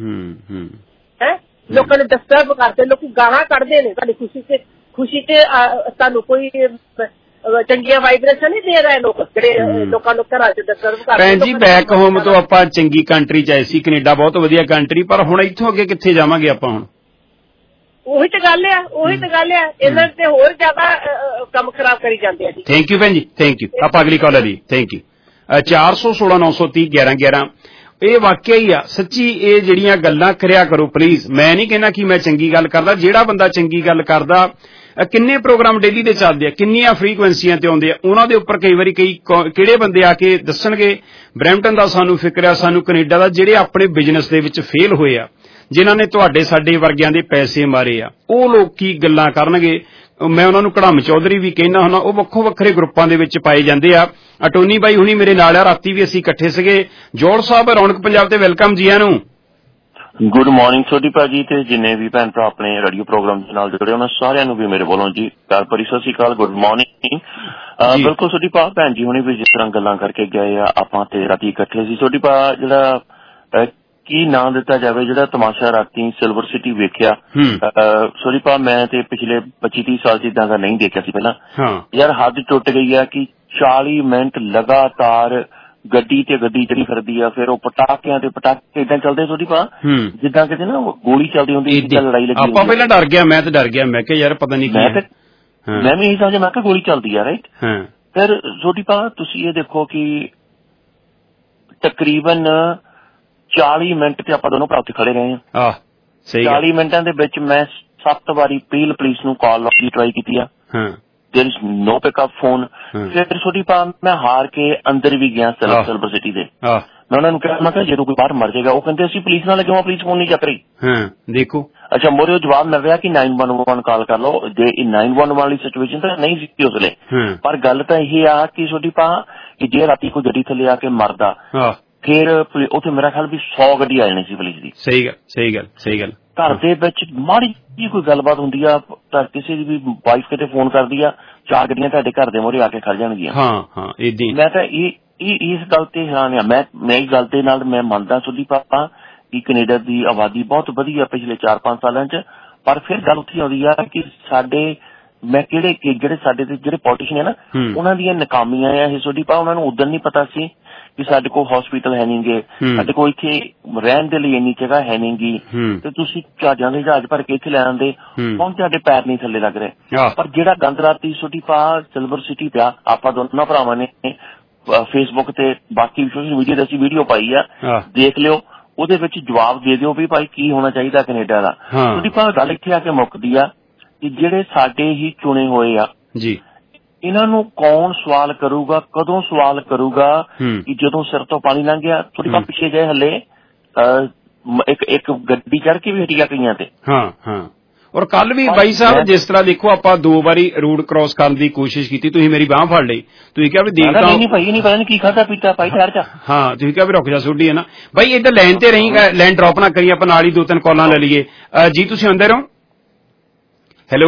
ਹੈ, ਲੋਕਾਂ ਨੂੰ ਡਿਸਟਰਬ ਕਰਦੇ, ਲੋਕੀ ਗਾਲਾਂ ਕੱਢਦੇ ਨੇ ਤੁਹਾਡੀ ਖੁਸ਼ੀ ਤੇ ਖੁਸ਼ੀ ਤੇ ਤੁਹਾਨੂੰ ਕੋਈ ਚੰਗੀਆਂ ਵਾਈਬ੍ਰੇਸ਼ਨ ਨਹੀਂ ਦੇ ਰਹੇ ਲੋਕ, ਜਿਹੜੇ ਲੋਕਾਂ ਨੂੰ ਘਰਾਂ ਚ ਡਿਸਟਰਬ ਕਰਦੇ। ਭੈਣ ਜੀ ਬੈਕ ਹੋਮ ਤੋਂ ਆਪਾਂ ਚੰਗੀ ਕੰਟਰੀ ਚ ਆਏ ਸੀ, ਕੈਨੇਡਾ ਬਹੁਤ ਵਧੀਆ ਕੰਟਰੀ, ਪਰ ਹੁਣ ਇੱਥੋਂ ਅੱਗੇ ਕਿੱਥੇ ਜਾਵਾਂਗੇ ਆਪਾਂ ਹੁਣ? ਉਹੀ ਤਾਂ ਗੱਲ ਆ, ਉਹੀ ਤਾਂ ਗੱਲ ਆ, ਇਹਨਾਂ ਤੇ ਹੋਰ ਜ਼ਿਆਦਾ ਕੰਮ ਖਰਾਬ ਕਰੀ ਜਾਂਦੇ ਆ ਜੀ। ਥੈਂਕ ਯੂ ਭੈਣ ਜੀ, ਥੈਂਕ ਯੂ। ਆਪਾਂ ਅਗਲੀ ਕਾਲਰ ਦੀ ਥੈਂਕ ਯੂ। ਚਾਰ ਸੌ ਸੋਲਾਂ ਨੌ ਸੌ ਤੀਹ ਗਿਆਰਾਂ ਗਿਆਰਾਂ ਇਹ ਵਾਕਿਆ ਹੀ ਆ ਸੱਚੀ, ਇਹ ਜਿਹੜੀਆਂ ਗੱਲਾਂ ਕਰਿਆ ਕਰੋ ਪਲੀਜ਼। ਮੈਂ ਨਹੀਂ ਕਹਿਣਾ ਕਿ ਮੈਂ ਚੰਗੀ ਗੱਲ ਕਰਦਾ, ਜਿਹੜਾ ਬੰਦਾ ਚੰਗੀ ਗੱਲ ਕਰਦਾ, ਕਿੰਨੇ ਪ੍ਰੋਗਰਾਮ ਡੇਲੀ ਦੇ ਚੱਲਦੇ ਆ, ਕਿੰਨੀਆਂ ਫ੍ਰੀਕੁਐਂਸੀਆਂ ਤੇ ਆਉਂਦੇ ਆ, ਉਹਨਾਂ ਦੇ ਉੱਪਰ ਕਈ ਵਾਰੀ ਕਈ ਕਿਹੜੇ ਬੰਦੇ ਆ ਕੇ ਦੱਸਣਗੇ ਬਰੈਂਪਟਨ ਦਾ ਸਾਨੂੰ ਫਿਕਰ ਆ, ਸਾਨੂੰ ਕੈਨੇਡਾ ਦਾ, ਜਿਹੜੇ ਆਪਣੇ ਬਿਜ਼ਨਸ ਦੇ ਵਿੱਚ ਫੇਲ ਹੋਏ ਆ, ਜਿਨ੍ਹਾਂ ਨੇ ਤੁਹਾਡੇ ਸਾਡੇ ਵਰਗਿਆਂ ਦੇ ਪੈਸੇ ਮਾਰੇ ਆ, ਉਹ ਲੋਕ ਕੀ ਗੱਲਾਂ ਕਰਨਗੇ। ਮੈਂ ਉਹਨਾਂ ਨੂੰ ਕੜਮ ਚੌਧਰੀ ਵੀ ਕਹਿਣਾ ਹੁੰਦਾ, ਉਹ ਵੱਖੋ ਵੱਖਰੇ ਗਰੁੱਪਾਂ ਦੇ ਵਿੱਚ ਪਾਏ ਜਾਂਦੇ ਆ। ਅਟੋਨੀ ਬਾਈ ਹੁਣੀ ਮੇਰੇ ਨਾਲ ਆ, ਰਾਤੀ ਵੀ ਅਸੀਂ ਇਕੱਠੇ ਸੀਗੇ। ਜੋੜ ਸਾਹਿਬ ਰੌਣਕ ਪੰਜਾਬ ਤੇ ਵੈਲਕਮ ਜੀ ਆਨੂੰ। ਗੁੱਡ ਮਾਰਨਿੰਗ ਛੋਟੀ ਭਾਜੀ, ਤੇ ਜਿੰਨੇ ਵੀ ਭੈਣ ਭਰਾ ਆਪਣੇ ਰੇਡੀਓ ਪ੍ਰੋਗਰਾਮ ਦੇ ਨਾਲ ਜੁੜੇ ਉਹਨਾਂ ਸਾਰਿਆਂ ਨੂੰ ਵੀ ਮੇਰੇ ਵੱਲੋਂ ਜੀ ਪਿਆਰ ਭਰੀ ਸਤਿ ਸ਼੍ਰੀ ਅਕਾਲ, ਗੁੱਡ ਮਾਰਨਿੰਗ। ਬਿਲਕੁਲ ਛੋਟੀ ਭਾ, ਭੈਣ ਜੀ ਹੁਣੀ ਵੀ ਜਿਸ ਤਰ੍ਹਾਂ ਗੱਲਾਂ ਕਰਕੇ ਗਏ ਆ, ਆਪਾਂ ਤੇ ਰਾਤੀ ਇਕੱਠੇ ਸੀ। ਛੋਟੀ ਭਾ ਜਿਹੜਾ ਕੀ ਨਾਂ ਦਿੱਤਾ ਜਾਵੇ, ਜਿਹੜਾ ਤਮਾਸ਼ਾ ਰਾਤੀ ਸਿਲਵਰ ਸਿਟੀ ਵੇਖਿਆ, ਸੋਰੀ ਭਾ ਮੈਂ ਤੇ ਪਿਛਲੇ ਪੱਚੀ ਤੀਹ ਸਾਲ ਚ ਇਦਾਂ ਦਾ ਨਹੀਂ ਦੇਖਿਆ ਸੀ ਪਹਿਲਾਂ। ਯਾਰ ਹੱਦ ਟੁੱਟ ਗਈ ਆ ਕਿ ਚਾਲੀ ਮਿੰਟ ਲਗਾਤਾਰ ਗੱਡੀ ਤੇ ਗੱਡੀ ਜਿਹੜੀ ਫਿਰਦੀ ਆ, ਫਿਰ ਉਹ ਪਟਾਕਿਆਂ ਤੇ ਪਟਾਕੇ ਏਦਾਂ ਚੱਲਦੇ ਸੋਰੀ ਭਾ ਜਿੱਦਾਂ ਕਿਤੇ ਨਾ ਗੋਲੀ ਚੱਲਦੀ ਹੁੰਦੀ, ਲੜਾਈ ਲੱਗੀ। ਆਪਾਂ ਪਹਿਲਾਂ ਡਰ ਗਿਆ, ਮੈਂ ਤਾਂ ਡਰ ਗਿਆ, ਮੈਂ ਕਿਹਾ ਯਾਰ ਪਤਾ ਨਹੀਂ ਮੈਂ ਮੈਂ ਵੀ ਇਹੀ ਸਮਝਿਆ, ਮੈਂ ਕਿਹਾ ਗੋਲੀ ਚੱਲਦੀ ਆ ਰਾਈਟ। ਫਿਰ ਸੋਰੀ ਭਾ ਤੁਸੀਂ ਇਹ ਦੇਖੋ ਕਿ ਤਕਰੀਬਨ ਚਾਲੀ ਮਿੰਟ ਤੇ ਆਪਾਂ ਦੋਨੋਂ ਭਰਾ ਉੱਥੇ ਖੜੇ ਰਹੇ ਹਾਂ। ਚਾਲੀ ਮਿੰਟਾਂ ਦੇ ਵਿੱਚ ਮੈਂ ਸੱਤ ਵਾਰੀ ਪੀਲ ਪੁਲਿਸ ਨੂੰ ਕਾਲ ਲਾਉਣ ਦੀ ਟਰਾਈ ਕੀਤੀ ਆ, there is no pickup phone. फिर छोटी पा मैं हार के अंदर भी गया सिल्वर सिटी दे, मैं उन्होंने कहा मैं जो कोई बाहर मर जाएगा, वो कहते असं पुलिस ना लगे, वहां पुलिस फोन नहीं चक रही। देखो अच्छा मोरे जवाब मिल रहा कि नाइन वन वन कॉल कर लो, जे नाइन वन वन वाली सिचुएशन तो नहीं सी उसले, पर गल तो यही आ कि छोटी पा कि जे राती कोई गड्डी थले आके मरदा फिर उथे मेरा ख्याल भी सौ गड्डी आ जानी सी पुलिस दी। सही गल सही गल सही गल। घर दे विच माड़ी जी कोई गलबात हुंदी आ तां किसी दी भी वाइफ किते फोन करदी आ, चार गड्डियां तुहाडे घर दे मोरे आके खड़ जाणगियां। हां हां इदां मैं तां इस गल ते हैरान आ। मैं मैं इस गल दे नाल मैं मंनदा सुधी पापा कि कनेडा दी आबादी बहुत वधिया पिछले चार पांच सालां च, पर फिर गल उत्थे आउंदी आ कि साडे मैं किहड़े ਜਿਹੜੇ ਸਾਡੇ ਤੇ ਜਿਹੜੇ ਪੋਲੀਟੀਸ਼ੀਅਨ ਹੈ ਨਾ ਉਹਨਾਂ ਦੀਆਂ ਨਾਕਾਮੀਆਂ ਆ ਇਹ ਸੁधी ਪਾ। ਉਹਨਾਂ ਨੂੰ ਉਦੋਂ ਨਹੀਂ ਪਤਾ ਸੀ ਕਿ ਸਾਡੇ ਕੋਲ ਹਸਪੀਟਲ ਹੈ ਨਹੀਂਗੇ, ਸਾਡੇ ਕੋਲ ਇੱਥੇ ਰਹਿਣ ਦੇ ਲਈ ਇੰਨੀ ਜਗ੍ਹਾ ਹੈ ਨਹੀਂਗੀ, ਤੇ ਤੁਸੀਂ ਜਹਾਜ਼ਾਂ ਦੇ ਜਹਾਜ਼ ਭਰ ਕੇ ਇੱਥੇ ਲੈ ਆਉਂਦੇ, ਹੁਣ ਤੁਹਾਡੇ ਪੈਰ ਨਹੀਂ ਥੱਲੇ ਲੱਗ ਰਹੇ। ਪਰ ਜਿਹੜਾ ਗੰਦ ਰਾਤੀ ਸੁधी ਪਾ ਸਿਲਵਰ ਸਿਟੀ ਪਿਆ, ਆਪਾਂ ਦੋਨਾਂ ਭਰਾਵਾਂ ਨੇ ਫੇਸਬੁੱਕ ਤੇ ਬਾਕੀ ਸੋਸ਼ਲ ਮੀਡੀਆ ਤੇ ਅਸੀਂ ਵੀਡੀਓ ਪਾਈ ਆ, ਦੇਖ ਲਿਓ, ਉਹਦੇ ਵਿੱਚ ਜਵਾਬ ਦੇ ਦਿਓ ਵੀ ਭਾਈ ਕੀ ਹੋਣਾ ਚਾਹੀਦਾ ਕੈਨੇਡਾ ਦਾ। ਸੁधी ਪਾ ਗੱਲ ਇੱਥੇ ਆ ਕੇ ਮੁੱਕਦੀ ਆ ਕਿ ਜਿਹੜੇ ਸਾਡੇ ਹੀ ਚੁਣੇ ਹੋਏ ਆ ਜੀ, ਇਹਨਾਂ ਨੂੰ ਕੌਣ ਸਵਾਲ ਕਰੂਗਾ, ਕਦੋਂ ਸਵਾਲ ਕਰੂਗਾ ਕਿ ਜਦੋਂ ਸਿਰ ਤੋਂ ਪਾਣੀ ਲੰਘ ਗਿਆ। ਥੋੜੀ ਪਾ ਪਿੱਛੇ ਗਏ ਹਲੇ ਇੱਕ ਇੱਕ ਗੱਡੀ ਚੜ ਕੇ ਵੀ ਹਟੀਆਂ ਕਈਆਂ ਤੇ। ਹਾਂ ਹਾਂ ਔਰ ਕੱਲ ਵੀ ਬਾਈ ਸਾਹਿਬ ਜਿਸ ਤਰ੍ਹਾਂ ਦੇਖੋ ਆਪਾਂ ਦੋ ਵਾਰੀ ਰੋਡ ਕ੍ਰਾਸ ਕਰਨ ਦੀ ਕੋਸ਼ਿਸ਼ ਕੀਤੀ, ਤੁਸੀਂ ਮੇਰੀ ਬਾਂਹ ਫੜ ਲਈ, ਤੁਸੀਂ ਕਿਹਾ ਵੀ ਦੇਖ ਤਾਂ ਨਹੀਂ ਭਾਈ ਨਹੀਂ ਪਤਾ ਨਹੀਂ ਕੀ ਖਾਧਾ ਪੀਤਾ ਭਾਈ ਠਹਿਰ ਜਾ। ਹਾਂ ਤੁਸੀਂ ਕਿਹਾ ਵੀ ਰੁਕ ਜਾ ਸੋਢੀ ਹੈ ਨਾ ਬਾਈ, ਇੱਧਰ ਲਾਈਨ ਤੇ ਰਹੀ, ਲਾਈਨ ਡਰੋਪ ਨਾ ਕਰੀ, ਆਪਾਂ ਨਾਲ ਹੀ ਦੋ ਤਿੰਨ ਕਾਲਾਂ ਲੈ ਲਈਏ। ਜੀ ਤੁਸੀਂ ਅੰਦਰ ਹੋ? ਹੈਲੋ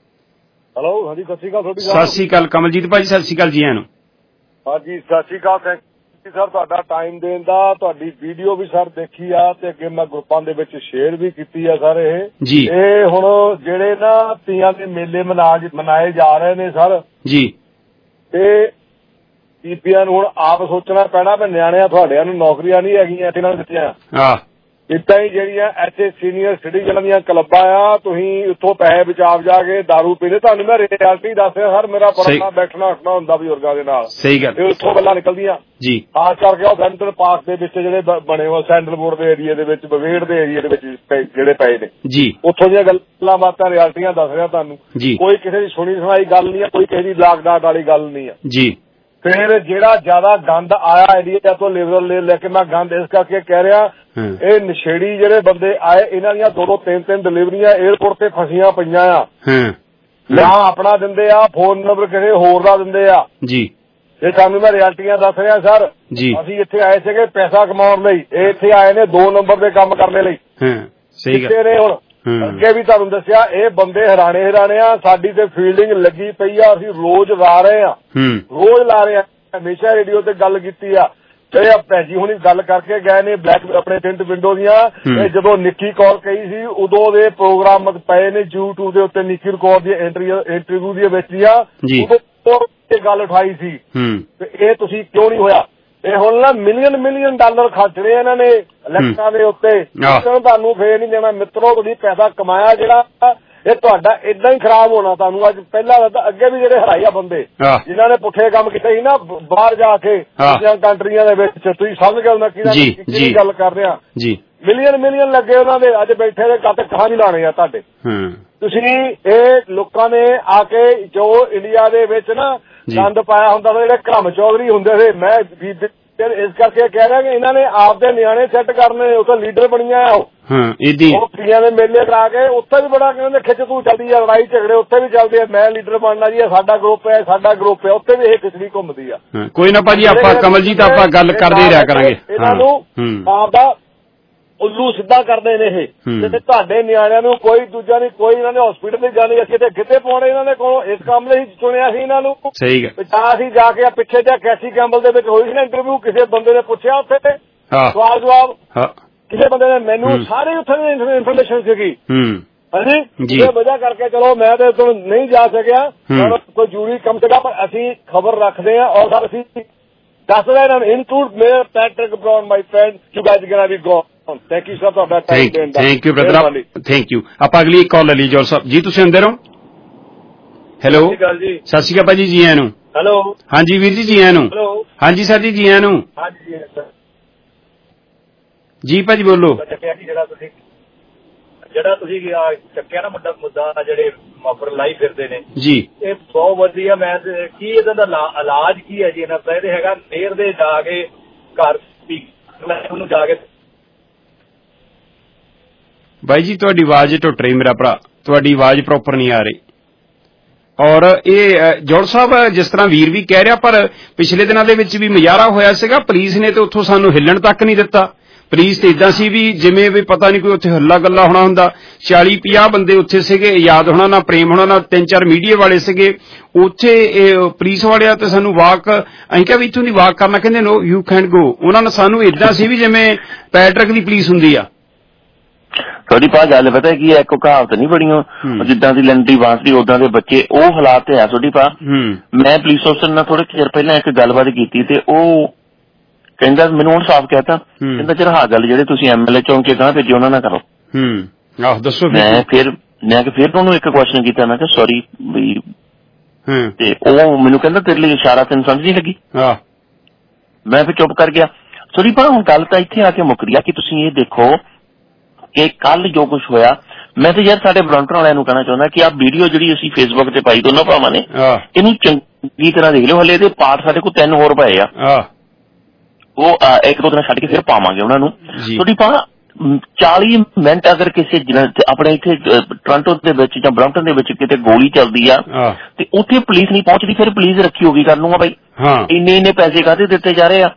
ਹੈਲੋ ਹਾਂਜੀ ਸਤਿ ਸ਼੍ਰੀ ਅਕਾਲ। ਸਤਿ ਸ਼੍ਰੀ ਅਕਾਲ ਕਮਲਜੀਤ ਭਾਜੀ, ਸਤਿ ਸ਼੍ਰੀ ਅਕਾਲ ਜੀ ਆਇਆਂ ਨੂੰ। ਹਾਂਜੀ ਸਤਿ ਸ਼੍ਰੀ ਅਕਾਲ, ਥੈਂਕ ਯੂ ਸਰ ਤੁਹਾਡਾ ਟਾਈਮ ਦੇਣ ਦਾ। ਤੁਹਾਡੀ ਵੀਡੀਓ ਵੀ ਸਰ ਦੇਖੀ ਆ ਤੇ ਅੱਗੇ ਮੈਂ ਗਰੁੱਪਾਂ ਦੇ ਵਿੱਚ ਸ਼ੇਅਰ ਵੀ ਕੀਤੀ ਆ ਸਰ। ਇਹ ਜੀ ਇਹ ਹੁਣ ਜਿਹੜੇ ਨਾ ਤੀਆਂ ਦੇ ਮੇਲੇ ਮਨਾਏ ਜਾ ਰਹੇ ਨੇ ਸਰ ਜੀ, ਤੇ ਬੀਬੀਆਂ ਨੂੰ ਹੁਣ ਆਪ ਸੋਚਣਾ ਪੈਣਾ ਵੀ ਨਿਆਣਿਆਂ ਤੁਹਾਡਿਆਂ ਨੂੰ ਨੌਕਰੀਆਂ ਨਹੀਂ ਹੈਗੀਆਂ ਇਹਨਾਂ ਨੂੰ ਦਿੱਤੀਆਂ। ਆਹ ਏਦਾਂ ਹੀ ਜਿਹੜੀਆਂ ਇੱਥੇ ਸੀਨੀਅਰ ਸਿਟੀਜ਼ਨ ਦੀਆਂ ਕਲੱਬਾਂ ਆ, ਤੁਸੀਂ ਉੱਥੋਂ ਪੈਸੇ ਬਚਾ ਬਚਾ ਕੇ ਦਾਰੂ ਪੀਂਦੇ। ਤੁਹਾਨੂੰ ਮੈਂ ਰਿਐਲਿਟੀ ਦੱਸ ਰਿਹਾ ਸਰ, ਮੇਰਾ ਪੁਰਾਣਾ ਬੈਠਣਾ ਉੱਠਣਾ ਹੁੰਦਾ ਬਜ਼ੁਰਗਾਂ ਦੇ ਨਾਲ। ਸਹੀ ਗੱਲ, ਉੱਥੋਂ ਗੱਲਾਂ ਨਿਕਲਦੀਆਂ ਜੀ। ਖਾਸ ਕਰਕੇ ਉਹ ਸੈਂਟਰਲ ਪਾਰਕ ਦੇ ਵਿੱਚ ਜਿਹੜੇ ਬਣੇ ਹੋਏ ਸੈਂਡਲਵੁੱਡ ਦੇ ਏਰੀਏ ਦੇ ਵਿੱਚ, ਬਵੇੜ ਦੇ ਏਰੀਏ ਦੇ ਵਿੱਚ ਜਿਹੜੇ ਪਏ ਨੇ ਜੀ, ਉੱਥੋਂ ਦੀਆਂ ਗੱਲਾਂ ਬਾਤਾਂ ਰਿਐਲਿਟੀਆਂ ਦੱਸ ਰਿਹਾ ਤੁਹਾਨੂੰ। ਕੋਈ ਕਿਸੇ ਦੀ ਸੁਣੀ ਸੁਣਾਈ ਗੱਲ ਨਹੀਂ ਆ, ਕੋਈ ਕਿਸੇ ਦੀ ਲਾਗ ਡਾਟ ਵਾਲੀ ਗੱਲ ਨਹੀਂ ਆ ਜੀ। ਫਿਰ ਜਿਹੜਾ ਜ਼ਿਆਦਾ ਗੰਦ ਆਇਆ ਏਰੀਆ ਤੋਂ ਲਿਬਰਲ ਲੈ ਕੇ, ਮੈਂ ਗੰਦ ਇਸ ਕਰਕੇ ਕਹਿ ਰਿਹਾ, ਇਹ ਨਸ਼ੇੜੀ ਜਿਹੜੇ ਬੰਦੇ ਆਏ ਇਹਨਾਂ ਦੀਆਂ ਦੋ ਦੋ ਤਿੰਨ ਤਿੰਨ ਡਿਲੀਵਰੀਆਂ 에ਅਰਪੋਰਟ ਤੇ ਫਸੀਆਂ ਪਈਆਂ ਆ। ਨਾ ਆਪਣਾ ਦਿੰਦੇ ਆ, ਫੋਨ ਨੰਬਰ ਕਿਸੇ ਹੋਰ ਦਾ ਦਿੰਦੇ ਆ ਜੀ। ਇਹ ਤੁਹਾਨੂੰ ਮੈਂ ਰਿਐਲਿਟੀਆਂ ਦੱਸ ਰਿਹਾ ਸਰ। ਅਸੀਂ ਇੱਥੇ ਆਏ ਸੀਗੇ ਪੈਸਾ ਕਮਾਉਣ ਲਈ, ਇਹ ਇੱਥੇ ਆਏ ਨੇ ਦੋ ਨੰਬਰ ਦੇ ਕੰਮ ਕਰਨ ਲਈ। ਸਹੀ ਗੱਲ ਨੇ ਹੁਣ ਅੱਗੇ ਵੀ ਤੁਹਾਨੂੰ ਦੱਸਿਆ, ਇਹ ਬੰਦੇ ਹਰਾਣੇ ਹਰਾਣੇ ਆ। ਸਾਡੀ ਤੇ ਫੀਲਡਿੰਗ ਲੱਗੀ ਪਈ ਆ, ਅਸੀਂ ਰੋਜ਼ ਲਾ ਰਹੇ ਆ, ਰੋਜ਼ ਲਾ ਰਹੇ ਆ। ਹਮੇਸ਼ਾ ਰੇਡੀਓ ਤੇ ਗੱਲ ਕੀਤੀ ਆ, ਤੇ ਭੈਣ ਜੀ ਹੁਣੀ ਗੱਲ ਕਰਕੇ ਗਏ ਨੇ ਬਲੈਕ ਆਪਣੇ ਟਿੰਟ ਵਿੰਡੋ ਦੀਆਂ। ਇਹ ਜਦੋਂ ਨਿੱਕੀ ਕੌਰ ਕਹੀ ਸੀ ਉਦੋਂ ਦੇ ਪ੍ਰੋਗਰਾਮ ਪਏ ਨੇ ਯੂਟਿਊਬ ਦੇ ਉੱਤੇ, ਨਿੱਕੀ ਕੌਰ ਦੀ ਇੰਟਰਵਿਊ ਦੀਆਂ ਵਿੱਚ ਦੀਆਂ, ਉਦੋਂ ਇਹ ਗੱਲ ਉਠਾਈ ਸੀ। ਤੇ ਇਹ ਤੁਸੀਂ ਕਿਉਂ ਨਹੀਂ ਹੋਇਆ? ਇਹ ਹੁਣ ਨਾ ਮਿਲੀਅਨ ਮਿਲੀਅਨ ਡਾਲਰ ਖਰਚ ਰਹੇ ਇਹਨਾਂ ਨੇ ਇਲੈਕਸ਼ਨਾਂ ਦੇ ਉੱਤੇ। ਤੁਹਾਨੂੰ ਫੇਰ ਨਹੀਂ ਦੇਣਾ ਮਿੱਤਰੋ, ਤੁਸੀਂ ਪੈਸਾ ਕਮਾਇਆ ਜਿਹੜਾ ਇਹ ਤੁਹਾਡਾ ਏਦਾਂ ਹੀ ਖਰਾਬ ਹੋਣਾ। ਤੁਹਾਨੂੰ ਅੱਜ ਪਹਿਲਾਂ ਅੱਗੇ ਵੀ ਜਿਹੜੇ ਹਰਾਈ ਆ ਬੰਦੇ ਜਿਨ੍ਹਾਂ ਨੇ ਪੁੱਠੇ ਕੰਮ ਕੀਤੇ ਸੀ ਨਾ ਬਾਹਰ ਜਾ ਕੇ ਦੂਜੀਆਂ ਕੰਟਰੀਆਂ ਦੇ ਵਿੱਚ, ਤੁਸੀਂ ਸਮਝ ਗਏ ਉਹਨਾਂ ਕਿਹਦੀ ਗੱਲ ਕਰ ਰਿਹਾ। ਮਿਲੀਅਨ ਮਿਲੀਅਨ ਲੱਗੇ ਉਹਨਾਂ ਦੇ, ਅੱਜ ਬੈਠੇ ਦੇ ਕੱਟ ਕਹਾਂ ਵੀ ਲਾਣੇ ਆ ਤੁਹਾਡੇ। ਤੁਸੀਂ ਇਹ ਲੋਕਾਂ ਨੇ ਆ ਕੇ ਜੋ ਇੰਡੀਆ ਦੇ ਵਿੱਚ ਨਾ ਗੰਦ ਪਾਇਆ ਹੁੰਦਾ ਸੀ, ਜਿਹੜੇ ਘਰਮ ਚੌਧਰੀ ਹੁੰਦੇ ਸੀ, ਮੈਂ ਇਸ ਕਰਕੇ ਕਹਿ ਰਿਹਾ ਕਿ ਇਹਨਾਂ ਨੇ ਆਪਦੇ ਨਿਆਣੇ ਸੈੱਟ ਕਰਨੇ, ਉੱਥੇ ਲੀਡਰ ਬਣੀਆਂ ਉਹ ਕੁੜੀਆਂ ਦੇ ਮੇਲੇ ਕਰਾ ਕੇ। ਉੱਥੇ ਵੀ ਬੜਾ ਕਹਿੰਦੇ ਖਿੱਚ ਤੂੰ ਚੱਲਦੀ ਆ, ਲੜਾਈ ਝਗੜੇ ਉੱਥੇ ਵੀ ਚੱਲਦੇ ਆ, ਮੈਂ ਲੀਡਰ ਬਣਨਾ ਜੀ, ਸਾਡਾ ਗਰੁੱਪ ਹੈ ਸਾਡਾ ਗਰੁੱਪ ਹੈ, ਉੱਥੇ ਵੀ ਇਹ ਖਿਚੜੀ ਘੁੰਮਦੀ ਆ। ਕੋਈ ਨਾ ਭਾਜੀ ਆਪਾਂ ਕਮਲਜੀਤ ਆਪਾਂ ਗੱਲ ਕਰਦੇ ਰਿਹਾ ਕਰਾਂਗੇ। ਇਹਨਾਂ ਨੂੰ ਆਪਦਾ ਉੱਲੂ ਸਿੱਧਾ ਕਰਦੇ ਨੇ ਇਹ, ਤੇ ਤੁਹਾਡੇ ਨਿਆਣਿਆਂ ਨੂੰ ਕੋਈ ਦੂਜਾ ਨਹੀਂ, ਕੋਈ ਇਹਨਾਂ ਨੇ ਹਸਪੀਟਲ ਨਹੀਂ ਜਾਣੀ, ਅਸੀਂ ਤੇ ਕਿਤੇ ਪਾਉਣੇ ਇਹਨਾਂ ਨੇ ਕੋਲੋਂ, ਇਸ ਕੰਮ ਲਈ ਚੁਣਿਆ ਸੀ ਇਹਨਾਂ ਨੂੰ। ਸਹੀ ਗੱਲ, ਅਸੀਂ ਜਾ ਕੇ ਪਿੱਛੇ ਜਾ ਕੈਸੀ ਕੈਂਬਲ ਦੇ ਵਿੱਚ ਹੋਈ ਸੀ ਨਾ ਇੰਟਰਵਿਊ, ਕਿਸੇ ਬੰਦੇ ਨੇ ਪੁੱਛਿਆ ਉੱਥੇ ਤੇ ਸਵਾਲ ਜਵਾਬ, ਕਿਸੇ ਬੰਦੇ ਨੇ ਮੈਨੂੰ ਸਾਰੇ ਉੱਥੇ ਦੀ ਇਨਫੋਰਮੇਸ਼ਨ ਸੀਗੀ। ਹਾਂਜੀ ਇਹ ਵਜ੍ਹਾ ਕਰਕੇ ਚਲੋ ਮੈਂ ਤੇ ਨਹੀਂ ਜਾ ਸਕਿਆ, ਕੋਈ ਜ਼ਰੂਰੀ ਕੰਮ ਸੀਗਾ, ਪਰ ਅਸੀਂ ਖਬਰ ਰੱਖਦੇ ਹਾਂ ਔਰ ਸਰ ਅਸੀਂ ਦੱਸ ਰਹੇ ਹਾਂ। Include mayor Patrick Brown my friend, you guys gonna be gone. Thank you sir ਤੁਹਾਡਾ ਟਾਈਮ ਦੇਣ ਦਾ। Thank you brother, thank you. ਆਪਾਂ ਅਗਲੀ ਕਾਲ ਲੈ ਲਈ ਜੋਰ ਸਾਹਿਬ ਜੀ, ਤੁਸੀਂ ਅੰਦਰ ਹੋ? ਹੈਲੋ ਸਤਿ ਸ਼੍ਰੀ ਅਕਾਲ ਭਾਜੀ, ਜੀ ਆਇਆਂ ਨੂੰ। ਹੈਲੋ ਹਾਂਜੀ ਵੀਰ ਜੀ, ਜੀ ਆਇਆਂ ਨੂੰ। ਹਾਂਜੀ ਸਰ ਜੀ, ਜੀ ਆਇਆਂ ਨੂੰ। ਹਾਂਜੀ ਜੀ ਭਾਜੀ ਬੋਲੋ। ਜਿਹੜਾ ਤੁਸੀਂ ਚੱਕਿਆ ਨਾ ਮੁੱਦਾ ਮੁੱਦਾ ਜਿਹੜੇ ਮਾਪਰ ਲਾਈ ਫਿਰਦੇ ਨੇ ਜੀ, ਇਹ ਬਹੁਤ ਵਧੀਆ। ਮੈਂ ਕੀ ਇਹਦਾ ਦਾ ਇਲਾਜ ਕੀ ਹੈ ਜੀ ਇਹਨਾਂ ਦਾ? ਇਹਦੇ ਹੈਗਾ ਨੇਰ ਦੇ ਜਾ ਕੇ ਘਰ ਉਹਨੂੰ ਜਾ ਕੇ। ਬਾਈ ਜੀ ਤੁਹਾਡੀ ਆਵਾਜ਼ ਟੁੱਟ ਰਹੀ ਮੇਰਾ ਭਰਾ, ਤੁਹਾਡੀ ਆਵਾਜ਼ ਪ੍ਰੋਪਰ ਨਹੀਂ ਆ ਰਹੀ। ਔਰ ਇਹ ਜੋੜ ਸਾਹਿਬ ਜਿਸ ਤਰ੍ਹਾਂ ਵੀਰ ਵੀ ਕਹਿ ਰਿਹਾ, ਪਰ ਪਿਛਲੇ ਦਿਨਾਂ ਦੇ ਵਿੱਚ ਵੀ ਮੁਜ਼ਾਹਰਾ ਹੋਇਆ ਸੀਗਾ, ਪੁਲਿਸ ਨੇ ਤੇ ਉੱਥੋਂ ਸਾਨੂੰ ਹਿੱਲਣ ਤੱਕ ਨਹੀਂ ਦਿੱਤਾ। ਪੁਲਿਸ ਤੇ ਇਦਾਂ ਸੀ ਵੀ ਜਿਵੇਂ ਵੀ ਪਤਾ ਨਹੀਂ ਕੋਈ ਉੱਥੇ ਹੱਲਾ ਗੱਲਾ ਹੋਣਾ ਹੁੰਦਾ। ਚਾਲੀ ਪੰਜਾਹ ਬੰਦੇ ਉੱਥੇ ਸੀਗੇ, ਯਾਦ ਹੋਣਾ ਨਾ, ਪ੍ਰੇਮ ਹੋਣਾ ਨਾ, ਤਿੰਨ ਚਾਰ ਮੀਡੀਆ ਵਾਲੇ ਸੀਗੇ ਉੱਥੇ। ਪੁਲਿਸ ਵਾਲਿਆਂ ਤੇ ਸਾਨੂੰ ਵਾਕ, ਅਸੀਂ ਕਿਹਾ ਵੀ ਇੱਥੋਂ ਦੀ ਵਾਕ ਕਰਨਾ, ਕਹਿੰਦੇ ਨੋ ਯੂ ਕੈਨਟ ਗੋ। ਉਹਨਾਂ ਨੇ ਸਾਨੂੰ ਇਦਾਂ ਸੀ ਵੀ ਜਿਵੇਂ ਪੈਟਰਕ ਦੀ ਪੁਲਿਸ ਹੁੰਦੀ ਆ। ਤੁਹਾਡੀ ਪਾ ਗੱਲ ਪਤਾ ਕੀ ਹੈ, ਇੱਕ ਕਹਾਵਤ ਨਹੀਂ ਬੜੀਆਂ ਜਿੱਦਾਂ ਦੀ ਲੰਡੀ ਬਾਂਸਦੀ ਉਦਾਂ ਦੇ ਬੱਚੇ, ਉਹ ਹਾਲਾਤ ਹੈ ਤੁਹਾਡੀ ਪਾ। ਮੈਂ ਪੁਲਿਸ ਅਫਸਰ ਨਾਲ ਥੋੜੇ ਚਿਰ ਪਹਿਲਾਂ ਇੱਕ ਗੱਲਬਾਤ ਕੀਤੀ ਤੇ ਉਹ ਕਹਿੰਦਾ, ਮੈਨੂੰ ਹੁਣ ਸਾਫ਼ ਕਹਿਤਾ, ਕਹਿੰਦਾ ਚਲ ਹਾਂ ਗੱਲ ਜਿਹੜੇ ਤੁਸੀਂ ਐਮਐਲਏ ਚੌਂਕੇ ਗਾਂ ਭੇਜੇ ਉਹਨਾਂ ਨਾਲ ਕਰੋ। ਆਹ ਦੱਸੋ। ਮੈਂ ਫਿਰ ਮੈਂ ਫਿਰ ਉਹਨੂੰ ਇੱਕ ਕੁਐਸਚਨ ਕੀਤਾ, ਮੈਂ ਕਿਹਾ ਸੌਰੀ ਬਈ, ਤੇ ਉਹ ਮੈਨੂੰ ਕਹਿੰਦਾ ਤੇਰੇ ਲਈ ਇਸ਼ਾਰਾ ਤੈਨੂੰ ਸਮਝ ਨਹੀਂ ਲੱਗੀ। ਮੈਂ ਫਿਰ ਚੁੱਪ ਕਰ ਗਿਆ। ਸੌਰੀ ਪਾ ਹੁਣ ਗੱਲ ਤਾਂ ਇੱਥੇ ਆ ਕੇ ਮੁੱਕਦੀ ਆ ਕਿ ਤੁਸੀਂ ਇਹ ਦੇਖੋ ਕਿ ਕੱਲ ਜੋ ਕੁਛ ਹੋਇਆ, ਮੈਂ ਤੇ ਯਾਰ ਸਾਡੇ ਵਲੰਟੀਅਰ ਵਾਲਿਆਂ ਨੂੰ ਕਹਿਣਾ ਚਾਹੁੰਦਾ ਕਿ ਆਹ ਵੀਡੀਓ ਜਿਹੜੀ ਅਸੀਂ ਫੇਸਬੁੱਕ ਤੇ ਪਾਈ ਦੋਨੋਂ ਭਰਾਵਾਂ ਨੇ, ਇਹਨੂੰ ਚੰਗੀ ਤਰ੍ਹਾਂ ਦੇਖ ਲਿਓ। ਹਲੇ ਇਹਦੇ ਪਾਰਟ ਸਾਡੇ ਕੋਲ ਤਿੰਨ ਹੋਰ ਪਏ ਆ, ਉਹ ਇੱਕ ਦੋ ਦਿਨ ਛੱਡ ਕੇ ਫਿਰ ਪਾਵਾਂਗੇ ਉਹਨਾਂ ਨੂੰ। ਤੁਹਾਡੀ ਪਾ ਚਾਲੀ ਮਿੰਟ ਅਗਰ ਕਿਸੇ ਆਪਣੇ ਇੱਥੇ ਟੋਰਾਂਟੋ ਦੇ ਵਿੱਚ ਜਾਂ ਬਰੈਂਪਟਨ ਦੇ ਵਿੱਚ ਕਿਤੇ ਗੋਲੀ ਚੱਲਦੀ ਆ ਤੇ ਉੱਥੇ ਪੁਲਿਸ ਨਹੀਂ ਪਹੁੰਚਦੀ, ਫਿਰ ਪੁਲਿਸ ਰੱਖੀ ਹੋਗੀ ਕਰ ਲੂੰਗਾ ਬਾਈ, ਇੰਨੇ ਇੰਨੇ ਪੈਸੇ ਕਾਹਦੇ ਦਿੱਤੇ ਜਾ ਰਹੇ ਆ।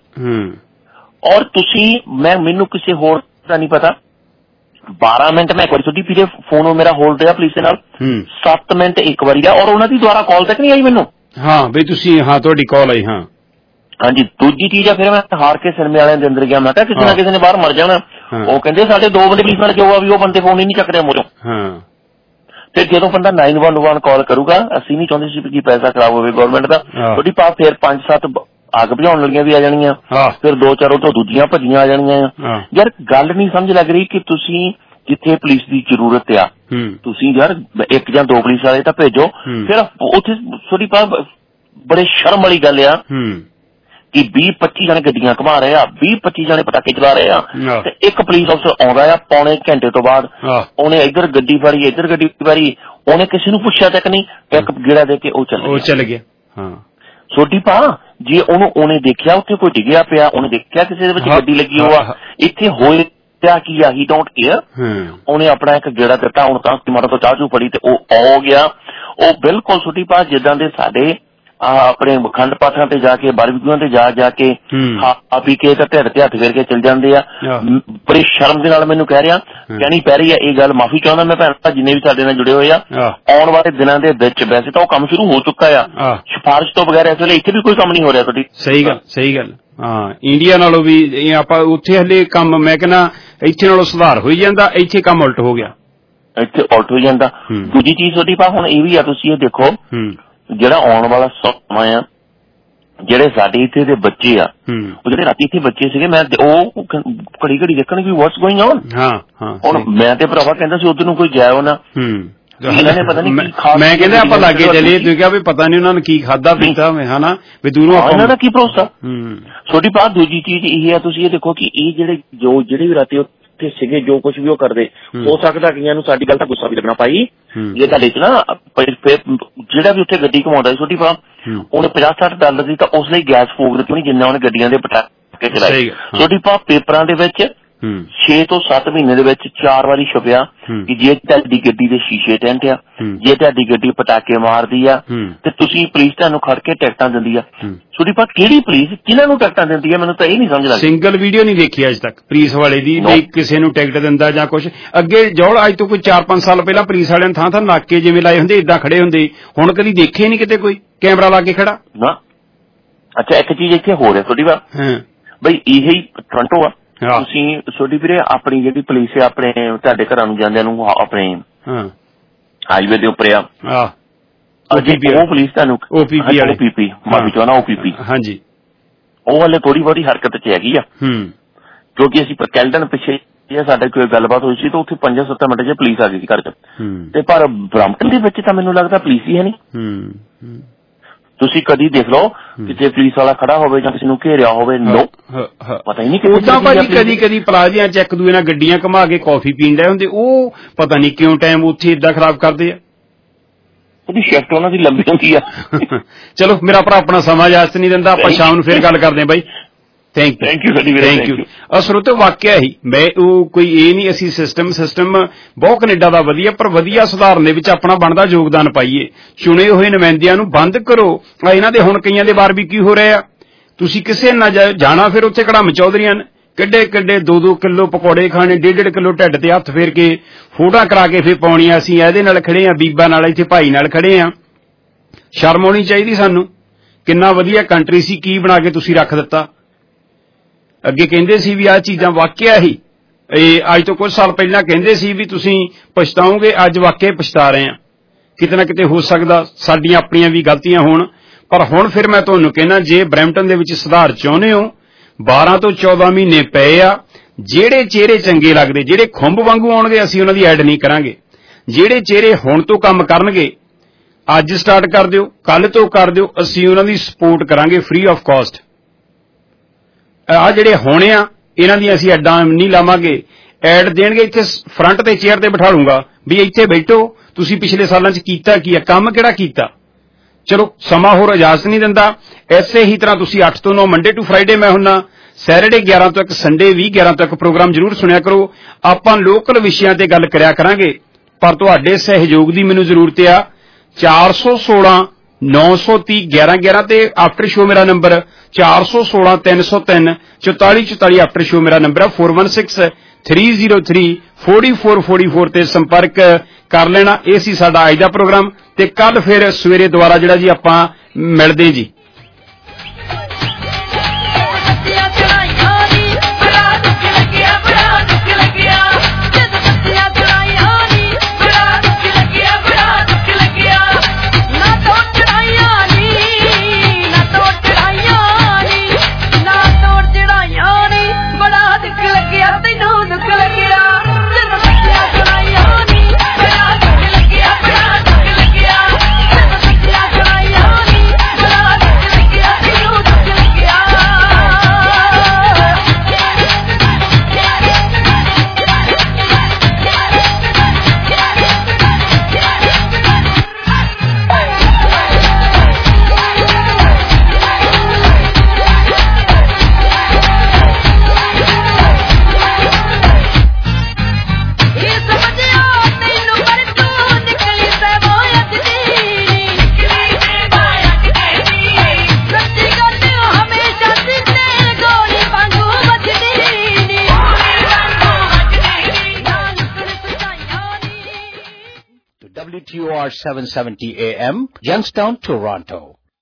ਔਰ ਤੁਸੀਂ ਮੈਂ ਮੈਨੂੰ ਕਿਸੇ ਹੋਰ ਦਾ ਨਹੀਂ ਪਤਾ, ਬਾਰਾਂ ਮਿੰਟ ਮੈਂ ਇੱਕ ਵਾਰੀ ਤੁਹਾਡੀ ਪੀਰੇ ਫੋਨ ਮੇਰਾ ਹੋਲਡ ਰਿਹਾ ਪੁਲਿਸ ਦੇ ਨਾਲ, ਸੱਤ ਮਿੰਟ ਇੱਕ ਵਾਰੀ ਆ, ਔਰ ਉਹਨਾਂ ਦੀ ਦੁਬਾਰਾ ਕਾਲ ਤੱਕ ਨਹੀਂ ਆਈ ਮੈਨੂੰ। ਹਾਂ ਬਈ ਤੁਸੀਂ, ਹਾਂ ਤੁਹਾਡੀ ਕਾਲ ਆਈ। ਹਾਂ ਹਾਂਜੀ। ਦੂਜੀ ਚੀਜ਼ ਆ, ਫਿਰ ਮੈਂ ਹਾਰ ਕੇ ਸਿਨੇਮੇ ਵਾਲਿਆਂ ਦੇ ਅੰਦਰ ਗਿਆ, ਮੈਂ ਕਿਹਾ ਕਿਸੇ ਨਾ ਕਿਸੇ ਨੇ ਬਾਹਰ ਮਰ ਜਾਣਾ। ਉਹ ਕਹਿੰਦੇ ਸਾਡੇ ਦੋ ਬੰਦੇ ਪੁਲਿਸ ਵਾਲੇ ਕਿਉਂ ਆ ਵੀ ਉਹ ਬੰਦੇ ਫੋਨ ਹੀ ਨਹੀਂ ਚੱਕ ਰਹੇ ਮੋਰੋਂ। ਤੇ ਜਦੋਂ ਬੰਦਾ ਨਾਈਨ ਵਨ ਵਨ ਕਾਲ ਕਰੂਗਾ, ਅਸੀਂ ਨਹੀਂ ਚਾਹੁੰਦੇ ਸੀ ਕਿ ਪੈਸਾ ਖਰਾਬ ਹੋਵੇ ਗਵਰਨਮੈਂਟ ਦਾ। ਤੁਹਾਡੀ ਪਾ ਫਿਰ ਪੰਜ ਸੱਤ ਅੱਗ ਬੁਝਾਉਣ ਲੱਗੀਆਂ ਵੀ ਆ ਜਾਣੀਆਂ, ਫਿਰ ਦੋ ਚਾਰ ਉਥੋਂ ਦੂਜੀਆਂ ਭੱਜੀਆਂ ਆ ਜਾਣੀਆਂ। ਯਾਰ ਗੱਲ ਨਹੀਂ ਸਮਝ ਲੱਗ ਰਹੀ ਕਿ ਤੁਸੀਂ ਜਿੱਥੇ ਪੁਲਿਸ ਦੀ ਜ਼ਰੂਰਤ ਆ ਤੁਸੀਂ ਯਾਰ ਇੱਕ ਜਾਂ ਦੋ ਪੁਲਿਸ ਵਾਲੇ ਤਾਂ ਭੇਜੋ। ਫਿਰ ਉੱਥੇ ਤੁਹਾਡੀ ਪਾ ਬੜੇ ਸ਼ਰਮ ਵਾਲੀ ਗੱਲ ਆ ਕਿ ਵੀਹ ਪੱਚੀ ਜਣੇ ਗੱਡੀਆਂ ਘੁਮਾ ਰਹੇ ਆ, ਵੀਹ ਪੱਚੀ ਜਣੇ ਪਟਾਕੇ ਚਲਾ ਰਹੇ ਆ, ਤੇ ਇੱਕ ਪੁਲਿਸ ਅਫਸਰ ਆਉਂਦਾ ਆ ਪੌਣੇ ਘੰਟੇ ਤੋਂ ਬਾਅਦ, ਉਹਨੇ ਇੱਧਰ ਗੱਡੀ ਫੜੀ ਇੱਧਰ ਗੱਡੀ ਫੜੀ, ਉਹਨੇ ਕਿਸੇ ਨੂੰ ਪੁੱਛਿਆ ਤੱਕ ਨਹੀਂ, ਇੱਕ ਗੇੜਾ ਦੇ ਕੇ ਉਹ ਚੱਲ ਚੱਲ ਗਿਆ। ਛੋਟੀ ਪਾ ਜੇ ਉਹਨੂੰ ਉਹਨੇ ਦੇਖਿਆ ਉੱਥੇ ਕੋਈ ਡਿੱਗਿਆ ਪਿਆ, ਉਹਨੇ ਦੇਖਿਆ ਕਿਸੇ ਦੇ ਵਿੱਚ ਗੱਡੀ ਲੱਗੀ ਹੋਆ, ਇੱਥੇ ਹੋਏ ਪਿਆ ਕੀ ਆ, ਹੀ ਡੋਂਟ ਕੇਅਰ। ਉਹਨੇ ਆਪਣਾ ਇੱਕ ਗੇੜਾ ਦਿੱਤਾ, ਹੁਣ ਤਾਂ ਮਾਰਾ ਤੋਂ ਚਾਹ ਚੂ ਫੜੀ ਤੇ ਉਹ ਆ ਗਿਆ। ਉਹ ਬਿਲਕੁਲ ਛੋਟੀ ਪਾ ਜਿੱਦਾਂ ਦੇ ਸਾਡੇ ਆਪਣੇ ਖੰਡ ਪਾਠਾਂ ਤੇ ਜਾ ਕੇ ਬਾਰਬੀਕਿਊਆਂ ਤੇ ਜਾ ਜਾ ਕੇ ਖਾ ਪੀ ਕੇ ਤਾਂ ਢਿੱਡ ਤੇ ਹੱਥ ਫੇਰ ਕੇ ਚਲ ਜਾਂਦੇ ਆ। ਬੜੀ ਸ਼ਰਮ ਦੇ ਨਾਲ ਮੈਨੂੰ ਕਹਿ ਰਿਹਾ, ਕਹਿਣੀ ਪੈ ਰਹੀ ਆ ਇਹ ਗੱਲ, ਮਾਫੀ ਚਾਹੁੰਦਾ ਮੈਂ ਭੈਣ ਭਰਾ ਜਿੰਨੇ ਵੀ ਸਾਡੇ ਨਾਲ ਜੁੜੇ ਹੋਏ ਆ। ਆਉਣ ਵਾਲੇ ਦਿਨਾਂ ਦੇ ਵਿੱਚ ਵੈਸੇ ਤਾਂ ਉਹ ਕੰਮ ਸ਼ੁਰੂ ਹੋ ਚੁੱਕਾ ਆ, ਸਿਫਾਰਿਸ਼ ਤੋਂ ਬਗੈਰ ਇਸ ਵੇਲੇ ਇੱਥੇ ਵੀ ਕੋਈ ਕੰਮ ਨਹੀਂ ਹੋ ਰਿਹਾ ਤੁਹਾਡੀ। ਸਹੀ ਗੱਲ ਸਹੀ ਗੱਲ। ਹਾਂ ਇੰਡੀਆ ਨਾਲੋਂ ਵੀ ਆਪਾਂ ਉੱਥੇ ਹਲੇ ਕੰਮ, ਮੈਂ ਕਹਿੰਦਾ ਇੱਥੇ ਨਾਲੋਂ ਸੁਧਾਰ ਹੋਈ ਜਾਂਦਾ, ਇੱਥੇ ਕੰਮ ਉਲਟ ਹੋ ਗਿਆ, ਇੱਥੇ ਉਲਟ ਹੋ ਜਾਂਦਾ। ਦੂਜੀ ਚੀਜ਼ ਤੁਹਾਡੀ ਪਾ ਹੁਣ ਇਹ ਵੀ ਆ, ਤੁਸੀਂ ਇਹ ਦੇਖੋ ਜਿਹੜਾ ਆਉਣ ਵਾਲਾ ਸਮਾਂ ਆ, ਜਿਹੜੇ ਸਾਡੇ ਇੱਥੇ ਦੇ ਬੱਚੇ ਆ, ਉਹ ਜਿਹੜੇ ਰਾਤੀ ਇੱਥੇ ਬੱਚੇ ਸੀਗੇ, ਮੈਂ ਉਹ ਘੜੀ ਘੜੀ ਦੇਖਣ ਵੀ ਵਾਟਸ ਗੋਇੰਗ ਔਨ। ਹੁਣ ਮੈਂ ਤੇ ਭਰਾਵਾ ਕਹਿੰਦਾ ਸੀ ਉਧਰ ਨੂੰ ਕੋਈ ਜਾਇਓ ਨਾ, ਮੈਂ ਕਹਿੰਦਾ ਆਪਾਂ ਲਾਗੇ ਚੱਲੀਏ, ਤੁਸੀਂ ਕਿਹਾ ਵੀ ਪਤਾ ਨਹੀਂ ਉਹਨਾਂ ਨੇ ਕੀ ਖਾਧਾ ਪੀਤਾ ਹਨਾ, ਵੀ ਦੂਰੋਂ ਇਹਨਾਂ ਦਾ ਕੀ ਭਰੋਸਾ। ਛੋਟੀ ਬਾਤ ਦੂਜੀ ਚੀਜ਼ ਇਹ ਆ, ਤੁਸੀਂ ਇਹ ਦੇਖੋ ਕਿ ਇਹ ਜਿਹੜੇ ਜੋ ਜਿਹੜੇ ਵੀ ਰਾਤੀ ਉੱਥੇ ਸੀਗੇ ਜੋ ਕੁਛ ਵੀ ਉਹ ਕਰਦੇ, ਹੋ ਸਕਦਾ ਕਈਆਂ ਨੂੰ ਸਾਡੀ ਗੱਲ ਦਾ ਗੁੱਸਾ ਵੀ ਲੱਗਣਾ ਪਾਈ ਜੇ ਤੁਹਾਡੇ ਚ ਨਾ, ਜਿਹੜਾ ਵੀ ਉੱਥੇ ਗੱਡੀ ਘੁਮਾਉਂਦਾ ਸੀ ਛੋਟੀ ਪਾ, ਉਹਨੇ ਪੰਜਾਹ ਸੱਠ ਡਾਲਰ ਦੀ ਤਾਂ ਉਸ ਲਈ ਗੈਸ ਫੂਕ ਦਿੱਤੀ ਹੋਣੀ ਜਿੰਨਾ ਉਹਨੇ ਗੱਡੀਆਂ ਦੇ ਪਟਾਕੇ ਚਲਾਏ। ਛੋਟੀ ਪਾ ਪੇਪਰਾਂ ਦੇ ਵਿੱਚ ਛੇ ਤੋਂ ਸੱਤ ਮਹੀਨੇ ਦੇ ਵਿੱਚ ਚਾਰ ਵਾਰੀ ਛਪਿਆ ਕਿ ਜੇ ਤੁਹਾਡੀ ਗੱਡੀ ਦੇ ਸ਼ੀਸ਼ੇ ਟੈਂਟ ਆ, ਜੇ ਤੁਹਾਡੀ ਗੱਡੀ ਪਟਾਕੇ ਮਾਰਦੀ ਆ ਤੇ ਤੁਸੀਂ ਪੁਲਿਸ ਤੁਹਾਨੂੰ ਖੜ ਕੇ ਟਿਕਟਾਂ ਦਿੰਦੀ ਆ। ਛੋਟੀ ਪਾ ਕਿਹੜੀ ਪੁਲਿਸ ਕਿਹਨਾਂ ਨੂੰ ਟਿਕਟਾਂ ਦਿੰਦੀ ਆ, ਮੈਨੂੰ ਤਾਂ ਇਹ ਨਹੀਂ ਸਮਝ ਲੱਗਦੀ। ਸਿੰਗਲ ਵੀਡੀਓ ਨਹੀਂ ਦੇਖੀ ਅੱਜ ਤੱਕ ਪੁਲਿਸ ਵਾਲੇ ਦੀ ਵੀ ਕਿਸੇ ਨੂੰ ਟਿਕਟ ਦਿੰਦਾ ਜਾਂ ਕੁਛ। ਅੱਗੇ ਜੋੜ ਅੱਜ ਤੋਂ ਕੋਈ ਚਾਰ ਪੰਜ ਸਾਲ ਪਹਿਲਾਂ ਪੁਲਿਸ ਵਾਲਿਆਂ ਨੇ ਥਾਂ ਥਾਂ ਨਾਕੇ ਜਿਵੇਂ ਲਾਏ ਹੁੰਦੇ ਏਦਾਂ ਖੜੇ ਹੁੰਦੇ, ਹੁਣ ਕਦੀ ਦੇਖੇ ਨਹੀਂ ਕਿਤੇ ਕੋਈ ਕੈਮਰਾ ਲਾ ਕੇ ਖੜਾ ਨਾ। ਅੱਛਾ ਇੱਕ ਚੀਜ਼ ਇੱਥੇ ਹੋ ਰਿਹਾ ਛੋਟੀ ਪਾ ਬਈ, ਇਹੀ ਟੋਰਾਂਟੋ ਆ, ਤੁਸੀਂ ਛੋਟੀ ਵੀਰੇ ਆਪਣੀ ਜਿਹੜੀ ਪੁਲਿਸ ਹੈ ਆਪਣੇ ਤੁਹਾਡੇ ਘਰਾਂ ਨੂੰ ਜਾਂਦਿਆਂ ਨੂੰ ਆਪਣੇ ਹਾਈਵੇ ਦੇ ਉੱਪਰ ਆ, ਉਹ ਪੁਲਿਸ ਤੁਹਾਨੂੰ ਓਪੀਪੀ ਮਾਫੀ ਚਾਹੁੰਦਾ ਓਪੀਪੀ ਹਾਂਜੀ, ਉਹ ਹਲੇ ਥੋੜੀ ਬਹੁਤੀ ਹਰਕਤ ਚ ਹੈਗੀ ਆ। ਕਿਉਂਕਿ ਅਸੀਂ ਕੈਲਡਨ ਪਿੱਛੇ ਸਾਡੇ ਕੋਈ ਗੱਲਬਾਤ ਹੋਈ ਸੀ ਤਾਂ ਉੱਥੇ ਪੰਜਾਂ ਸੱਤਾਂ ਮਿੰਟ ਚ ਪੁਲਿਸ ਆ ਗਈ ਸੀ ਘਰ ਚ, ਤੇ ਪਰ ਬਰੈਂਪਟਨ ਦੇ ਵਿੱਚ ਤਾਂ ਮੈਨੂੰ ਲੱਗਦਾ ਪੁਲਿਸ ਹੀ ਹੈ ਨਹੀਂ। ਤੁਸੀਂ ਕਦੀ ਦੇਖ ਲਓ ਕਿਤੇ ਪੁਲਿਸ ਵਾਲਾ ਖੜਾ ਹੋਵੇ ਜਾਂ ਕਿਸੇ ਨੂੰ ਘੇਰਿਆ ਹੋਵੇ, ਨੋ ਪਤਾ ਹੀ ਨਹੀਂ। ਉਦਾਂ ਭਾਜੀ ਕਦੀ ਕਦੀ ਪਲਾਜ਼ਿਆਂ ਚ ਇੱਕ ਦੂਏ ਨਾਲ ਗੱਡੀਆਂ ਘੁਮਾ ਕੇ ਕੌਫੀ ਪੀਣ ਡਏ ਹੁੰਦੇ, ਉਹ ਪਤਾ ਨਹੀਂ ਕਿਉਂ ਟਾਈਮ ਉੱਥੇ ਏਦਾਂ ਖਰਾਬ ਕਰਦੇ ਆ। ਉਹਦੀ ਸ਼ਿਫਟ ਉਹਨਾਂ ਦੀ ਲੰਬੀ ਹੁੰਦੀ ਆ। ਚਲੋ ਮੇਰਾ ਭਰਾ ਆਪਣਾ ਸਮਾਂ ਇਜਾਜ਼ਤ ਨਹੀਂ ਦਿੰਦਾ, ਆਪਾਂ ਸ਼ਾਮ ਨੂੰ ਫੇਰ ਗੱਲ ਕਰਦੇ ਹਾਂ ਬਾਈ। Thank you thank you thank you. ਸਰੋਤਿਓ ਵਾਕਿਆ ਹੀ ਮੈਂ ਉਹ ਕੋਈ ਇਹ ਨਹੀਂ ਅਸੀਂ ਸਿਸਟਮ ਸਿਸਟਮ ਬਹੁਤ ਕੈਨੇਡਾ ਦਾ ਵਧੀਆ, ਪਰ ਵਧੀਆ ਸੁਧਾਰਨ ਦੇ ਵਿੱਚ ਆਪਣਾ ਬਣਦਾ ਯੋਗਦਾਨ ਪਾਈਏ। ਚੁਣੇ ਹੋਏ ਨੁਮਾਇੰਦਿਆਂ ਨੂੰ ਬੰਦ ਕਰੋ। ਇਹਨਾਂ ਦੇ ਹੁਣ ਕਈਆਂ ਦੇ ਬਾਰ ਵੀ ਕੀ ਹੋ ਰਿਹਾ, ਤੁਸੀਂ ਕਿਸੇ ਨਾ ਜਾਣਾ ਫਿਰ ਉੱਥੇ ਕੜਮ ਚੌਧਰੀਆਂ ਨੇ ਕਿੱਡੇ ਕਿੱਡੇ ਦੋ ਦੋ ਕਿਲੋ ਪਕੌੜੇ ਖਾਣੇ, ਡੇਢ ਡੇਢ ਕਿਲੋ ਢਿੱਡ ਤੇ ਹੱਥ ਫੇਰ ਕੇ ਫੋਟੋਆਂ ਕਰਾ ਕੇ ਫਿਰ ਪਾਉਣੀਆਂ। ਅਸੀਂ ਇਹਦੇ ਨਾਲ ਖੜੇ ਆ, ਬੀਬਾ ਨਾਲ, ਇੱਥੇ ਭਾਈ ਨਾਲ ਖੜੇ ਆ। ਸ਼ਰਮ ਆਉਣੀ ਚਾਹੀਦੀ ਸਾਨੂੰ। ਕਿੰਨਾ ਵਧੀਆ ਕੰਟਰੀ ਸੀ, ਕੀ ਬਣਾ ਕੇ ਤੁਸੀਂ ਰੱਖ ਦਿੱਤਾ। ਅੱਗੇ ਕਹਿੰਦੇ ਸੀ ਵੀ ਆਹ ਚੀਜ਼ਾਂ ਵਾਕਿਆ ਹੀ, ਇਹ ਅੱਜ ਤੋਂ ਕੁਝ ਸਾਲ ਪਹਿਲਾਂ ਕਹਿੰਦੇ ਸੀ ਵੀ ਤੁਸੀਂ ਪਛਤਾਓਗੇ, ਅੱਜ ਵਾਕਿਆ ਪਛਤਾ ਰਹੇ ਆ। ਕਿਤੇ ਨਾ ਕਿਤੇ ਹੋ ਸਕਦਾ ਸਾਡੀਆਂ ਆਪਣੀਆਂ ਵੀ ਗਲਤੀਆਂ ਹੋਣ, ਪਰ ਹੁਣ ਫਿਰ ਮੈਂ ਤੁਹਾਨੂੰ ਕਹਿਣਾ, ਜੇ ਬਰੈਂਪਟਨ ਦੇ ਵਿੱਚ ਸੁਧਾਰ ਚਾਹੁੰਦੇ ਹੋ, ਬਾਰਾਂ ਤੋਂ ਚੌਦਾਂ ਮਹੀਨੇ ਪਏ ਆ। ਜਿਹੜੇ ਚਿਹਰੇ ਚੰਗੇ ਲੱਗਦੇ, ਜਿਹੜੇ ਖੁੰਭ ਵਾਂਗੂ ਆਉਣਗੇ, ਅਸੀਂ ਉਹਨਾਂ ਦੀ ਐਡ ਨਹੀਂ ਕਰਾਂਗੇ। ਜਿਹੜੇ ਚਿਹਰੇ ਹੁਣ ਤੋਂ ਕੰਮ ਕਰਨਗੇ, ਅੱਜ ਸਟਾਰਟ ਕਰ ਦਿਓ, ਕੱਲ ਤੋਂ ਕਰ ਦਿਓ, ਅਸੀਂ ਉਹਨਾਂ ਦੀ ਸਪੋਰਟ ਕਰਾਂਗੇ ਫ੍ਰੀ ਆਫ ਕਾਸਟ। ਆਹ ਜਿਹੜੇ ਹੋਣੇ ਆ ਇਹਨਾਂ ਦੀਆਂ ਅਸੀਂ ਐਡਾਂ ਨਹੀਂ ਲਾਵਾਂਗੇ। ਐਡ ਦੇਣਗੇ ਇੱਥੇ ਫਰੰਟ ਤੇ ਚੇਅਰ ਤੇ ਬਿਠਾ ਲੂੰਗਾ ਵੀ ਇੱਥੇ ਬੈਠੋ, ਤੁਸੀਂ ਪਿਛਲੇ ਸਾਲਾਂ 'ਚ ਕੀਤਾ ਕੀ ਆ, ਕੰਮ ਕਿਹੜਾ ਕੀਤਾ। ਚਲੋ ਸਮਾਂ ਹੋਰ ਇਜਾਜ਼ਤ ਨਹੀਂ ਦਿੰਦਾ। ਐਸੇ ਹੀ ਤਰ੍ਹਾਂ ਤੁਸੀਂ ਅੱਠ ਤੋਂ ਨੌ ਮੰਡੇ ਟੂ ਫਰਾਈਡੇ ਮੈਂ ਹੁੰਨਾ, ਸੈਟਰਡੇ ਗਿਆਰਾਂ ਤੋਂ ਇੱਕ, ਸੰਡੇ ਵੀਹ ਗਿਆਰਾਂ ਤੋਂ ਇੱਕ ਪ੍ਰੋਗਰਾਮ ਜ਼ਰੂਰ ਸੁਣਿਆ ਕਰੋ। ਆਪਾਂ ਲੋਕਲ ਵਿਸ਼ਿਆਂ ਤੇ ਗੱਲ ਕਰਿਆ ਕਰਾਂਗੇ, ਪਰ ਤੁਹਾਡੇ ਸਹਿਯੋਗ ਦੀ ਮੈਨੂੰ ਜ਼ਰੂਰਤ ਆ। ਚਾਰ ਸੌ ਸੋਲਾਂ ਨੌ ਸੌ ਤੀਹ ਗਿਆਰਾਂ ਗਿਆਰਾਂ ਤੇ ਆਫਟਰ ਸ਼ੋ ਮੇਰਾ ਨੰਬਰ ਚਾਰ ਸੌ ਸੋਲਾਂ ਤਿੰਨ ਸੌ ਤਿੰਨ ਚੌਤਾਲੀ ਚੌਤਾਲੀ। ਆਫਟਰ ਸ਼ੋ ਮੇਰਾ ਨੰਬਰ ਹੈ four one six three zero three forty four forty four ਤੇ ਸੰਪਰਕ ਕਰ ਲੈਣਾ। ਇਹ ਸੀ ਸਾਡਾ ਅੱਜ ਦਾ ਪ੍ਰੋਗਰਾਮ, ਤੇ ਕੱਲ ਫਿਰ ਸਵੇਰੇ ਦੁਬਾਰਾ ਜਿਹੜਾ ਜੀ ਆਪਾਂ ਮਿਲਦੇ ਜੀ। W T O R seven seventy A M, Youngstown, Toronto.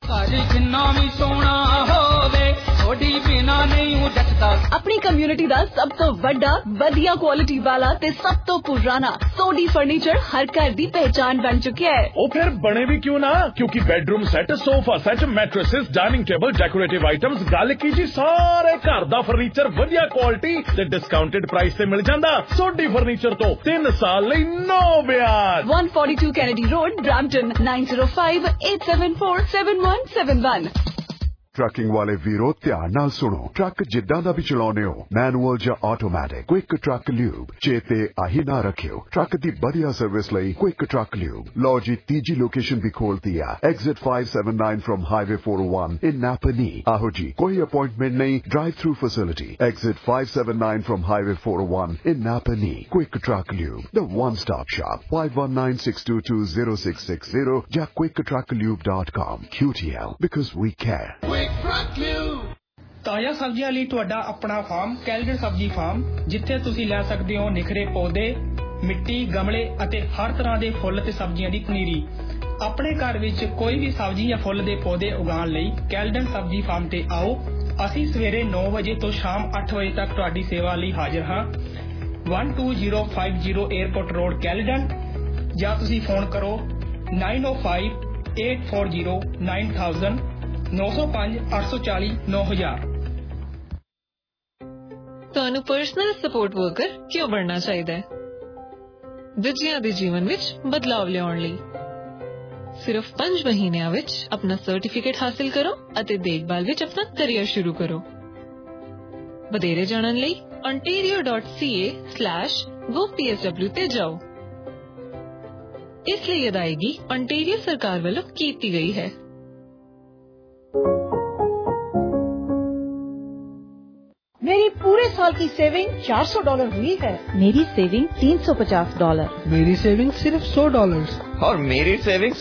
अपनी कम्युनिटी दा सब तो वड्डा वधिया क्वालिटी वाला ते सब तो पुराना सोडी फर्नीचर हर घर दी पहचान बन चुका है। ओ फिर बने भी क्यों ना, क्योंकि bedroom set, sofa set, mattresses, dining table, decorative items, गल की जी सारे घर दा फर्नीचर वधिया क्वालिटी ते डिस्काउंटेड प्राइस ते मिल जांदा। सोडी फर्नीचर तो तीन साल लई नो ब्याज। one forty-two Kennedy Road, Brampton, nine zero five eight seven four seven one seven one। Trucking ਵਾਲੇ ਵੀਰੋ ਧਿਆਨ ਨਾਲ ਸੁਣੋ, ਟਰੱਕ ਜਿੱਦਾਂ ਦਾ ਵੀ ਚਲਾਉਂਦੇ ਹੋ, ਮੈਨੂਅਲ ਜਾਂ ਆਟੋਮੈਟਿਕ, ਕੁਇਕ ਟਰੱਕ ਲਿਊਬ ਚੇਤੇ ਆਹੀ ਨਾ ਰੱਖਿਓ। ਟਰੱਕ ਦੀ ਵਧੀਆ ਸਰਵਿਸ ਲਈ ਕੁਇਕ ਟਰੱਕ ਲਿਊਬ। ਲਓ ਜੀ ਤੀਜੀ ਲੋਕੇਸ਼ਨ ਵੀ ਖੋਲਤੀ ਆ, exit five seventy-nine from highway four oh one in Napanee. ਆਹੋ ਜੀ, ਕੋਈ ਅਪਾਇੰਟਮੈਂਟ ਨਹੀਂ, drive through facility. Exit five seventy-nine from highway four oh one in Napanee. Quick truck lube, the one stop shop, five one nine six two two zero six six zero ਜਾਂ quick truck lube dot com। Q T L, because we care। ਤਾਜ਼ਾ ਸਬਜ਼ੀਆਂ ਲਈ ਤੁਹਾਡਾ ਆਪਣਾ ਫਾਰਮ ਕੈਲਡਨ ਸਬਜ਼ੀ ਫਾਰਮ, ਜਿੱਥੇ ਤੁਸੀਂ ਲੈ ਸਕਦੇ ਹੋ ਨਿਖਰੇ ਪੌਦੇ, ਮਿੱਟੀ, ਗਮਲੇ ਅਤੇ ਹਰ ਤਰ੍ਹਾਂ ਦੇ ਫੁੱਲ ਤੇ ਸਬਜ਼ੀਆਂ ਦੀ ਪਨੀਰੀ। ਆਪਣੇ ਘਰ ਵਿੱਚ ਕੋਈ ਵੀ ਸਬਜ਼ੀ ਜਾਂ ਫੁੱਲ ਦੇ ਪੌਦੇ ਉਗਾਉਣ ਲਈ ਕੈਲਡਨ ਸਬਜ਼ੀ ਫਾਰਮ ਤੇ ਆਓ। ਅਸੀਂ ਸਵੇਰੇ ਨੌ ਵਜੇ ਤੋਂ ਸ਼ਾਮ ਅੱਠ ਵਜੇ ਤੱਕ ਤੁਹਾਡੀ ਸੇਵਾ ਲਈ ਹਾਜ਼ਰ ਹਾਂ। one two zero five zero airport road Caledon, ਜਾਂ ਤੁਸੀਂ ਫੋਨ ਕਰੋ nine oh five eight four zero nine thousand ਨੌ ਸੌ ਪੰਜ ਅੱਠ ਸੌ ਚਾਲੀ ਨੌ ਹਜ਼ਾਰ। ਤੁਹਾਨੂੰ ਪਰਸਨਲ ਸਪੋਰਟ ਵਰਕਰ ਕਿਉਂ ਬਣਨਾ ਚਾਹੀਦਾ ਹੈ? ਦੂਜਿਆਂ ਦੇ ਜੀਵਨ ਵਿੱਚ ਬਦਲਾਵ ਲਿਆਉਣ ਲਈ। ਸਿਰਫ ਪੰਜ ਮਹੀਨਿਆਂ ਵਿੱਚ ਆਪਣਾ ਸਰਟੀਫਿਕੇਟ ਹਾਸਿਲ ਕਰੋ ਅਤੇ ਦੇਖਭਾਲ ਵਿੱਚ ਆਪਣਾ ਕੈਰੀਅਰ ਸ਼ੁਰੂ ਕਰੋ। ਵਧੇਰੇ ਜਾਣਨ ਲਈ ontario dot c a slash go p s w ਤੇ ਜਾਓ। ਇਸ ਲਈ ਅਦਾਇਗੀ ontario ਸਰਕਾਰ ਵੱਲੋਂ ਕੀਤੀ ਗਈ ਹੈ। मेरी पूरे साल की सेविंग चार सौ डॉलर हुई है। मेरी सेविंग तीन सौ पचास डॉलर। मेरी सेविंग सिर्फ सौ डॉलर। और मेरी सेविंग